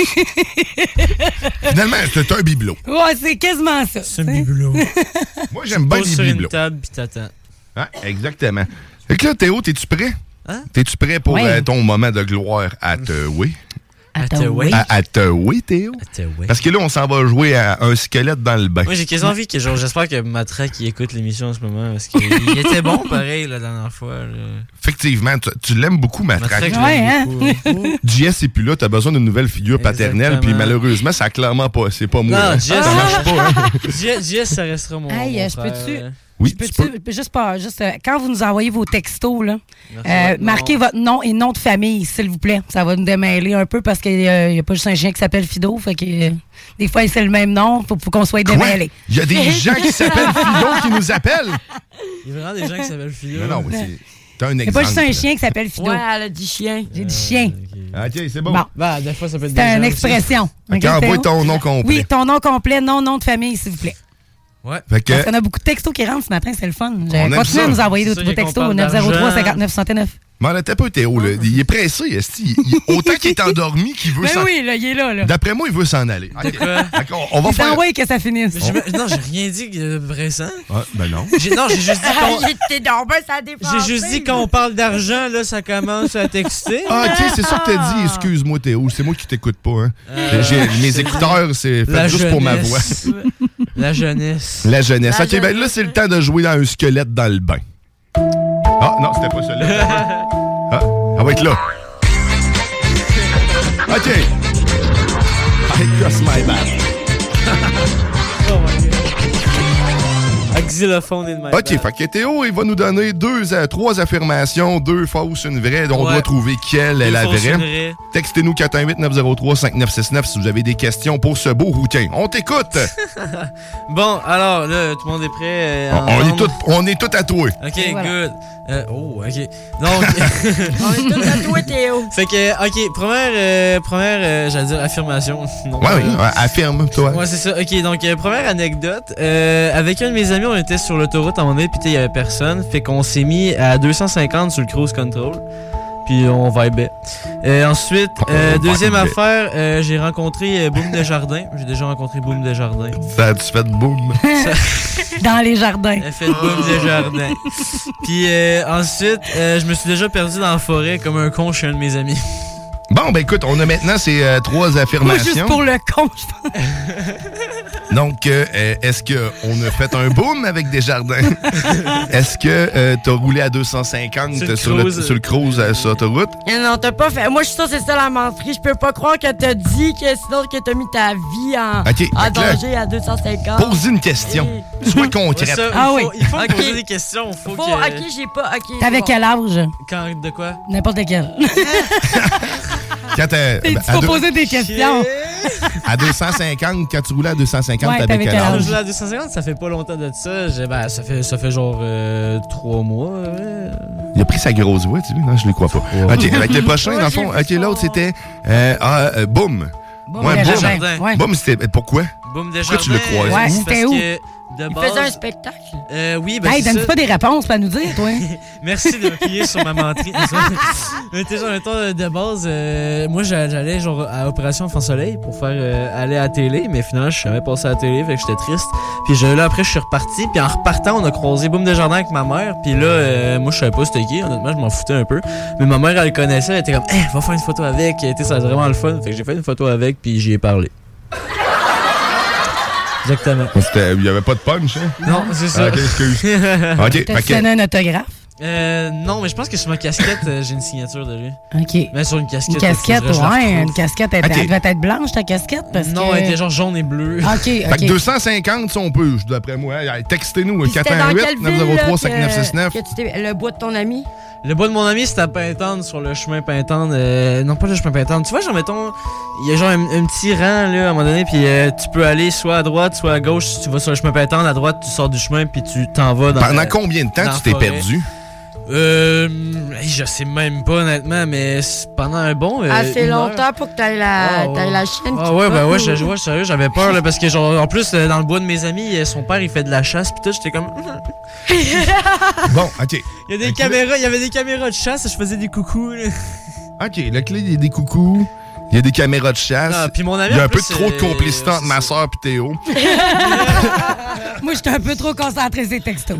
Finalement, c'est un bibelot. Ouais, c'est quasiment ça. C'est un bibelot. Moi, j'aime bien Pose les sur une bibelots. table puis t'attends. Ouais, exactement. Fait que là, Théo, t'es-tu prêt? Hein? T'es-tu prêt pour Ouais. euh, ton moment de gloire à te oui? À te oui. À, à te oui, Théo? À te oui. Parce que là, on s'en va jouer à un squelette dans le bain. Moi, j'ai quasiment envie que, genre, j'espère que Matraque il écoute l'émission en ce moment parce qu'il il était bon, pareil, la dernière fois. là. Effectivement, tu, tu l'aimes beaucoup, Matraque. Matraque, je l'aime Ouais, hein? beaucoup. J S est plus là, t'as besoin d'une nouvelle figure paternelle, Exactement. puis malheureusement, ça a clairement pas. C'est pas moi. Non, hein. J S, ça marche pas. Hein? J- J S, ça restera mon. Hey, mon je frère, peux-tu- euh. Oui, Je tu peux-tu, peux. juste pas, juste, euh, quand vous nous envoyez vos textos, là, Merci, euh, votre nom. marquez votre nom et nom de famille, s'il vous plaît. Ça va nous démêler un peu parce qu'il n'y a pas juste un chien qui s'appelle Fido. Fait que, euh, des fois, c'est le même nom. Faut, faut qu'on soit démêlés. Il y a des gens qui s'appellent Fido qui nous appellent. Il y a vraiment des gens qui s'appellent Philo. Non, non, mais c'est. T'as un Il n'y a exemple. pas juste un chien qui s'appelle Fido. Ouais, elle a dit chien. J'ai dit chien. Ah, OK, c'est bon. Bon. Bah, des fois, ça peut être C'est des gens une aussi. expression. Ok, Ok, envoie Théo? ton nom complet. Oui, ton nom complet, nom, nom de famille, s'il vous plaît. Ouais. Fait que, Parce qu'on a beaucoup de textos qui rentrent ce matin, c'est le fun. On aime Continuez ça. à nous envoyer C'est vos sûr qu'on textos au parle neuf zéro trois d'argent. cinquante-neuf soixante-neuf. mais on était pas Théo, là. Il est pressé, esti. Il- Autant qu'il est endormi qu'il veut Ben s'en oui, là, il est là. là. D'après moi, il veut s'en aller. Ok. quoi? Fait qu'on- on va Il faire. t'envoie que ça finisse. Mais j'ai- Non, j'ai rien dit de récent. Ah, ben non. J'ai- Non, j'ai juste dit qu'on. T'es donc ben, ça dépend. J'ai juste dit quand on parle d'argent, là, ça commence à texter. Ah, ok, c'est ça que t'as dit. Excuse-moi, Théo. C'est moi qui t'écoute pas. Hein. Euh, J'ai- mes écouteurs, c'est fait La juste pour ma voix. jeunesse. La jeunesse. La jeunesse. La ok, ben là, c'est le temps de jouer dans un squelette dans le bain. Ah, non, c'était pas celui-là. Ah, elle va être là. OK. I cross my back. Oh my god. Xylophone in my OK, bag. fait que Théo, il va nous donner deux, euh, trois affirmations, deux fausses, une vraie. On Ouais. doit trouver quelle est Deux la fausses, vraie. une vraie. Textez-nous quatre un huit neuf zéro trois cinq neuf six neuf si vous avez des questions pour ce beau rouquin. On t'écoute! Bon, alors, là, tout le monde est prêt? euh, à on, on est entendre? tout, on est tout à toi. OK, voilà. good. Euh, oh, OK. Donc... On est tous à toi, Théo. Fait que, OK, première, euh, première euh, j'allais dire affirmation. Non, Ouais, pas oui, vrai. ouais, affirme, toi. Ouais, c'est ça. OK, donc, euh, première anecdote. Euh, avec un de mes amis, on était sur l'autoroute à un moment donné, puis il y avait personne. Fait qu'on s'est mis à deux cent cinquante sur le cruise control. Puis on vibait. Euh, ensuite, euh, On deuxième vibait. affaire, euh, j'ai rencontré euh, Boom Desjardins. J'ai déjà rencontré Boom Desjardins. Ça a-tu fait boum? Dans les jardins. Elle fait Boom Desjardins. Puis euh, ensuite, euh, je me suis déjà perdu dans la forêt comme un con chez un de mes amis. Bon, ben écoute, on a maintenant ces euh, trois Moi, affirmations. juste pour le con, je pense. Donc, euh, euh, est-ce qu'on a fait un boom avec Desjardins? Est-ce que euh, t'as roulé à deux cent cinquante Sur le sur le, cruise. sur le cruise euh, sur l'autoroute? Non, non, t'as pas fait. Moi, je suis sûr que c'est ça la menterie. Je peux pas croire que t'as dit que sinon que t'as mis ta vie en, OK, en fait que là, danger à deux cent cinquante. Pose une question. Sois Ouais, concrète. ça, Ah il oui. faut, il faut me Ok. poser des questions. Faut, Faut, que... ok, j'ai pas. Ok. T'avais c'est bon. quel âge? Quand, de quoi? N'importe quel. Quand t'as- Il à, faut deux- poser des questions. à deux cent cinquante, quand tu roulais à deux cent cinquante, Ouais, t'avais t'avais quel quel Quand âge? je joue à deux cent cinquante, ça fait pas longtemps de ça. J'ai- Ben, ça fait, ça fait genre euh, trois mois. ouais. Il a pris sa grosse voix, tu vois? Non, je ne crois pas. OK, avec le prochain, Ouais, dans le j'ai fond, vu OK, ça. l'autre, c'était... Euh, ah, euh, boum. Boum, Ouais, Desjardins. boum. Ouais. Boum, c'était... Pourquoi? Boom Pourquoi Desjardins. tu l'as croisé? Ouais, c'est c'était parce où? que de Il base, faisait un spectacle. Euh, oui, ben Hey, c'est donne ça. pas des réponses, pas nous dire, toi. Merci de m'appuyer sur ma menterie. Mais t'es genre, mettons, de base, euh, moi, j'a- j'allais genre à Opération Enfant Soleil pour faire euh, aller à la télé, mais finalement, je suis jamais passé à la télé, fait que j'étais triste. Puis je- là, après, je suis reparti, puis en repartant, on a croisé Boom Desjardins avec ma mère, puis là, euh, moi, je savais pas c'était qui, honnêtement, je m'en foutais un peu. Mais ma mère, elle le connaissait, elle était comme, hey, va faire une photo avec, et, tu sais, ça va vraiment le fun. Fait que j'ai fait une photo avec, puis j'y ai parlé. Exactement. C'était- Il n'y avait pas de punch, hein? Non, c'est ça. Ah, OK, excuse. OK, T'as fait que- donné un autographe? Euh, non, mais je pense que sur ma casquette, euh, j'ai une signature de lui. OK. Mais sur une casquette. Une casquette, faudrait que je la ouais. retrouve. Une casquette, elle, OK. elle devait être blanche, ta casquette, parce Non, que... elle était genre jaune et bleue. OK, Fait OK. que deux cent cinquante, si on peut, d'après moi. Hey, Textez-nous, Puis quatre c'était un dans huit quelle neuf ville, zéro là, trois cinq neuf six neuf. que, que tu t'es- le bois de ton ami? Le bois de mon ami, c'était à Pintante, sur le chemin Pintante. Euh, non, pas le chemin Pintante. Tu vois, genre, mettons, il y a genre un, un petit rang, là, à un moment donné, puis euh, tu peux aller soit à droite, soit à gauche. Si tu vas sur le chemin Pintante, à droite, tu sors du chemin, puis tu t'en vas dans Pendant la- combien de temps dans tu la t'es forêt. perdu? Euh, hey, je sais même pas, honnêtement, mais c'est pendant un bon. euh, Assez une heure. longtemps pour que t'ailles la, Ah, ouais. t'ailles la chienne. Ah qui ouais, te ben bat, ouais, ou- je, ouais, sérieux, j'avais peur, là, parce que genre, en plus, euh, dans le bois de mes amis, euh, son père, il fait de la chasse, pis tout, j'étais comme... Bon, OK. Il y a des Ok. caméras, il y avait des caméras de chasse, je faisais des coucous, là. OK, le clé, il y a des coucous. Il y a des caméras de chasse. Ah, puis mon ami, il y a en un peu plus, trop de euh, complicité entre ma soeur et Théo. Moi, j'étais un peu trop concentré sur les textos.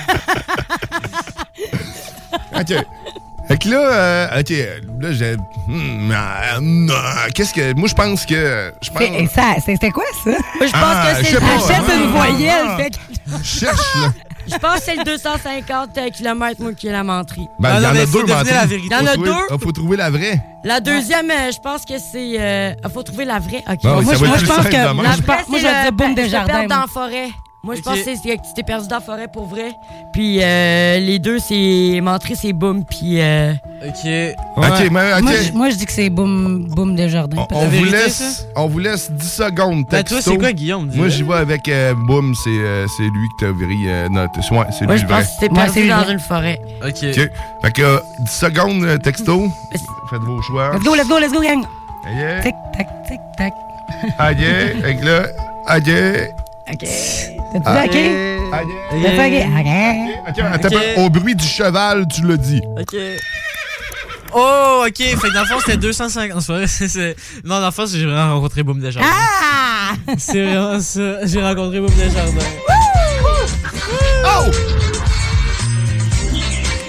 OK. Fait que là, euh, OK, là, j'ai... Hmm, euh, euh, Qu'est-ce que... Moi, je pense que... Je pense... Et ça, c'était quoi, ça? Moi, je pense Ah, que je c'est sais pas. le- Achète une Ah, voyelle, ah. fait que... Je cherche, là. Je pense que c'est le deux cent cinquante kilomètres, moi, qui est la menterie. Ben, Ah il y non, en mais a faut deux, deviner menteries. la vérité. Il y en a Faut trouver- deux. ah, faut trouver la vraie. La deuxième, euh, je pense que c'est... euh, faut trouver la vraie. OK. Bon, oui, moi, ça je- va moi, être je plus pense simple que- de La même. je vraie, pense- moi, c'est je vais le- dire Boom se Desjardins, perdre dans moi. la forêt. Moi, je Ok. pense que c'est que tu t'es perdu dans la forêt pour vrai. Puis euh, les deux, c'est... Menterie, c'est Boom, puis... euh, Ok. OK, Ouais. mais OK. Moi, je- Moi, je dis que c'est Boom, Boom Desjardins. On, on La vous vérité, laisse, ça? on vous laisse dix secondes Ben, texto. toi, c'est quoi, Guillaume? Moi, dis-le? j'y vais avec euh, Boom, c'est euh, c'est lui que t'as viré euh, notre... Ouais, c'est Moi, lui je le vrai. pense que tu t'es Moi, perdu c'est dans vrai. une forêt. Ok. OK. Fait que euh, dix secondes euh, texto. Faites vos choix. Let's go, let's go, let's go, gang. Aïe, Tic, tac, tic, tac. aïe, avec là, aïe, OK. T'as-tu aïe, dit OK? aïe. T'as fait OK? OK, attends, Ok. un peu. Au bruit du cheval, tu l'as dit. Ok. Oh, ok. Fait que dans le fond, c'était deux cent cinquante. C'est vrai, c'est- c'est- Non, dans le fond, j'ai vraiment rencontré Boom Desjardins. Ah! C'est vraiment ça. J'ai rencontré Boom Desjardins. Oh!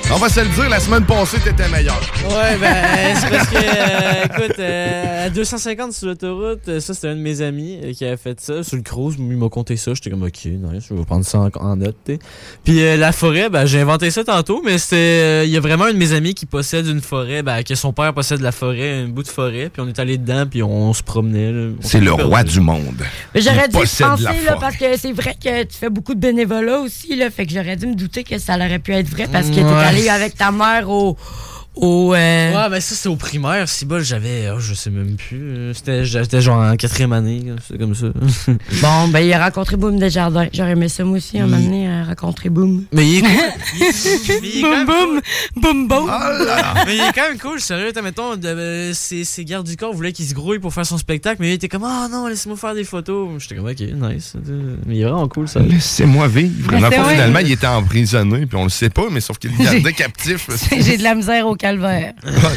On va se le dire, la semaine passée, t'étais meilleur. Ouais, ben, c'est parce que, euh, écoute, euh, à deux cent cinquante sur l'autoroute, euh, ça, c'était un de mes amis euh, qui avait fait ça. Sur le cruise, il m'a conté ça. J'étais comme, OK, nice, je vais prendre ça en, en note, t'sais. Puis euh, la forêt, ben, j'ai inventé ça tantôt, mais c'était. Il euh, y a vraiment un de mes amis qui possède une forêt, ben, que son père possède la forêt, un bout de forêt, puis on est allé dedans, puis on, on se promenait. Là, on c'est le roi du monde. Mais j'aurais il dû possède penser, la là, forêt. parce que c'est vrai que tu fais beaucoup de bénévolat aussi, là, fait que j'aurais dû me douter que ça aurait pu être vrai, parce que Ouais. t'es allé avec ta mère au... au euh... Ouais, ben ça, c'était au primaire. Si bol, j'avais. Oh, je sais même plus. euh, C'était, j'étais genre en quatrième année. C'est comme ça. Bon, ben, il a rencontré Boom Desjardins. J'aurais aimé ça, moi aussi, un Il- moment donné, à rencontrer Boom. Mais il est cool. Il est- mais il est quand Boum, même boum, boum, boum. Mais il est quand même cool, sérieux. T'as, mettons, de, euh, ses, ses gardes du corps voulaient qu'il se grouille pour faire son spectacle, mais il était comme, ah non, laisse-moi faire des photos. J'étais comme, ok, nice. Mais il est vraiment cool, ça. Laissez-moi vivre. Mais Dans le c'est fond, vrai. finalement, il était emprisonné, puis on le sait pas, mais sauf qu'il le gardait captif. J'ai de la misère au calvaire.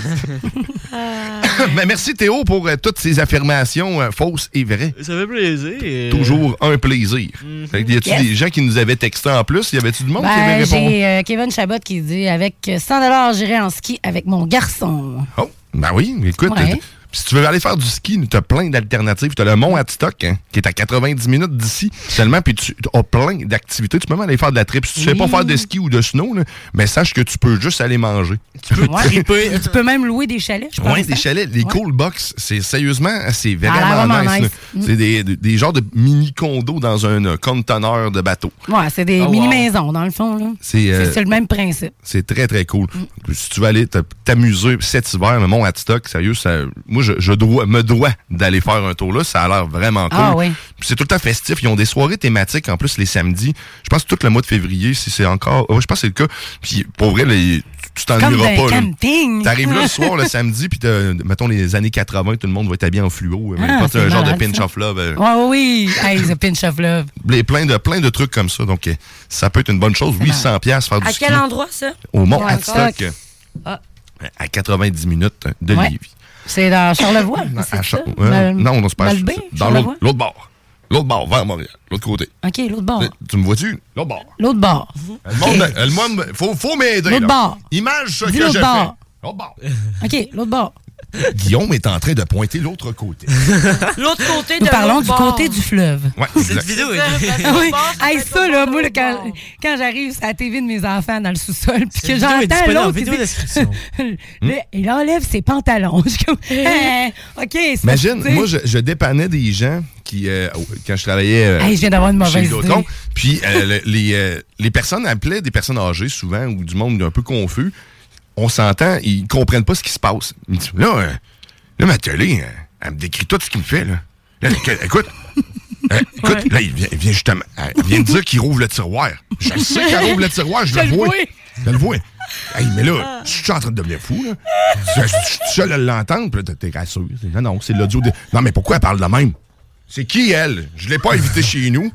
Ben, merci Théo pour euh, toutes ces affirmations euh, fausses et vraies. Ça fait plaisir. et- Toujours un plaisir. Mhm. Fait que y a-tu Yes. des gens qui nous avaient texté en plus? Y avait-tu du monde qui avait Ben, répondu? j'ai euh, Kevin Chabot qui dit avec cent dollars, j'irai en ski avec mon garçon. Oh, ben oui, écoute, Ouais. euh, si tu veux aller faire du ski, tu as plein d'alternatives. Tu as le Mont Hadstock, hein, qui est à quatre-vingt-dix minutes d'ici seulement, puis tu as plein d'activités. Tu peux même aller faire de la trip. Si tu ne sais pas Oui. faire de ski ou de snow, là, mais sache que tu peux juste aller manger. Tu peux Ouais. triper. Tu peux même louer des chalets, je pense. Oui, des chalets. Les Ouais. cool box, c'est sérieusement, c'est Ça a l'air vraiment, vraiment nice. nice. là. Mm. C'est des, des, des genres de mini-condos dans un euh, conteneur de bateau. Ouais, c'est des Oh, wow. mini-maisons, dans le fond. Là. C'est, euh, C'est c'est le même principe. C'est très, très cool. Mm. Si tu veux aller te- t'amuser cet hiver, le Mont Hadstock, sérieux, ça, moi, je, je dois, me dois d'aller faire un tour là. Ça a l'air vraiment cool. Ah oui. Puis c'est tout le temps festif. Ils ont des soirées thématiques, en plus, les samedis. Je pense que tout le mois de février, si c'est encore... ouais, je pense que c'est le cas. Puis pour vrai, les- tu t'en Comme iras d'un pas. là. camping. T'arrives là le soir, le samedi, puis t'as- mettons les années quatre-vingts, tout le monde va être habillé en fluo. Ah, Je pense que c'est c'est un genre de malade, pinch ça. of love. euh, Ouais, oui, hey, the pinch of love. les- plein, de, plein de trucs comme ça. Donc, euh, ça peut être une bonne chose. Oui, cent piastres faire du À ski. quel endroit, ça? Au Mont Ouais, Hadstock. Ah. À quatre-vingt-dix minutes de Ouais. Lévis. C'est dans Charlevoix. À c'est Char- ça? ouais. Mal- Non, non, c'est pas Malbaie, dans l'autre Charlevoix? l'autre bord. L'autre bord, vers Montréal. L'autre côté. OK, l'autre bord. Tu me vois-tu? L'autre bord. L'autre bord. Le monde, le monde, faut, faut m'aider. L'autre là. bord. Image ce Dis que l'autre j'ai bord. fait. L'autre bord. OK, l'autre bord. Guillaume est en train de pointer l'autre côté. L'autre côté de Nous parlons l'autre du bord. côté du fleuve. Ouais, Cette exact. vidéo C'est ça, est. parce que Ah oui. l'autre bord, ça Hey, peut être ça, l'autre là, bord, moi, là, l'autre quand, bord. quand j'arrive sur la T V de mes enfants dans le sous-sol, puis que vidéo est j'entends disponible en l'autre, vidéo il dit- description. Là, il enlève ses pantalons. Je suis comme, Hein, OK, c'est Imagine, tu sais. moi, je, je dépannais des gens qui, euh, quand je travaillais euh, Hey, je viens d'avoir une mauvaise chez idée. Vidéotron, puis euh, le- les, euh, les personnes appelaient des personnes âgées, souvent, ou du monde un peu confus. On s'entend, ils comprennent pas ce qui se passe. Ils disent, là, euh, là, ma télé, euh, elle me décrit tout ce qu'il me fait, là. Là, que- écoute, euh, écoute, Ouais. là, il vient, il vient justement, euh, il vient de dire qu'il rouvre le tiroir. Je sais qu'il rouvre le tiroir, je, Je le le vois. vois. Je le vois. Hey, mais là, je suis en train de devenir fou, là. Je je- je suis seul à l'entendre, puis là, t'es rassuré. Non, non, c'est l'audio de... Non, mais pourquoi elle parle de même? C'est qui, elle? Je l'ai pas invitée chez nous.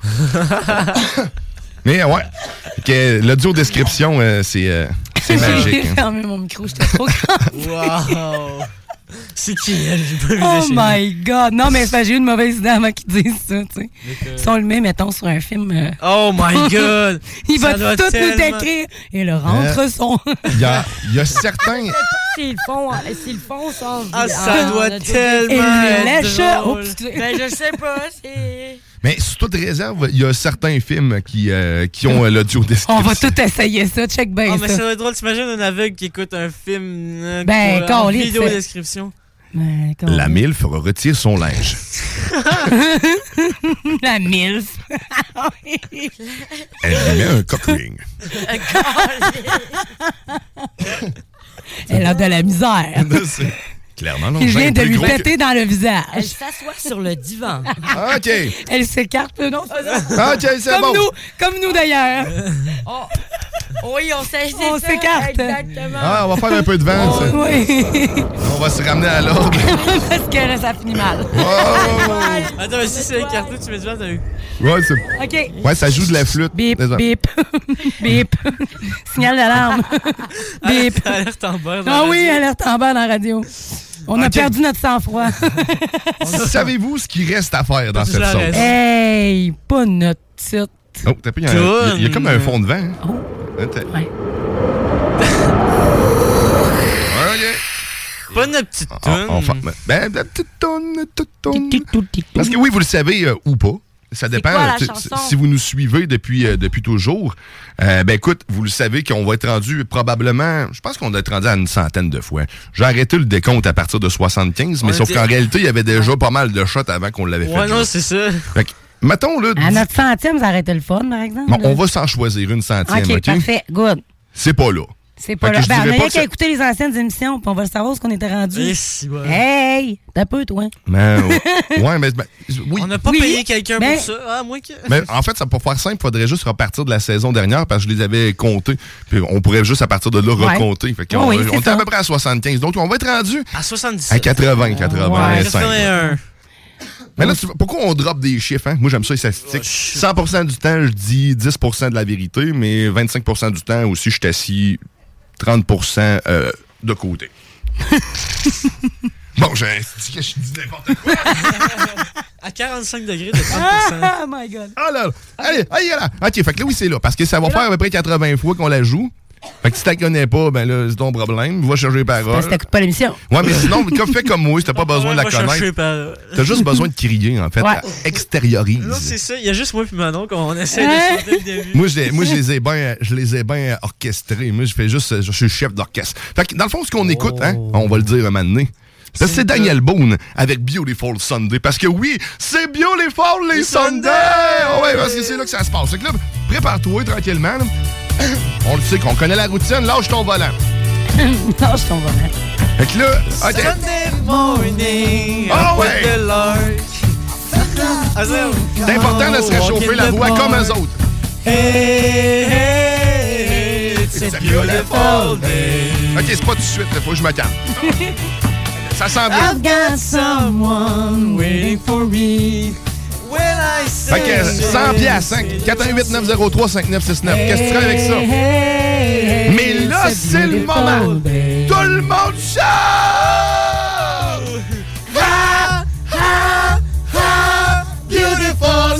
Mais ouais, que l'audio description, euh, c'est euh, c'est magique. J'ai hein. fermé mon micro, j'étais trop grande. Wow! C'est qui elle? J'ai pas vu Oh chez my God! Non, mais c'est parce que j'ai eu une mauvaise idée avant qu'ils disent ça, tu sais. Si on le met, mettons, sur un film... euh, Oh my God! il Ça va doit tout nous tellement- décrire. Et le rentre son... Il y a, il y a certains... S'ils le font, s'ils le font sans... Ah, ça en- doit en- tellement Et le être lèche... drôle. Oups, tu- Ben, je sais pas, c'est... Mais sous toute réserve, il y a certains films qui, euh, qui ont euh, l'audio description. On va tout essayer ça, check bien Oh, mais ça. ça doit être drôle. T'imagines un aveugle qui écoute un film euh, Ben, pour- en câlisse, vidéo c'est- description. Ben, quand La même. MILF retire son linge. La MILF. Elle lui met un cock ring. Elle a de la misère. C'est clairement non. Il vient de plus lui gros que- péter dans le visage. Elle s'assoit sur le divan. OK. Elle s'écarte, non? c'est ça? OK, c'est Comme bon. nous, comme nous d'ailleurs. Oh. Oui, on s'est On s'écarte. Exactement. Ah, on va faire un peu de vent. ça. Oui. On va se ramener à l'ordre. Parce que là, ça finit mal. Oh! Attends, mais si c'est écarté, tu mets du vent, t'as vu? Ouais, c'est... OK. ouais, ça joue de la flûte. Bip, Désolé. bip, bip. Signal d'alarme. Bip. Alerte en bas. dans Ah la oui, radio. alerte en bas dans la radio. On a OK. perdu notre sang-froid. Savez-vous ce qui reste à faire dans Tu cette l'as sauce? raison. Hey, pas notre titre. Oh, t'as pas, il y, a un- il y a- il y a comme un fond de vent. Oh. Hein, t'as- Ouais. pas notre petite En- toune. Enfin, ben, la petite toune, la petite toune. Parce que oui, vous le savez euh, ou pas. Ça dépend. quoi, la tu- chanson? Si vous nous suivez depuis, euh, depuis toujours, euh, ben écoute, vous le savez qu'on va être rendu probablement, je pense qu'on va être rendu à une centaine de fois. J'ai arrêté le décompte à partir de soixante-quinze, mais On sauf était- qu'en réalité, il y avait déjà pas mal de shots avant qu'on l'avait fait. Ouais, non, jouer. c'est ça. Fait que, mettons, là, À notre centième, ça aurait été le fun, par exemple. bon, là. on va s'en choisir une centième, OK, OK? parfait. Good. C'est pas là. C'est pas Fait que là. je Ben, on dirais a pas rien que qu'à ça- écouter les anciennes émissions, puis on va le savoir ce qu'on était rendu. Eh, si, ouais. Hey! T'as peu, toi. Mais, ouais, ouais, mais, ben, oui. On n'a pas Oui, payé quelqu'un mais- pour ça. Ah, moi que. Mais en fait, ça, pour faire simple, il faudrait juste repartir de la saison dernière parce que je les avais comptés. Puis on pourrait juste à partir de là Ouais. recompter. Fait qu'on, Oui, oui, c'est on était ça. à peu près à soixante-quinze. Donc on va être rendu À soixante-dix. à quatre-vingts, quatre-vingt-cinq. quatre-vingt-un. Mais là, tu- pourquoi on drop des chiffres? Hein? Moi, j'aime ça, les statistiques. cent pour cent du temps, je dis dix pour cent de la vérité, mais vingt-cinq pour cent du temps aussi, je suis assis trente pour cent euh, de côté. Bon, j'ai dit que je dis n'importe quoi. À quarante-cinq degrés de trente pour cent. Ah, my God. Ah là, là. Allez, allez, là. OK, fait que là, oui, c'est là. Parce que ça va faire à peu près quatre-vingts fois qu'on la joue. Fait que si tu la connais pas, ben là, c'est ton problème. Va chercher les paroles. Parce que t'écoutes pas l'émission. Ouais, mais sinon, comme fais comme moi, si t'as pas besoin de la Va chercher connaître. par- T'as juste besoin de crier, en fait. Ouais. Extériorise. Non, c'est ça. Il y a juste moi et Manon qu'on essaie Hein? de chanter le début. Moi, je les, moi, je les ai bien, je les ai bien orchestrés. Moi, je fais juste, je suis le chef d'orchestre. Fait que, dans le fond, ce qu'on écoute, hein, on va le dire un moment donné. Parce que c'est Daniel Boone avec Beautiful Sunday. Parce que oui, c'est Beautiful les Sundays! Oh ouais, parce que c'est là que ça se passe. Fait que là, prépare-toi tranquillement. là. On le sait qu'on connaît la routine. Lâche ton volant. Lâche ton volant. Fait que là, OK. Sunday morning. Ah with ouais! the lark. Ah, ça, C'est important de se réchauffer la voix comme eux autres. Hey, hey, it's a beautiful day. OK, c'est pas tout de suite. Faut que je me calme. Ça sent bien. I've got someone waiting for me. When I say Fait que cent piastres, hein? quatre un huit neuf zéro trois cinq neuf six neuf. Qu'est-ce que tu fais avec ça? Mais là, c'est le moment. Tout le monde chante! Ha, ha, ha, beautiful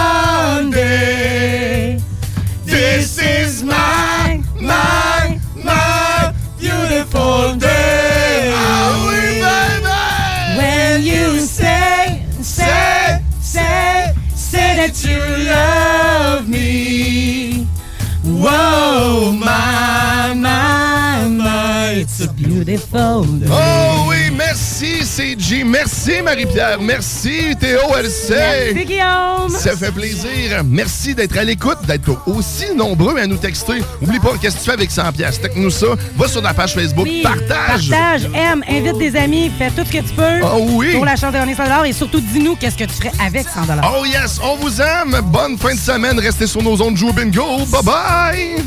Sunday. This is my, my, my beautiful day. Ah oui, baby! When you say, say, say, say that you love me. Whoa, my, my, my, it's a beautiful day. Oh oui, merci C G, merci Marie-Pierre, merci Théo L C. Merci, Guillaume. Ça fait plaisir. Merci d'être à l'écoute, d'être aussi nombreux à nous texter. Oublie pas, qu'est-ce que tu fais avec cent piastres? Texte-nous ça. Va sur la page Facebook, Oui, partage. Partage, aime, invite des amis, fais tout ce que tu peux Ah oui. pour la chance de gagner cent dollars et surtout dis-nous qu'est-ce que tu ferais avec cent dollars. Oh yes, on vous aime. Bonne fin de semaine. Restez sur nos ondes Joe Bingo. Bye bye.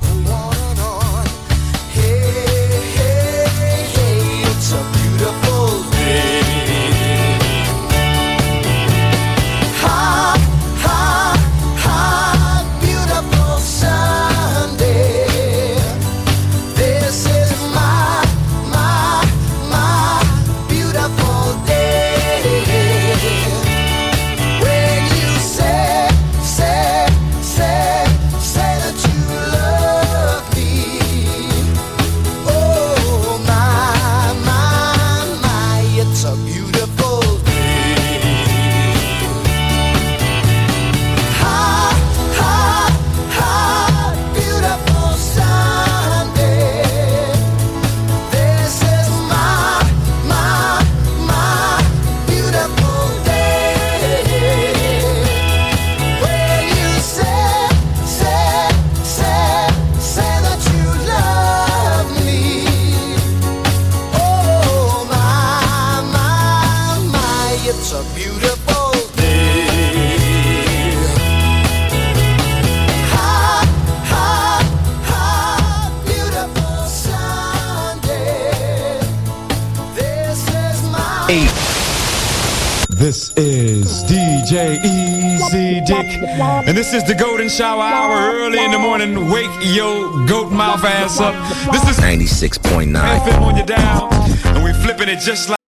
It's a beautiful day. Ha, ha, ha, beautiful Sunday. This is my, my, my beautiful day. When you say, say, say, say that you love me. Oh, my, my, my, it's a beautiful day. Ha, ha, ha, beautiful Sunday. This is my, my, my beautiful day. When you say, say, say, say that you love me. Oh, my, my, my, it's a beautiful day. Ha, ha, ha, beautiful Sunday. This is my... This is D J Easy Dick, and this is the Golden Shower Hour early in the morning. Wake your goat mouth ass up. This is ninety-six point nine. F M on you down, and we flipping it just like.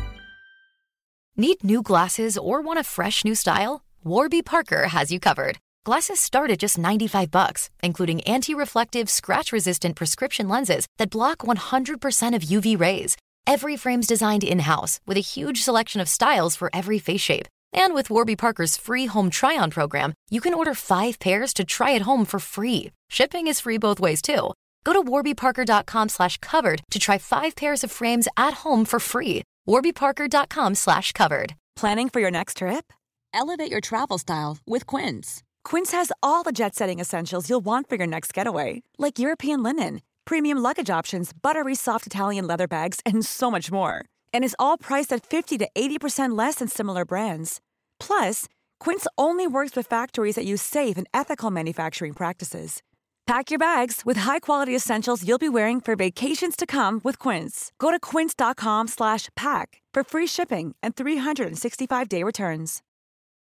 Need new glasses or want a fresh new style? Warby Parker has you covered. Glasses start at just ninety-five bucks, including anti-reflective, scratch-resistant prescription lenses that block one hundred percent of U V rays. Every frame's designed in-house with a huge selection of styles for every face shape. And with Warby Parker's free home try-on program, you can order five pairs to try at home for free. Shipping is free both ways, too. Go to warbyparker.com slash covered to try five pairs of frames at home for free. warbyparker.com slash covered. Planning for your next trip? Elevate your travel style with Quince. Quince has all the jet-setting essentials you'll want for your next getaway, like European linen, premium luggage options, buttery soft Italian leather bags, and so much more. And is all priced at fifty to eighty percent less than similar brands. Plus, Quince only works with factories that use safe and ethical manufacturing practices. Pack your bags with high-quality essentials you'll be wearing for vacations to come with Quince. Go to quince.com slash pack for free shipping and three sixty-five day returns.